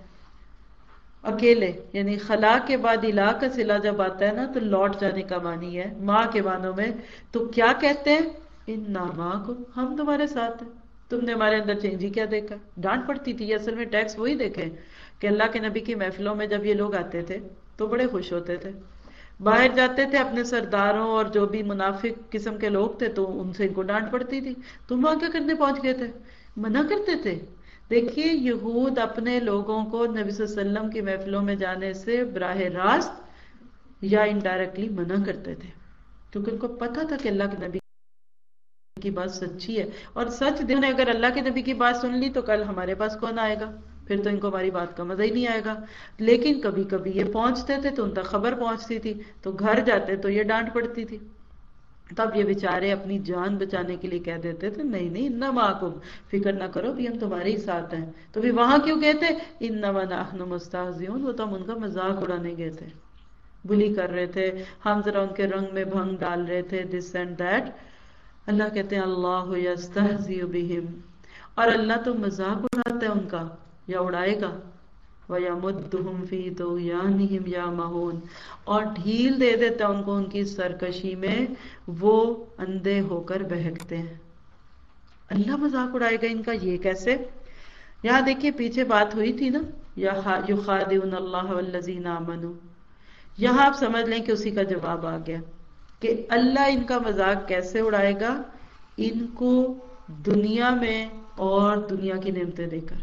اکیلے. یعنی خلا کے بعد الہ کا صلہ جب آتا ہے نا تو لوٹ جانے کا معنی ہے ماں کے معنوں میں. تو کیا کہتے ہیں؟ اِنَّا مَعَكُمْ. ہم تمہارے ساتھ ہیں. تم نے ہمارے اندر چینج ہی کیا دیکھا؟ ڈانٹ پڑتی تھی. اصل میں ٹیکس وہی دیکھیں کہ اللہ کے نبی کی محفلوں میں جب یہ لوگ آتے تھے تو بڑے خوش ہوتے تھے، باہر جاتے تھے اپنے سرداروں اور جو بھی منافق قسم کے لوگ تھے تو ان سے ان کو ڈانٹ پڑتی تھی. تم وہاں کیا کرنے پہنچ گئے تھے؟ منع کرتے تھے. دیکھیے یہود اپنے لوگوں کو نبی صلی اللہ علیہ وسلم کی محفلوں میں جانے سے براہ راست یا انڈائریکٹلی منع کرتے تھے، کیونکہ ان کو پتا تھا کہ اللہ کے نبی کی بات سچی ہے. اور سچ دل نے اگر اللہ کے نبی کی بات سن لی تو کل ہمارے پاس کون آئے گا؟ پھر تو ان کو ہماری بات کا مزہ ہی نہیں آئے گا. لیکن کبھی کبھی یہ پہنچتے تھے تو ان تک خبر پہنچتی تھی، تو گھر جاتے تو یہ ڈانٹ پڑتی تھی. تب یہ بیچارے اپنی جان بچانے کے لیے کہہ دیتے تھے نہیں نہیں انما معکم، فکر نہ کرو بھی ہم تمہارے ہی ساتھ ہیں. تو بھی وہاں کیوں کہتے انما نحن مستہزئون؟ وہ تو ہم ان کا مذاق اڑانے گئے تھے، بلی کر رہے تھے، ہم ذرا ان کے رنگ میں بھنگ ڈال رہے تھے، دس اینڈ دیٹ. اللہ کہتے ہیں اللہ یستہزئ بہم، اور اللہ تو مذاق اڑاتا ہے ان کا یا اڑائے گا. وَيَمُدُّهُمْ فِي طُغْيَانِهِمْ يَعْمَهُونَ، اور ڈھیل دے دیتا ان کو ان کی سرکشی میں، وہ اندھے ہو کر بہکتے ہیں. اللہ مذاق اڑائے گا ان کا، یہ کیسے؟ یہاں دیکھیے پیچھے بات ہوئی تھی نا یخادعون اللہ والذین آمنوا. یہاں آپ سمجھ لیں کہ اسی کا جواب آ گیا کہ اللہ ان کا مذاق کیسے اڑائے گا؟ ان کو دنیا میں اور دنیا کی نعمتیں دے کر.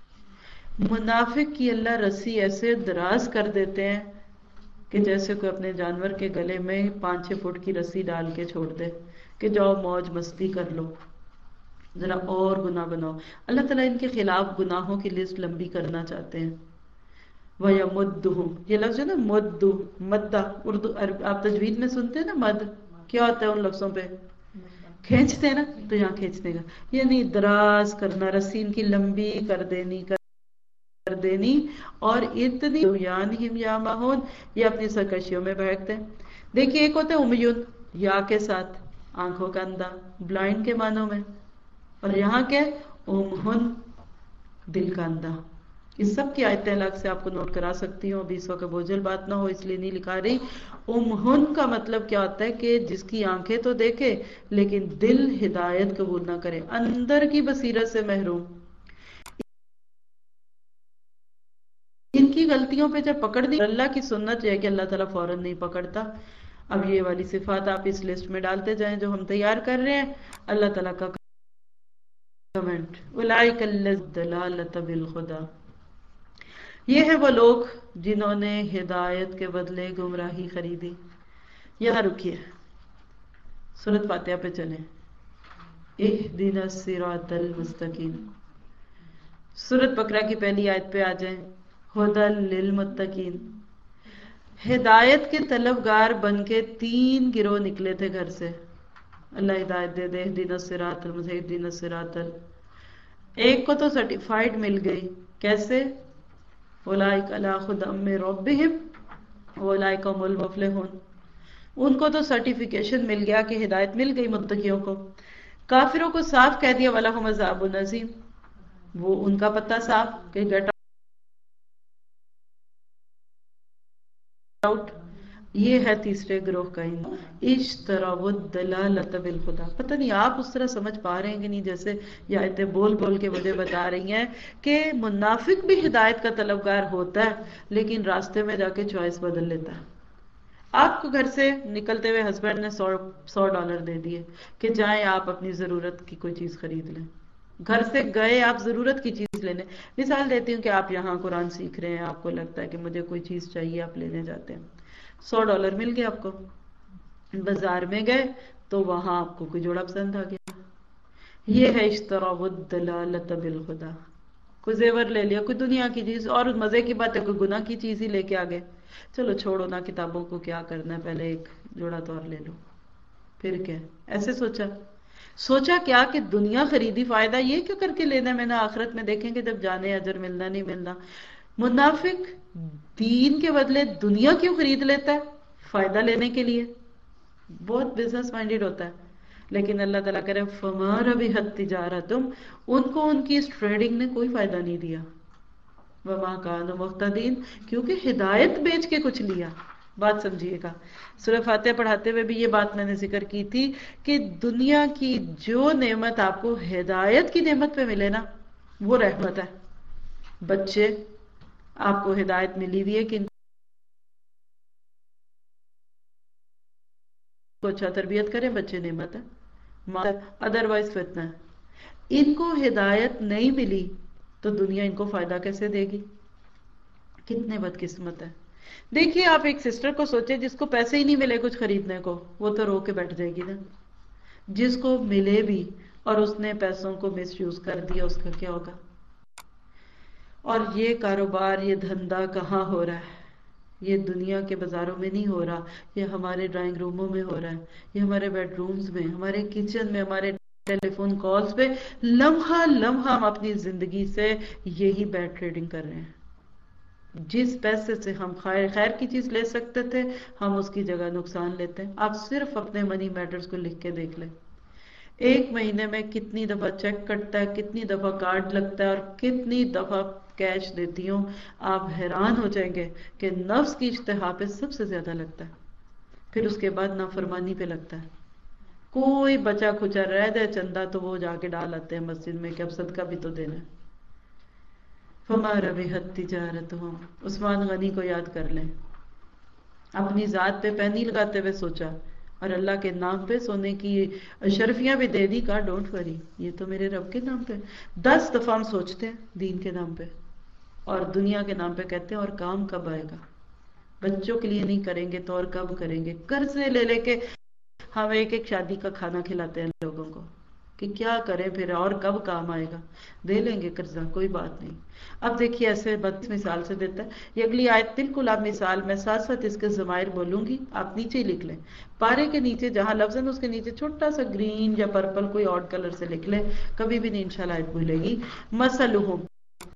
منافق کی اللہ رسی ایسے دراز کر دیتے ہیں کہ جیسے کوئی اپنے جانور کے گلے میں پانچ چھ فٹ کی رسی ڈال کے چھوڑ دے کہ جاؤ موج مستی کر لو، ذرا اور گناہ بناؤ. اللہ تعالیٰ ان کے خلاف گناہوں کی لسٹ لمبی کرنا چاہتے ہیں. وَيَمُدُّهُمْ، یہ لفظ ہے نا مد، مدہ، اردو آپ تجوید میں سنتے ہیں نا مد، کیا ہوتا ہے ان لفظوں پہ؟ کھینچتے ہیں نا، تو یہاں کھینچنے کا یعنی دراز کرنا، رسی ان کی لمبی کر دینی کر دینی اور اتنی یانہم یامہون یہ اپنی سرکشیوں میں بہکتے ہیں. دیکھیے ایک ہوتا ہے امیون یا کے ساتھ آنکھوں کا اندھا بلائنڈ کے معنوں میں, اور یہاں کیا امہن دل کا اندھا. اس سب کی آیتیں الگ سے آپ کو نوٹ کرا سکتی ہوں, ابھی اس وقت بوجھل بات نہ ہو اس لیے نہیں لکھا رہی. امہن کا مطلب کیا ہوتا ہے کہ جس کی آنکھیں تو دیکھے لیکن دل ہدایت قبول نہ کرے, اندر کی بصیرت سے محروم. ان کی غلطیوں پہ جب پکڑ دی, اللہ کی سنت یہ ہے کہ اللہ تعالیٰ فوراً نہیں پکڑتا. اب یہ والی صفات آپ اس لسٹ میں ڈالتے جائیں جو ہم تیار کر رہے ہیں. اللہ تعالیٰ کا کمنٹ اولئک الذین ضلالۃ بالہدی, یہ ہے وہ لوگ جنہوں نے ہدایت کے بدلے گمراہی خریدی. یہاں رکیے, سورۃ فاتحہ پہ چلیں. اہدنا الصراط المستقیم, سورۃ بقرہ کی پہلی آیت پہ آ جائیں. ھدی للمتقین, ہدایت کے طلبگار بن کے تین گروہ نکلے تھے گھر سے. اللہ ہدایت دے دے, اہدنا الصراط المستقیم, اہدنا الصراط. ایک کو تو سرٹیفائیڈ مل گئی, کیسے؟ اولئک علی ھدی من ربہم واولئک هم المفلحون, ان کو تو سرٹیفکیشن مل گیا کہ ہدایت مل گئی متقیوں کو. کافروں کو صاف کہہ دیا ولہم عذاب عظیم, وہ ان کا پتہ صاف کہ گیٹ آؤٹ. یہ ہے تیسرے گروہ کا اشتروا الضلالۃ بالہدی. پتہ نہیں آپ اس طرح سمجھ پا رہے ہیں کہ نہیں, جیسے یہ آیتیں بول بول کے مجھے بتا رہی ہیں کہ منافق بھی ہدایت کا طلبگار ہوتا ہے لیکن راستے میں جا کے چوائس بدل لیتا ہے. آپ کو گھر سے نکلتے ہوئے ہسبینڈ نے سو سو ڈالر دے دیے کہ جائیں آپ اپنی ضرورت کی کوئی چیز خرید لیں. گھر سے گئے آپ ضرورت کی چیز لینے, مثال دیتی ہوں کہ آپ یہاں قرآن سیکھ رہے ہیں, آپ کو لگتا ہے کہ مجھے کوئی چیز چاہیے, آپ لینے جاتے ہیں, سو ڈالر مل گیا آپ کو. بازار میں گئے تو وہاں آپ کو کوئی جوڑا پسند آ گیا. یہ ہے اشتراء الضلالۃ بالہدی. کوئی زیور لے لیا, کوئی دنیا کی چیز, اور مزے کی بات ہے کوئی گناہ کی چیز ہی لے کے آ گئے. چلو چھوڑو نا کتابوں کو, کیا کرنا ہے, پہلے ایک جوڑا تو اور لے لو. پھر کیا ایسے سوچا سوچا کیا کہ دنیا خریدی, فائدہ یہ کیوں کر کے لینا ہے, میں نے آخرت میں دیکھیں کہ جب جانے اجر ملنا نہیں ملنا. منافق دین کے بدلے دنیا کیوں خرید لیتا ہے؟ فائدہ لینے کے لیے, بہت بزنس مائنڈیڈ ہوتا ہے. لیکن اللہ تعالیٰ کرے فما ربحت تجارتہم, ان کو ان کی اس ٹریڈنگ نے کوئی فائدہ نہیں دیا. وما کانوا مہتدین, کیونکہ ہدایت بیچ کے کچھ لیا. بات سمجھیے گا, سورہ فاتحہ پڑھاتے ہوئے بھی یہ بات میں نے ذکر کی تھی کہ دنیا کی جو نعمت آپ کو ہدایت کی نعمت پہ ملے نا وہ رحمت ہے. بچے آپ کو ہدایت ملی ہوئی ہے کہ ان کو اچھا تربیت کریں, بچے نعمت ہے, ادروائز فتنہ ہے. ان کو ہدایت نہیں ملی تو دنیا ان کو فائدہ کیسے دے گی؟ کتنے بدقسمت ہے. دیکھیے آپ ایک سسٹر کو سوچے جس کو پیسے ہی نہیں ملے کچھ خریدنے کو, وہ تو رو کے بیٹھ جائے گی نا. جس کو ملے بھی اور اس نے پیسوں کو مس یوز کر دیا, اس کا کیا ہوگا؟ اور یہ کاروبار, یہ دھندا کہاں ہو رہا ہے؟ یہ دنیا کے بازاروں میں نہیں ہو رہا, یہ ہمارے ڈرائنگ روموں میں ہو رہا ہے, یہ ہمارے بیڈ رومز میں, ہمارے کچن میں, ہمارے ٹیلی فون کالز پہ لمحہ لمحہ ہم اپنی زندگی سے یہی بیڈ ٹریڈنگ کر رہے ہیں. جس پیسے سے ہم خیر خیر کی چیز لے سکتے تھے ہم اس کی جگہ نقصان لیتے ہیں. آپ صرف اپنے منی میٹرز کو لکھ کے دیکھ لیں, ایک مہینے میں کتنی دفعہ چیک کٹتا ہے, کتنی دفعہ کارڈ لگتا ہے, اور کتنی دفعہ کیش دیتی ہوں. آپ حیران ہو جائیں گے کہ نفس کی اشتہا پہ سب سے زیادہ لگتا ہے, پھر اس کے بعد نافرمانی پہ لگتا ہے. کوئی بچا کھچا رہ جائے چندہ تو وہ جا کے ڈال آتے ہیں مسجد میں کہ اب صدقہ بھی تو دینا ہے. فما ربحت تجارتہم, عثمان غنی کو یاد کر لیں, اپنی ذات پہ پینی لگاتے ہوئے سوچا اور اللہ کے نام پہ سونے کی اشرفیاں بھی دے دی, کہا ڈونٹ وری یہ تو میرے رب کے نام پہ. دس دفعہ ہم سوچتے ہیں دین کے نام پہ اور دنیا کے نام پہ کہتے ہیں اور کام کب آئے گا. بچوں کے لیے نہیں کریں گے تو اور کب کریں گے. قرضے لے لے کے ہم ایک ایک شادی کا کھانا کھلاتے ہیں لوگوں کو کہ کیا کریں پھر, اور کب کام آئے گا. دے لیں گے قرضہ, کوئی بات نہیں. اب دیکھیے ایسے بد مثال سے دیتا ہے. یہ اگلی آیت بالکل آپ مثال میں ساتھ ساتھ اس کے ضمائر بولوں گی, آپ نیچے ہی لکھ لیں. پارے کے نیچے جہاں لفظ ہے اس کے نیچے چھوٹا سا گرین یا پرپل کوئی آڈ کلر سے لکھ لیں, کبھی بھی نہیں انشاءاللہ آیت بھولے گی. مثلہم,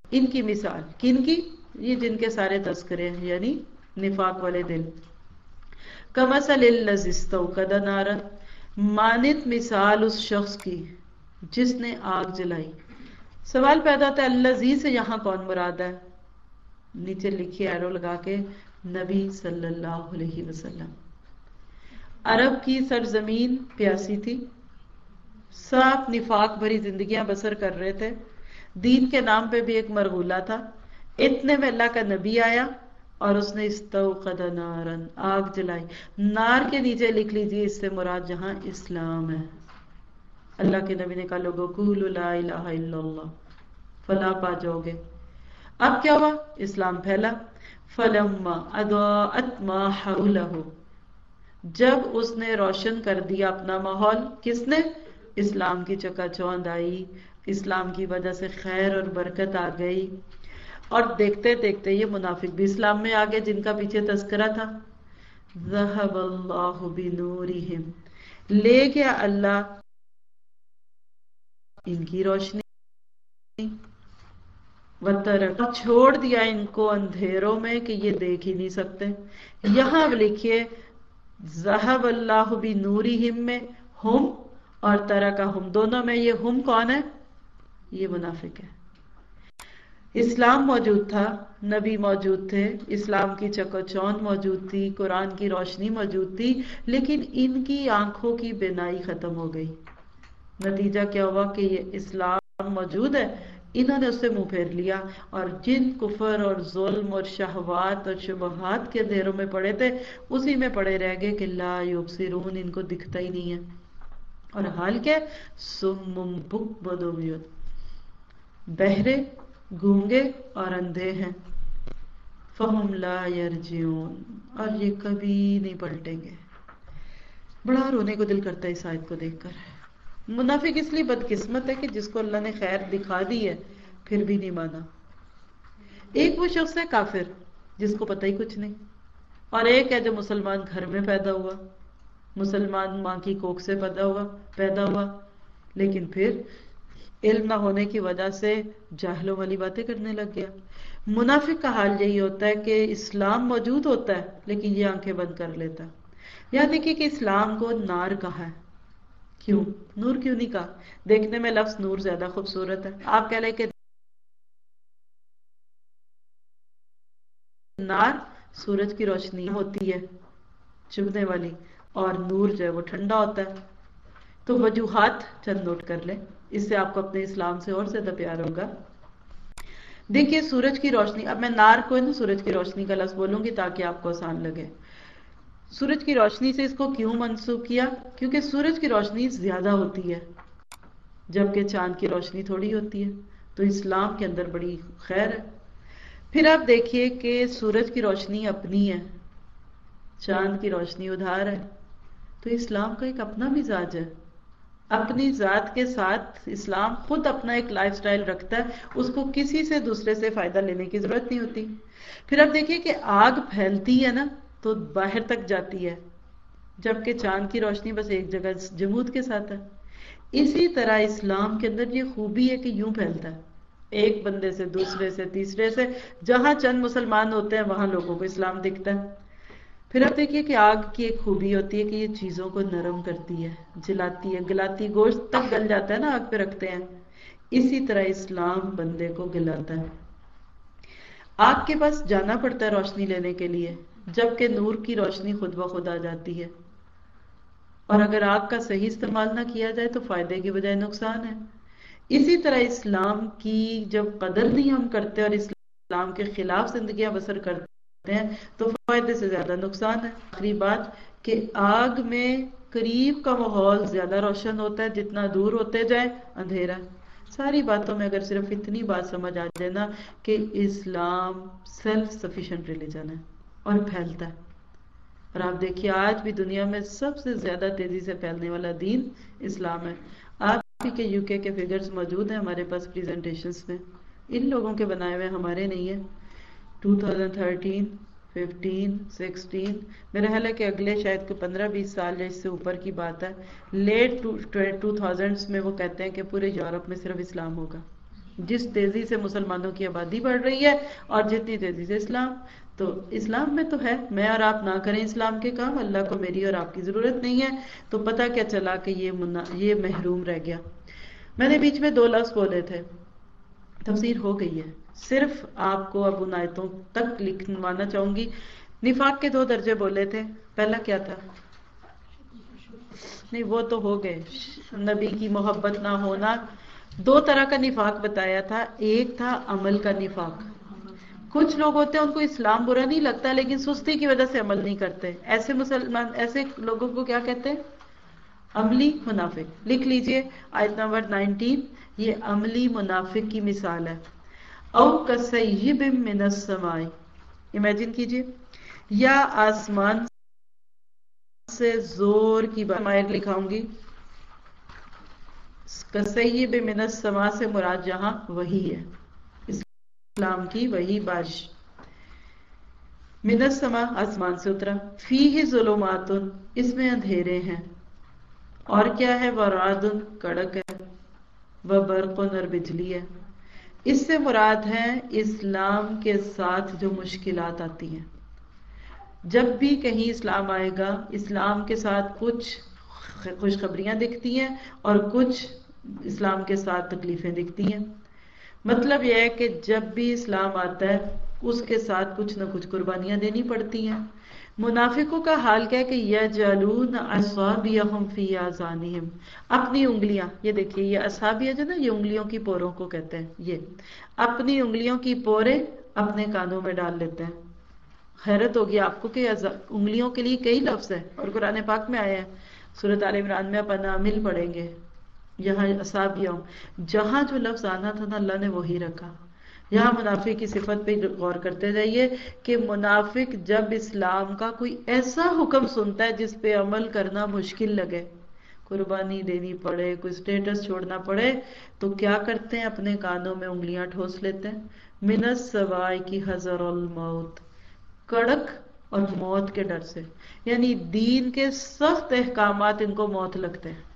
ان کی مثال کن کی؟ یہ جن کے سارے تذکرے ہیں، یعنی نفاق والے دل. کمثل الذی استوقد نارا، مانند مثال اس شخص کی جس نے آگ جلائی. سوال پیدا ہوتا ہے الذی سے یہاں کون مراد ہے؟ نیچے لکھی ایرو لگا کے نبی صلی اللہ علیہ وسلم. عرب کی سرزمین پیاسی تھی، صاف نفاق بھری زندگیاں بسر کر رہے تھے، دین کے نام پہ بھی ایک مرغولہ تھا. اتنے میں اللہ کا نبی آیا اور اس نے استوقد نارن، آگ جلائی. نار کے نیچے لکھ لیجیے اس سے مراد جہاں اسلام ہے. اللہ کے نبی نے کہا لوگو قولوا لا الہ الا اللہ، فلاح پا جاؤ گے. اب کیا ہوا؟ اسلام پھیلا. فلما اضاءت ما حولہ، جب اس نے روشن کر دیا اپنا ماحول. کس نے؟ اسلام کی چکا چوند آئی، اسلام کی وجہ سے خیر اور برکت آ گئی. اور دیکھتے دیکھتے یہ منافق بھی اسلام میں آگے جن کا پیچھے تذکرہ تھا. ذہب اللہ بنورہم، لے گیا اللہ ان کی روشنی، وترک، چھوڑ دیا ان کو اندھیروں میں کہ یہ دیکھ ہی نہیں سکتے. یہاں اب لکھیے ذہب اللہ بنورہم میں ہم اور ترکہم، دونوں میں یہ ہم کون ہے؟ یہ منافق ہے. اسلام موجود تھا، نبی موجود تھے، اسلام کی چکو چوند موجود تھی، قرآن کی روشنی موجود تھی، لیکن ان کی آنکھوں کی بینائی ختم ہو گئی. نتیجہ کیا ہوا کہ یہ اسلام موجود ہے، انہوں نے اس سے منہ پھیر لیا اور جن کفر اور ظلم اور شہوات اور شبہات کے اندھیروں میں پڑے تھے اسی میں پڑے رہ گئے کہ لا یبصرون، ان کو دکھتا ہی نہیں ہے. اور حال کیا؟ صم بکم عمی، بہرے، گونگے اور اندھے ہیں. فہم لا یرجعون، اور یہ کبھی نہیں پلٹیں گے. بڑا رونے کو دل کرتا ہے اس آیت کو دیکھ کر. منافق اس لیے بدقسمت ہے کہ جس کو اللہ نے خیر دکھا دی ہے پھر بھی نہیں مانا. ایک وہ شخص ہے کافر جس کو پتہ ہی کچھ نہیں، اور ایک ہے جو مسلمان گھر میں پیدا ہوا، مسلمان ماں کی کوکھ سے پیدا ہوا پیدا ہوا لیکن پھر علم نہ ہونے کی وجہ سے جاہلوں والی باتیں کرنے لگ گیا. منافق کا حال یہی ہوتا ہے کہ اسلام موجود ہوتا ہے لیکن یہ آنکھیں بند کر لیتا ہے. یاد دیکھیے کہ اسلام کو نار کہا ہے، کیوں؟ نور کیوں نہیں کہا؟ دیکھنے میں لفظ نور زیادہ خوبصورت ہے. آپ کہہ لیں کہ نار سورج کی روشنی ہوتی ہے چبھنے والی، اور نور جو ہے وہ ٹھنڈا ہوتا ہے. تو وجوہات چند نوٹ کر لیں، اس سے آپ کو اپنے اسلام سے اور زیادہ پیار ہوگا. دیکھیے سورج کی روشنی، اب میں نار کو نا سورج کی روشنی کا لفظ بولوں گی تاکہ آپ کو آسان لگے. سورج کی روشنی سے اس کو کیوں منسوب کیا؟ کیونکہ سورج کی روشنی زیادہ ہوتی ہے جبکہ چاند کی روشنی تھوڑی ہوتی ہے. تو اسلام کے اندر بڑی خیر ہے. پھر آپ دیکھیے کہ سورج کی روشنی اپنی ہے، چاند کی روشنی ادھار ہے. تو اسلام کا ایک اپنا مزاج ہے، اپنی ذات کے ساتھ اسلام خود اپنا ایک لائف سٹائل رکھتا ہے، اس کو کسی سے دوسرے سے فائدہ لینے کی ضرورت نہیں ہوتی. پھر آپ دیکھیے کہ آگ پھیلتی ہے نا تو باہر تک جاتی ہے، جبکہ چاند کی روشنی بس ایک جگہ جمود کے ساتھ ہے. اسی طرح اسلام کے اندر یہ خوبی ہے کہ یوں پھیلتا ہے، ایک بندے سے دوسرے سے تیسرے سے، جہاں چند مسلمان ہوتے ہیں وہاں لوگوں کو اسلام دکھتا ہے. پھر آپ دیکھیے کہ آگ کی ایک خوبی ہوتی ہے کہ یہ چیزوں کو نرم کرتی ہے، جلاتی ہے، گلاتی، گوشت تک گل جاتا ہے نا آگ پہ رکھتے ہیں. اسی طرح اسلام بندے کو گلاتا ہے. آگ کے پاس جانا پڑتا ہے روشنی لینے کے لیے، جبکہ نور کی روشنی خود بخود آ جاتی ہے. اور اگر آگ کا صحیح استعمال نہ کیا جائے تو فائدے کی بجائے نقصان ہے. اسی طرح اسلام کی جب قدر نہیں ہم کرتے اور اسلام کے خلاف زندگیاں بسر کرتے ہیں تو فائدے سے زیادہ نقصان ہے. آخری بات کہ آگ میں قریب کا ماحول زیادہ روشن ہوتا ہے، جتنا دور ہوتے جائے اندھیرا. ساری باتوں میں اگر صرف اتنی بات سمجھ آ جائے نا کہ اسلام سیلف سفیشینٹ ریلیجن ہے اور پھیلتا ہے. اور آپ دیکھیے آج بھی دنیا میں سب سے زیادہ تیزی سے پھیلنے والا دین اسلام ہے. آپ کے یو کے کے فگرز موجود ہیں ہمارے پاس پریزنٹیشنز میں، ان لوگوں کے بنائے ہوئے ہمارے نہیں ہیں. Two thousand thirteen, fifteen, sixteen, میرا خیال ہے کہ اگلے شاید کو پندرہ بیس سال یا اس سے اوپر کی بات ہے، لیٹ ٹو تھاؤزینڈس میں وہ کہتے ہیں کہ پورے یورپ میں صرف اسلام ہوگا. جس تیزی سے مسلمانوں کی آبادی بڑھ رہی ہے اور جتنی تیزی سے اسلام، تو اسلام میں تو ہے میں اور آپ نہ کریں اسلام کے کام، اللہ کو میری اور آپ کی ضرورت نہیں ہے، تو پتہ کیا چلا کہ یہ منا یہ محروم رہ گیا۔ میں نے بیچ میں دو لفظ بولے تھے، تفسیر ہو گئی ہے، صرف آپ کو اب ان آیتوں تک لکھوانا چاہوں گی۔ نفاق کے دو درجے بولے تھے، پہلا کیا تھا؟ نہیں وہ تو ہو گئے، نبی کی محبت نہ ہونا۔ دو طرح کا نفاق بتایا تھا، ایک تھا عمل کا نفاق، کچھ لوگ ہوتے ہیں ان کو اسلام برا نہیں لگتا لیکن سستی کی وجہ سے عمل نہیں کرتے، ایسے مسلمان ایسے لوگوں کو کیا کہتے ہیں؟ عملی منافق۔ لکھ لیجئے آیت نمبر نائنٹین، یہ عملی منافق کی مثال ہے۔ او کسیب من السماء، امیجن کیجئے، یا آسمان سے زور کی بات میں لکھاؤں گی، کسیب من السماء سے مراد یہاں وحی ہے، اسلام کی وحی بارش۔ من السماء آسمان سے اترا، فیہ ظلمات اس میں اندھیرے ہیں، اور کیا ہے؟ ورعد کڑک ہے، وبرق اور بجلی ہے۔ اس سے مراد ہے اسلام کے ساتھ جو مشکلات آتی ہیں، جب بھی کہیں اسلام آئے گا اسلام کے ساتھ کچھ خوشخبریاں دکھتی ہیں اور کچھ اسلام کے ساتھ تکلیفیں دکھتی ہیں۔ مطلب یہ ہے کہ جب بھی اسلام آتا ہے اس کے ساتھ کچھ نہ کچھ قربانیاں دینی پڑتی ہیں۔ منافقوں کا حال کیا ہے کہ یجعلون اصابعہم فی آذانہم، اپنی انگلیاں، یہ دیکھیے یہ اصابع جو نا یہ انگلیوں کی پوروں کو کہتے ہیں، یہ اپنی انگلیوں کی پورے اپنے کانوں میں ڈال لیتے ہیں۔ حیرت ہوگی آپ کو کہ انگلیوں کے لیے کئی لفظ ہیں اور قرآن پاک میں آئے ہیں، سورۃ آل عمران میں اپنا عامل پڑھیں گے، یہاں اصابعہم، جہاں جو لفظ آنا تھا نا اللہ نے وہی رکھا۔ یہاں منافق کی صفت پہ غور کرتے جائیے کہ منافق جب اسلام کا کوئی ایسا حکم سنتا ہے جس پہ عمل کرنا مشکل لگے، قربانی دینی پڑے، کوئی سٹیٹس چھوڑنا پڑے، تو کیا کرتے ہیں؟ اپنے کانوں میں انگلیاں ٹھوس لیتے ہیں۔ من السواء کی حذر الموت، کڑک اور موت کے ڈر سے، یعنی دین کے سخت احکامات ان کو موت لگتے ہیں،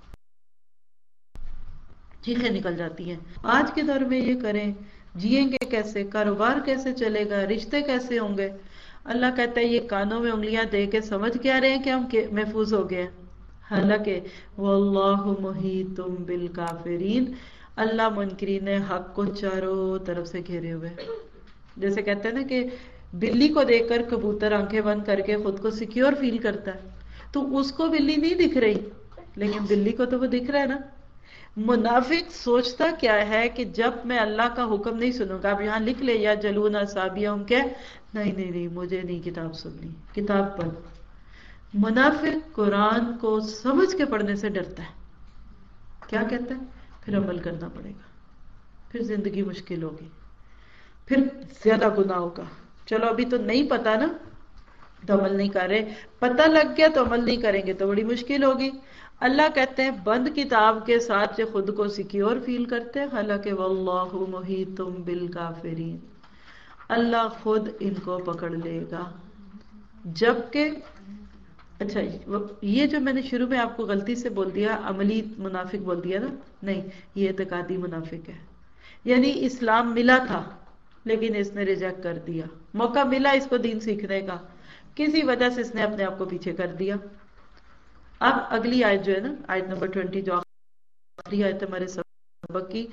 چیخیں نکل جاتی ہیں۔ آج کے دور میں یہ کریں، جیئیں گے کیسے؟ کاروبار کیسے چلے گا؟ رشتے کیسے ہوں گے؟ اللہ کہتا ہے یہ کانوں میں انگلیاں دے کے سمجھ کیا رہے ہیں کہ ہم محفوظ ہو گئے ہیں، حالانکہ واللہ محیط بالکافرین، اللہ منکرین حق کو چاروں طرف سے گھیرے ہوئے۔ جیسے کہتے ہیں نا کہ بلی کو دیکھ کر کبوتر آنکھیں بند کر کے خود کو سیکیور فیل کرتا ہے، تو اس کو بلی نہیں دکھ رہی لیکن بلی کو تو وہ دکھ رہا ہے نا۔ منافق سوچتا کیا ہے کہ جب میں اللہ کا حکم نہیں سنوں گا، اب یہاں لکھ لے یا جلون اصابعہم، کہ نہیں نہیں نہیں مجھے نہیں کتاب سننی، کتاب پڑھ۔ منافق قرآن کو سمجھ کے پڑھنے سے ڈرتا ہے، کیا کہتا ہے؟ پھر عمل کرنا پڑے گا، پھر زندگی مشکل ہوگی، پھر زیادہ گناہ ہوگا۔ چلو ابھی تو نہیں پتا نا تو عمل نہیں کر رہے، پتہ لگ گیا تو عمل نہیں کریں گے تو بڑی مشکل ہوگی۔ اللہ کہتے ہیں بند کتاب کے ساتھ جو خود کو سیکیور فیل کرتے ہیں، حالانکہ واللہ محیط بالکافرین، اللہ خود ان کو پکڑ لے گا۔ جبکہ اچھا یہ جو میں نے شروع میں آپ کو غلطی سے بول دیا عملی منافق بول دیا نا، نہیں یہ اعتقادی منافق ہے، یعنی اسلام ملا تھا لیکن اس نے ریجیکٹ کر دیا، موقع ملا اس کو دین سیکھنے کا، کسی وجہ سے اس نے اپنے آپ کو پیچھے کر دیا۔ اب اگلی آیت جو ہے نا آیت نمبر ٹوینٹی، جو آخری آیت ہمارے سبق کی،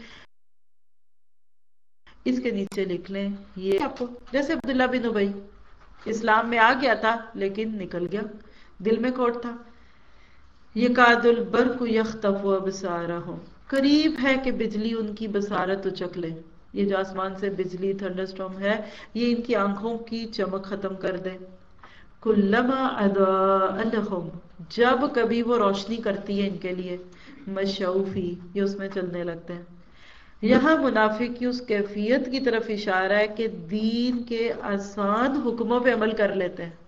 اس کے نیچے لکھ لیں یہ آپ کو، جیسے عبداللہ بن ابی اسلام میں آ گیا تھا لیکن نکل گیا، دل میں کوٹ تھا۔ یکاد البرق یخطف ابصارہم، قریب ہے کہ بجلی ان کی بصارت اچک لے، یہ جو آسمان سے بجلی تھنڈر سٹارم ہے یہ ان کی آنکھوں کی چمک ختم کر دے۔ کلما اضاء لہم، جب کبھی وہ روشنی کرتی ہے ان کے لیے، مشوا فیہ، یہ اس میں چلنے لگتے ہیں۔ یہاں منافق کی اس کیفیت کی طرف اشارہ ہے کہ دین کے آسان حکموں پہ عمل کر لیتے ہیں،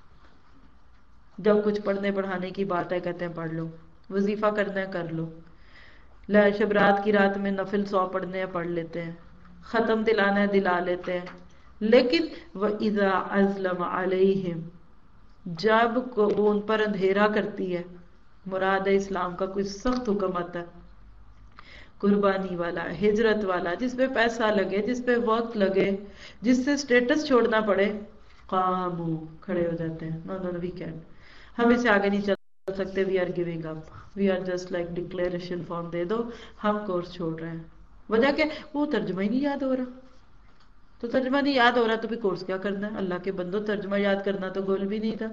جب کچھ پڑھنے پڑھانے کی بات ہے کہتے ہیں پڑھ لو، وظیفہ کرنا ہے کر لو، شب رات کی رات میں نفل سو پڑھنے ہیں پڑھ لیتے ہیں، ختم دلانا ہے دلا لیتے ہیں۔ لیکن وَإِذَا أَظْلَمَ عَلَيْهِمْ، جب وہ ان پر اندھیرا کرتی ہے، مراد ہے اسلام کا کوئی سخت حکم آتا ہے، قربانی والا، ہجرت والا، جس پہ پیسہ لگے، جس پہ وقت لگے، جس سے سٹیٹس چھوڑنا پڑے، قامو کھڑے ہو جاتے ہیں. نو نو وی کین، ہم اسے آگے نہیں چل سکتے. We are giving up, we are just like declaration form دے دو، ہم کورس چھوڑ رہے ہیں. وجہ کیا؟ وہ ترجمہ ہی نہیں یاد ہو رہا. تو ترجمہ نہیں یاد ہو رہا تو پھر کورس کیا کرنا ہے؟ اللہ کے بندو، ترجمہ یاد کرنا تو گول بھی نہیں تھا.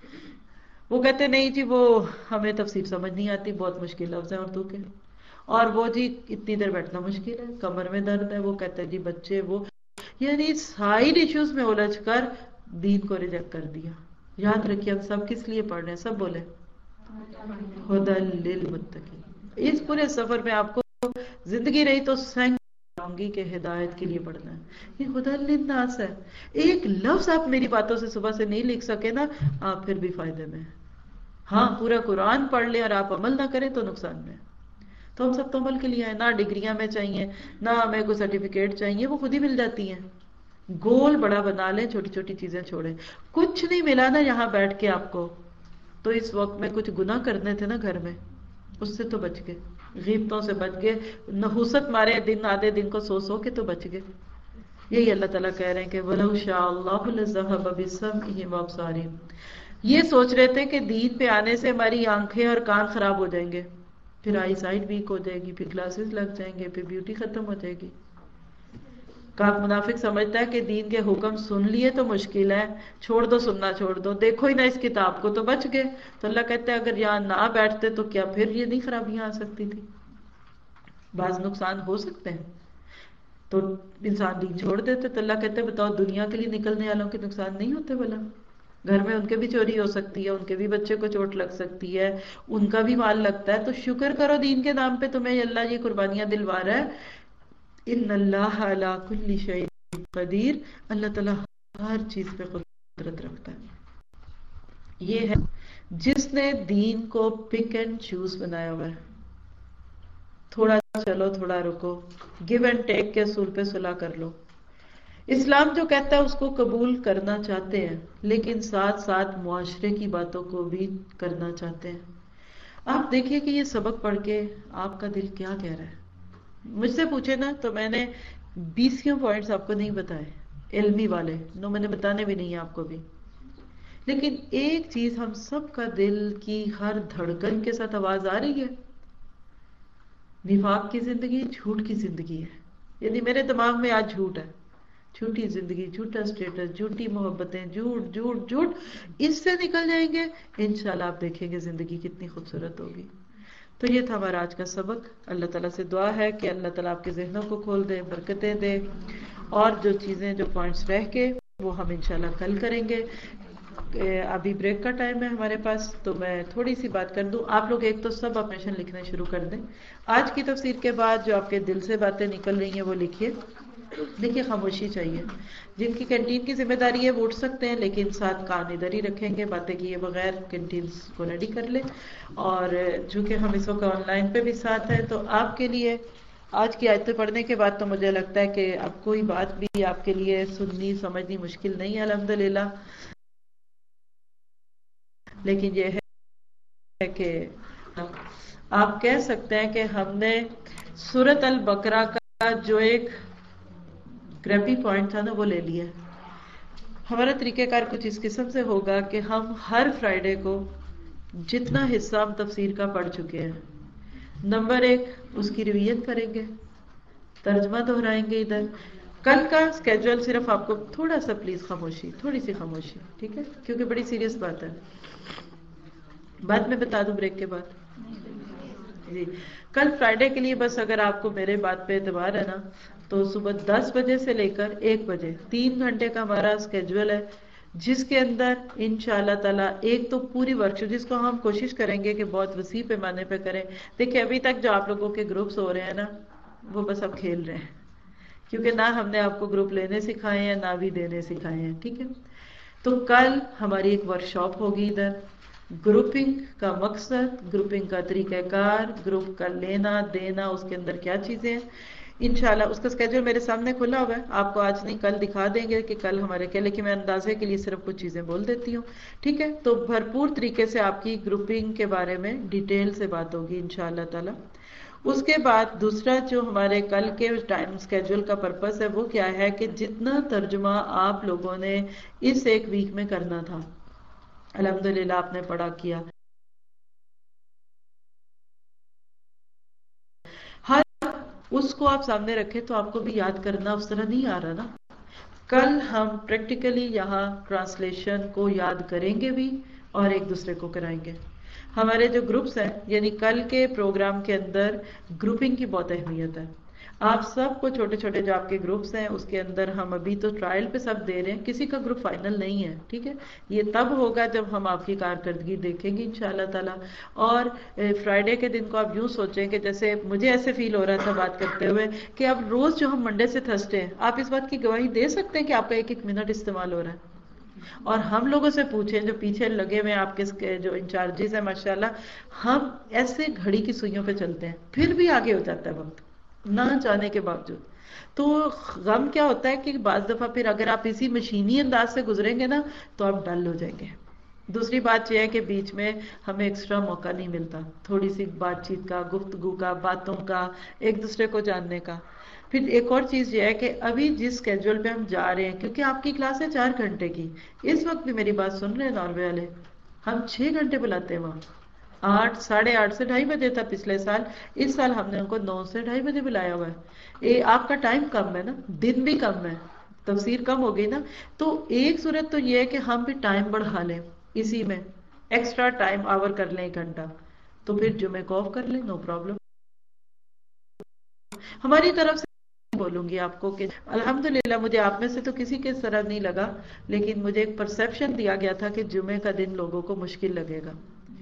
وہ کہتے نہیں جی وہ ہمیں تفسیر سمجھ نہیں آتی، بہت مشکل لفظ ہیں اردو کے، اور وہ جی اتنی دیر بیٹھنا مشکل ہے، کمر میں درد ہے. وہ کہتے ہیں جی بچے، وہ یعنی سائڈ ایشوز میں الجھ کر دین کو ریجیکٹ کر دیا. یاد رکھیے ہم سب کس لیے پڑھ رہے ہیں؟ سب بولے ہدی للمتقین. اس پورے سفر میں آپ کو زندگی رہی تو سینگ گی کہ ہدایت کے لیے پڑھنا ہے. یہ ہدی للناس ہے. ایک لفظ آپ میری باتوں سے صبح سے نہیں لکھ سکے نا، آپ پھر بھی فائدے میں. ہاں پورا قرآن پڑھ لیں اور آپ عمل نہ کریں تو نقصان میں. تو ہم سب تو عمل کے لیے آئے، نہ ڈگریاں میں چاہیے، نہ ہمیں کوئی سرٹیفکیٹ چاہیے، وہ خود ہی مل جاتی ہیں. گول بڑا بنا لیں، چھوٹی چھوٹی چیزیں چھوڑیں. کچھ نہیں ملا نا یہاں بیٹھ کے آپ کو، تو اس وقت میں کچھ گناہ کرنے تھے نا گھر میں، اس سے تو بچ گئے. غیبتوں سے بچ گئے، نحوست مارے دن آدھے دن کو سو سو کے تو بچ گئے. یہی اللہ تعالیٰ کہہ رہے ہیں کہ وَلَوْ شَاءَ اللَّهُ لَذَهَبَ بِسَمْعِهِمْ وَأَبْصَارِهِمْ. یہ سوچ رہے تھے کہ دین پہ آنے سے ہماری آنکھیں اور کان خراب ہو جائیں گے، پھر آئی سائٹ ویک ہو جائے گی، پھر گلاسز لگ جائیں گے، پھر بیوٹی ختم ہو جائے گی. کاف منافق سمجھتا ہے کہ دین کے حکم سن لیے تو مشکل ہے، چھوڑ دو، سننا چھوڑ دو، دیکھو ہی نہ اس کتاب کو تو بچ گئے. تو اللہ کہتے ہیں اگر یہاں نہ بیٹھتے تو کیا پھر یہ نہیں خرابیاں آ سکتی تھی؟ بعض نقصان ہو سکتے ہیں تو انسان دین چھوڑ دیتے. تو اللہ کہتے ہیں بتاؤ دنیا کے لیے نکلنے والوں کے نقصان نہیں ہوتے بھلا؟ گھر میں ان کے بھی چوری ہو سکتی ہے، ان کے بھی بچے کو چوٹ لگ سکتی ہے، ان کا بھی مال لگتا ہے. تو شکر کرو دین کے نام پہ تمہیں اللہ یہ قربانیاں دلوا رہا ہے. ان اللہ علی کل شیء قدیر. اللہ تعالیٰ ہر چیز پہ قدرت رکھتا ہے. یہ ہے جس نے دین کو پک اینڈ چوز بنایا ہوا ہے. تھوڑا چلو تھوڑا رکو، گیو اینڈ ٹیک کے اصول پہ صلح کر لو. اسلام جو کہتا ہے اس کو قبول کرنا چاہتے ہیں، لیکن ساتھ ساتھ معاشرے کی باتوں کو بھی کرنا چاہتے ہیں. آپ دیکھیے کہ یہ سبق پڑھ کے آپ کا دل کیا کہہ رہا ہے. مجھ سے پوچھے نا تو میں نے بیسیوں پوائنٹس آپ کو نہیں بتائے، علمی والے نو میں نے بتانے بھی نہیں آپ کو بھی. لیکن ایک چیز ہم سب کا دل کی ہر دھڑکن کے ساتھ آواز آ رہی ہے، نفاق کی زندگی، جھوٹ کی زندگی ہے. یعنی میرے دماغ میں آج جھوٹ ہے، جھوٹی زندگی، جھوٹا سٹیٹس، جھوٹی محبتیں، جھوٹ جھوٹ جھوٹ. اس سے نکل جائیں گے انشاءاللہ آپ دیکھیں گے زندگی کتنی خوبصورت ہوگی. تو یہ تھا ہمارا آج کا سبق. اللہ تعالیٰ سے دعا ہے کہ اللہ تعالیٰ آپ کے ذہنوں کو کھول دے، برکتیں دے، اور جو چیزیں جو پوائنٹس رہ کے وہ ہم انشاءاللہ کل کریں گے. ابھی بریک کا ٹائم ہے ہمارے پاس تو میں تھوڑی سی بات کر دوں. آپ لوگ ایک تو سب اپریشن لکھنا شروع کر دیں. آج کی تفسیر کے بعد جو آپ کے دل سے باتیں نکل رہی ہیں وہ لکھیے. دیکھیے خاموشی چاہیے. جن کی کینٹین کی ذمہ داری ہے وہ اٹھ سکتے ہیں، لیکن ساتھ کان ادھر ہی رکھیں گے، باتیں کیے بغیر کینٹینز کو ریڈی کر لیں. اور چونکہ ہم اس وقت آن لائن پہ بھی ساتھ ہیں تو آپ کے لیے آج کی آیتیں پڑھنے کے بعد تو مجھے لگتا ہے کہ اب کوئی بات بھی آپ کے لیے سننی سمجھنی مشکل نہیں ہے الحمدللہ. لیکن یہ ہے کہ آپ کہہ سکتے ہیں کہ ہم نے سورۃ البقرہ کا جو ایک گریپی پوائنٹ تھا نا وہ لے لیا. ہمارا طریقہ کار کچھ اس قسم سے ہوگا کہ ہم ہر فرائیڈے کو جتنا حصہ ہم تفسیر کا پڑھ چکے ہیں، نمبر ایک اس کی ریویژن کریں گے، ترجمہ دہرائیں گے. ادھر کل کا اسکیجول صرف آپ کو تھوڑا سا پلیز خاموشی، تھوڑی سی خاموشی، ٹھیک ہے، کیونکہ بڑی سیریس بات ہے. بعد میں بتا دوں بریک کے بعد. جی کل فرائیڈے کے لیے بس اگر آپ کو میرے بات پہ اعتبار ہے نا تو صبح دس بجے سے لے کر ایک بجے تین گھنٹے کا ہمارا اسکیجول ہے، جس کے اندر انشاءاللہ تعالیٰ ایک تو پوری ورکشاپ جس کو ہم کوشش کریں گے کہ بہت وسیع پیمانے پہ کریں. دیکھیں ابھی تک جو آپ لوگوں کے گروپس ہو رہے ہیں نا وہ بس اب کھیل رہے ہیں، کیونکہ نہ ہم نے آپ کو گروپ لینے سکھائے ہیں نہ بھی دینے سکھائے ہیں. ٹھیک ہے، تو کل ہماری ایک ورکشاپ ہوگی ادھر. گروپنگ کا مقصد، گروپنگ کا طریقہ کار، گروپ کا لینا دینا، اس کے اندر کیا چیزیں ہیں، انشاءاللہ اس کا اسکیجول میرے سامنے کھلا ہوا ہے. آپ کو آج نہیں کل دکھا دیں گے کہ کل ہمارے کیا، لیکن میں اندازے کے لیے صرف کچھ چیزیں بول دیتی ہوں. ٹھیک ہے، تو بھرپور طریقے سے آپ کی گروپنگ کے بارے میں ڈیٹیل سے بات ہوگی انشاءاللہ تعالی. اس کے بعد دوسرا جو ہمارے کل کے ٹائم اسکیجول کا پرپس ہے وہ کیا ہے کہ جتنا ترجمہ آپ لوگوں نے اس ایک ویک میں کرنا تھا الحمدللہ آپ نے پڑھا کیا. ہر اس کو آپ سامنے رکھیں تو آپ کو بھی یاد کرنا اس طرح نہیں آ رہا نا. کل ہم پریکٹیکلی یہاں ٹرانسلیشن کو یاد کریں گے بھی اور ایک دوسرے کو کرائیں گے. ہمارے جو گروپس ہیں یعنی کل کے پروگرام کے اندر گروپنگ کی بہت اہمیت ہے. آپ سب کو چھوٹے چھوٹے جو آپ کے گروپس ہیں اس کے اندر ہم ابھی تو ٹرائل پہ سب دے رہے ہیں, کسی کا گروپ فائنل نہیں ہے, ٹھیک ہے. یہ تب ہوگا جب ہم آپ کی کارکردگی دیکھیں گے انشاءاللہ تعالی. اور فرائیڈے کے دن کو آپ یوں سوچیں کہ جیسے مجھے ایسے فیل ہو رہا تھا بات کرتے ہوئے کہ اب روز جو ہم منڈے سے تھرسڈے ہیں آپ اس بات کی گواہی دے سکتے ہیں کہ آپ کا ایک ایک منٹ استعمال ہو رہا ہے. اور ہم لوگوں سے پوچھیں جو پیچھے لگے ہوئے آپ کے جو انچارجز ہیں ماشاءاللہ, ہم ایسے گھڑی کی سوئیوں پہ چلتے ہیں پھر بھی آگے ہو جاتا ہے وقت نہ چاہنے کے باوجود. تو غم کیا ہوتا ہے کہ بعض دفعہ پھر اگر آپ اسی مشینی انداز سے گزریں گے نا تو آپ ڈل ہو جائیں گے. دوسری بات یہ ہے کہ بیچ میں ہمیں ایکسٹرا موقع نہیں ملتا تھوڑی سی بات چیت کا, گفتگو کا, باتوں کا, ایک دوسرے کو جاننے کا. پھر ایک اور چیز یہ ہے کہ ابھی جس اسکیجول پہ ہم جا رہے ہیں کیونکہ آپ کی کلاس ہے چار گھنٹے کی, اس وقت بھی میری بات سن رہے ہیں ناروے والے, ہم چھ گھنٹے بلاتے ہیں وہاں. آٹھ ساڑھے آٹھ سے ڈھائی بجے تھا پچھلے سال, اس سال ہم نے ان کو نو سے ڈھائی بجے بلایا ہوا ہے. یہ آپ کا ٹائم کم ہے نا, دن بھی کم ہے, تفسیر کم ہو گئی نا. تو ایک صورت تو یہ ہے کہ ہم بھی ٹائم بڑھا لیں, اسی میں ایکسٹرا ٹائم آور کر لیں ایک گھنٹہ, تو پھر جمعے کو آف کر لیں, نو پرابلم. ہماری طرف سے بولوں گی آپ کو کہ الحمدللہ مجھے آپ میں سے تو کسی کے اس طرح نہیں لگا, لیکن مجھے ایک پرسیپشن دیا گیا تھا کہ جمعے کا دن لوگوں کو مشکل لگے گا.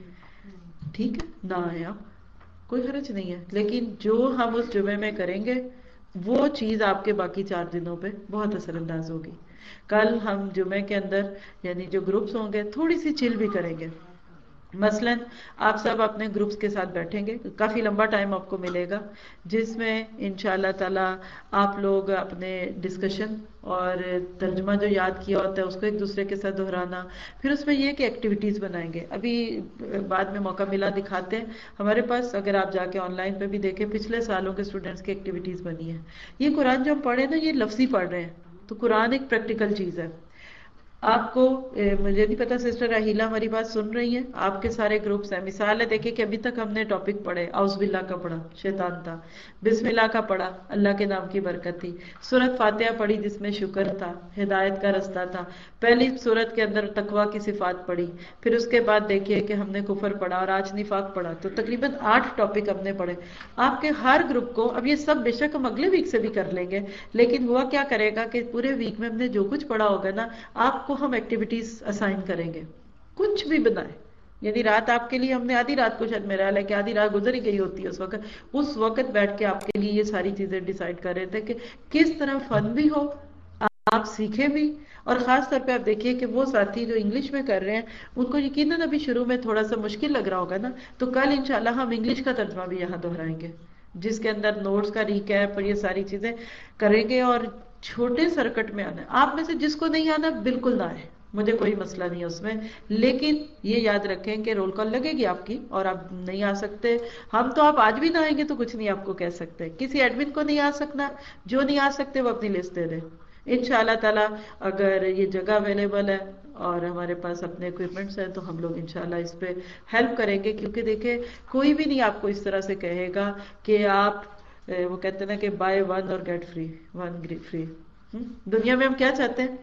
ٹھیک ہے نہ آئے آپ, کوئی حرج نہیں ہے, لیکن جو ہم اس جمعے میں کریں گے وہ چیز آپ کے باقی چار دنوں پہ بہت اثر انداز ہوگی. کل ہم جمعے کے اندر یعنی جو گروپس ہوں گے تھوڑی سی چل بھی کریں گے. مثلا آپ سب اپنے گروپس کے ساتھ بیٹھیں گے, کافی لمبا ٹائم آپ کو ملے گا جس میں انشاءاللہ تعالی آپ لوگ اپنے ڈسکشن اور ترجمہ جو یاد کیا ہوتا ہے اس کو ایک دوسرے کے ساتھ دہرانا. پھر اس میں یہ کہ ایکٹیویٹیز بنائیں گے, ابھی بعد میں موقع ملا دکھاتے ہیں ہمارے پاس, اگر آپ جا کے آن لائن پہ بھی دیکھیں پچھلے سالوں کے اسٹوڈنٹس کی ایکٹیویٹیز بنی ہے. یہ قرآن جو ہم پڑھے نا یہ لفظی پڑھ رہے ہیں, تو قرآن ایک پریکٹیکل چیز ہے. آپ کو مجھے نہیں پتا سسٹر راہیلہ ہماری بات سن رہی ہیں, آپ کے سارے گروپس ہیں, مثال ہے دیکھیں کہ ابھی تک ہم نے ٹاپک پڑھے, اعوذ باللہ کا پڑھا شیطان تھا, بسم اللہ کا پڑھا اللہ کے نام کی برکت تھی, سورت فاتحہ پڑھی جس میں شکر تھا, ہدایت کا رستہ تھا, پہلی سورت کے اندر تقوی کی صفات پڑھی, پھر اس کے بعد دیکھیے کہ ہم نے کفر پڑھا اور آج نفاق پڑھا, تو تقریباً آٹھ ٹاپک ہم نے پڑھے. آپ کے ہر گروپ کو, اب یہ سب بے شک ہم اگلے ویک سے بھی کر لیں گے, لیکن ہوا کیا کرے گا کہ پورے ویک میں ہم نے جو کچھ پڑھا ہوگا نا آپ کو ہم ایکٹیویٹیز اسائن کریں گے, کچھ بھی بنائیں. یعنی رات آپ کے لیے ہم نے آدھی رات کو شاید میرا ہے کہ آدھی رات گزر ہی گئی ہوتی ہے اس وقت, اس وقت بیٹھ کے آپ کے لیے یہ ساری چیزیں ڈیسائیڈ کر رہے تھے کہ کس طرح فن بھی ہو, آپ سیکھیں بھی. اور خاص طور پہ آپ دیکھیے کہ وہ ساتھی جو انگلش میں کر رہے ہیں ان کو یقیناً ابھی شروع میں تھوڑا سا مشکل لگ رہا ہوگا نا, تو کل انشاءاللہ ہم انگلش کا ترجمہ بھی یہاں دہرائیں گے جس کے اندر نوٹس کا ریکیپ اور یہ ساری چیزیں کریں گے. اور چھوٹے سرکٹ میں آنا, آپ میں سے جس کو نہیں آنا بالکل نہ آئے, مجھے کوئی مسئلہ نہیں ہے اس میں, لیکن یہ یاد رکھیں کہ رول کال لگے گی آپ کی اور آپ نہیں آ سکتے. ہم تو آپ آج بھی نہ آئیں گے تو کچھ نہیں آپ کو کہہ سکتے, کسی ایڈمن کو نہیں آ سکنا, جو نہیں آ سکتے وہ اپنی لسٹ دے دیں. انشاءاللہ تعالی اگر یہ جگہ اویلیبل ہے اور ہمارے پاس اپنے اکوپمنٹس ہیں تو ہم لوگ انشاءاللہ اس پہ ہیلپ کریں گے, کیونکہ دیکھیں کوئی بھی نہیں آپ کو اس طرح سے کہے گا کہ آپ وہ کہتے ہیں نا کہ بائی ون اور گیٹ فری, ون فری. دنیا میں ہم کیا چاہتے ہیں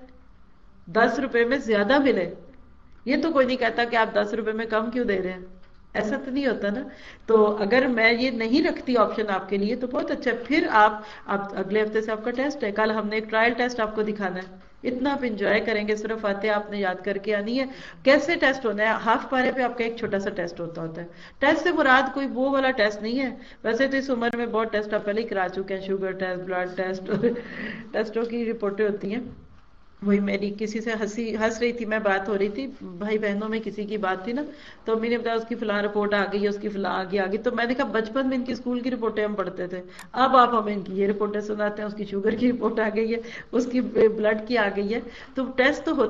دس روپے میں زیادہ ملے, یہ تو کوئی نہیں کہتا کہ آپ دس روپے میں کم کیوں دے رہے ہیں, ایسا تو نہیں ہوتا نا. تو اگر میں یہ نہیں رکھتی آپشن آپ کے لیے تو بہت اچھا, پھر آپ آپ اگلے ہفتے سے آپ کا ٹیسٹ ہے, کل ہم نے ایک ٹرائل ٹیسٹ آپ کو دکھانا ہے, اتنا آپ انجوائے کریں گے. صرف فاتحہ آپ نے یاد کر کے آنی ہے. کیسے ٹیسٹ ہونا ہے, ہاف پارے پہ آپ کا ایک چھوٹا سا ٹیسٹ ہوتا ہوتا ہے. ٹیسٹ سے مراد کوئی وہ والا ٹیسٹ نہیں ہے, ویسے تو اس عمر میں بہت ٹیسٹ آپ پہلے ہی کرا چکے ہیں, شوگر ٹیسٹ, بلڈ ٹیسٹ, ٹیسٹوں کی رپورٹیں ہوتی ہیں. وہی میری کسی سے ہنسی ہنس رہی تھی, میں بات ہو رہی تھی بھائی بہنوں میں کسی کی بات تھی نا, تو امی نے بتایا اس کی فلاں رپورٹ آ گئی ہے, اس کی فلاں آگے آ گئی. تو میں نے کہا بچپن میں ان کی اسکول کی رپورٹیں ہم پڑھتے تھے, اب آپ ہمیں ان کی یہ رپورٹیں سناتے ہیں, اس کی شوگر کی رپورٹ آ گئی ہے, اس کی بلڈ کی آ گئی ہے. تو ٹیسٹ تو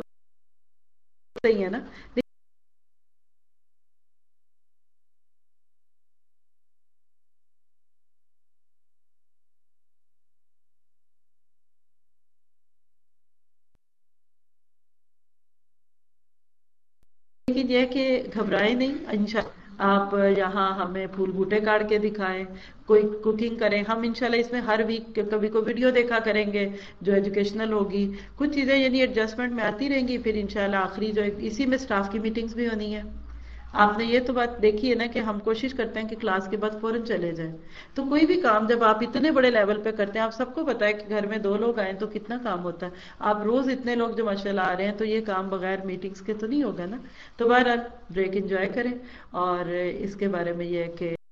ہوتا ہی ہے نا. لیکن یہ کہ گھبرائیں نہیں انشاءاللہ آپ یہاں ہمیں پھول بوٹے کاٹ کے دکھائیں، کوئی کوکنگ کریں، ہم انشاءاللہ اس میں ہر ویک کبھی کوئی ویڈیو دیکھا کریں گے جو ایجوکیشنل ہوگی، کچھ چیزیں یعنی ایڈجسٹمنٹ میں آتی رہیں گی، پھر انشاءاللہ آخری جو اسی میں سٹاف کی میٹنگز بھی ہونی ہے۔ آپ نے یہ تو بات دیکھی ہے نا کہ ہم کوشش کرتے ہیں کہ کلاس کے بعد فوراً چلے جائیں، تو کوئی بھی کام جب آپ اتنے بڑے لیول پہ کرتے ہیں، آپ سب کو پتا ہے کہ گھر میں دو لوگ آئیں تو کتنا کام ہوتا ہے، آپ روز اتنے لوگ جو ماشاءاللہ آ رہے ہیں تو یہ کام بغیر میٹنگز کے تو نہیں ہوگا نا۔ تو بہرحال بریک انجوائے کریں، اور اس کے بارے میں یہ ہے کہ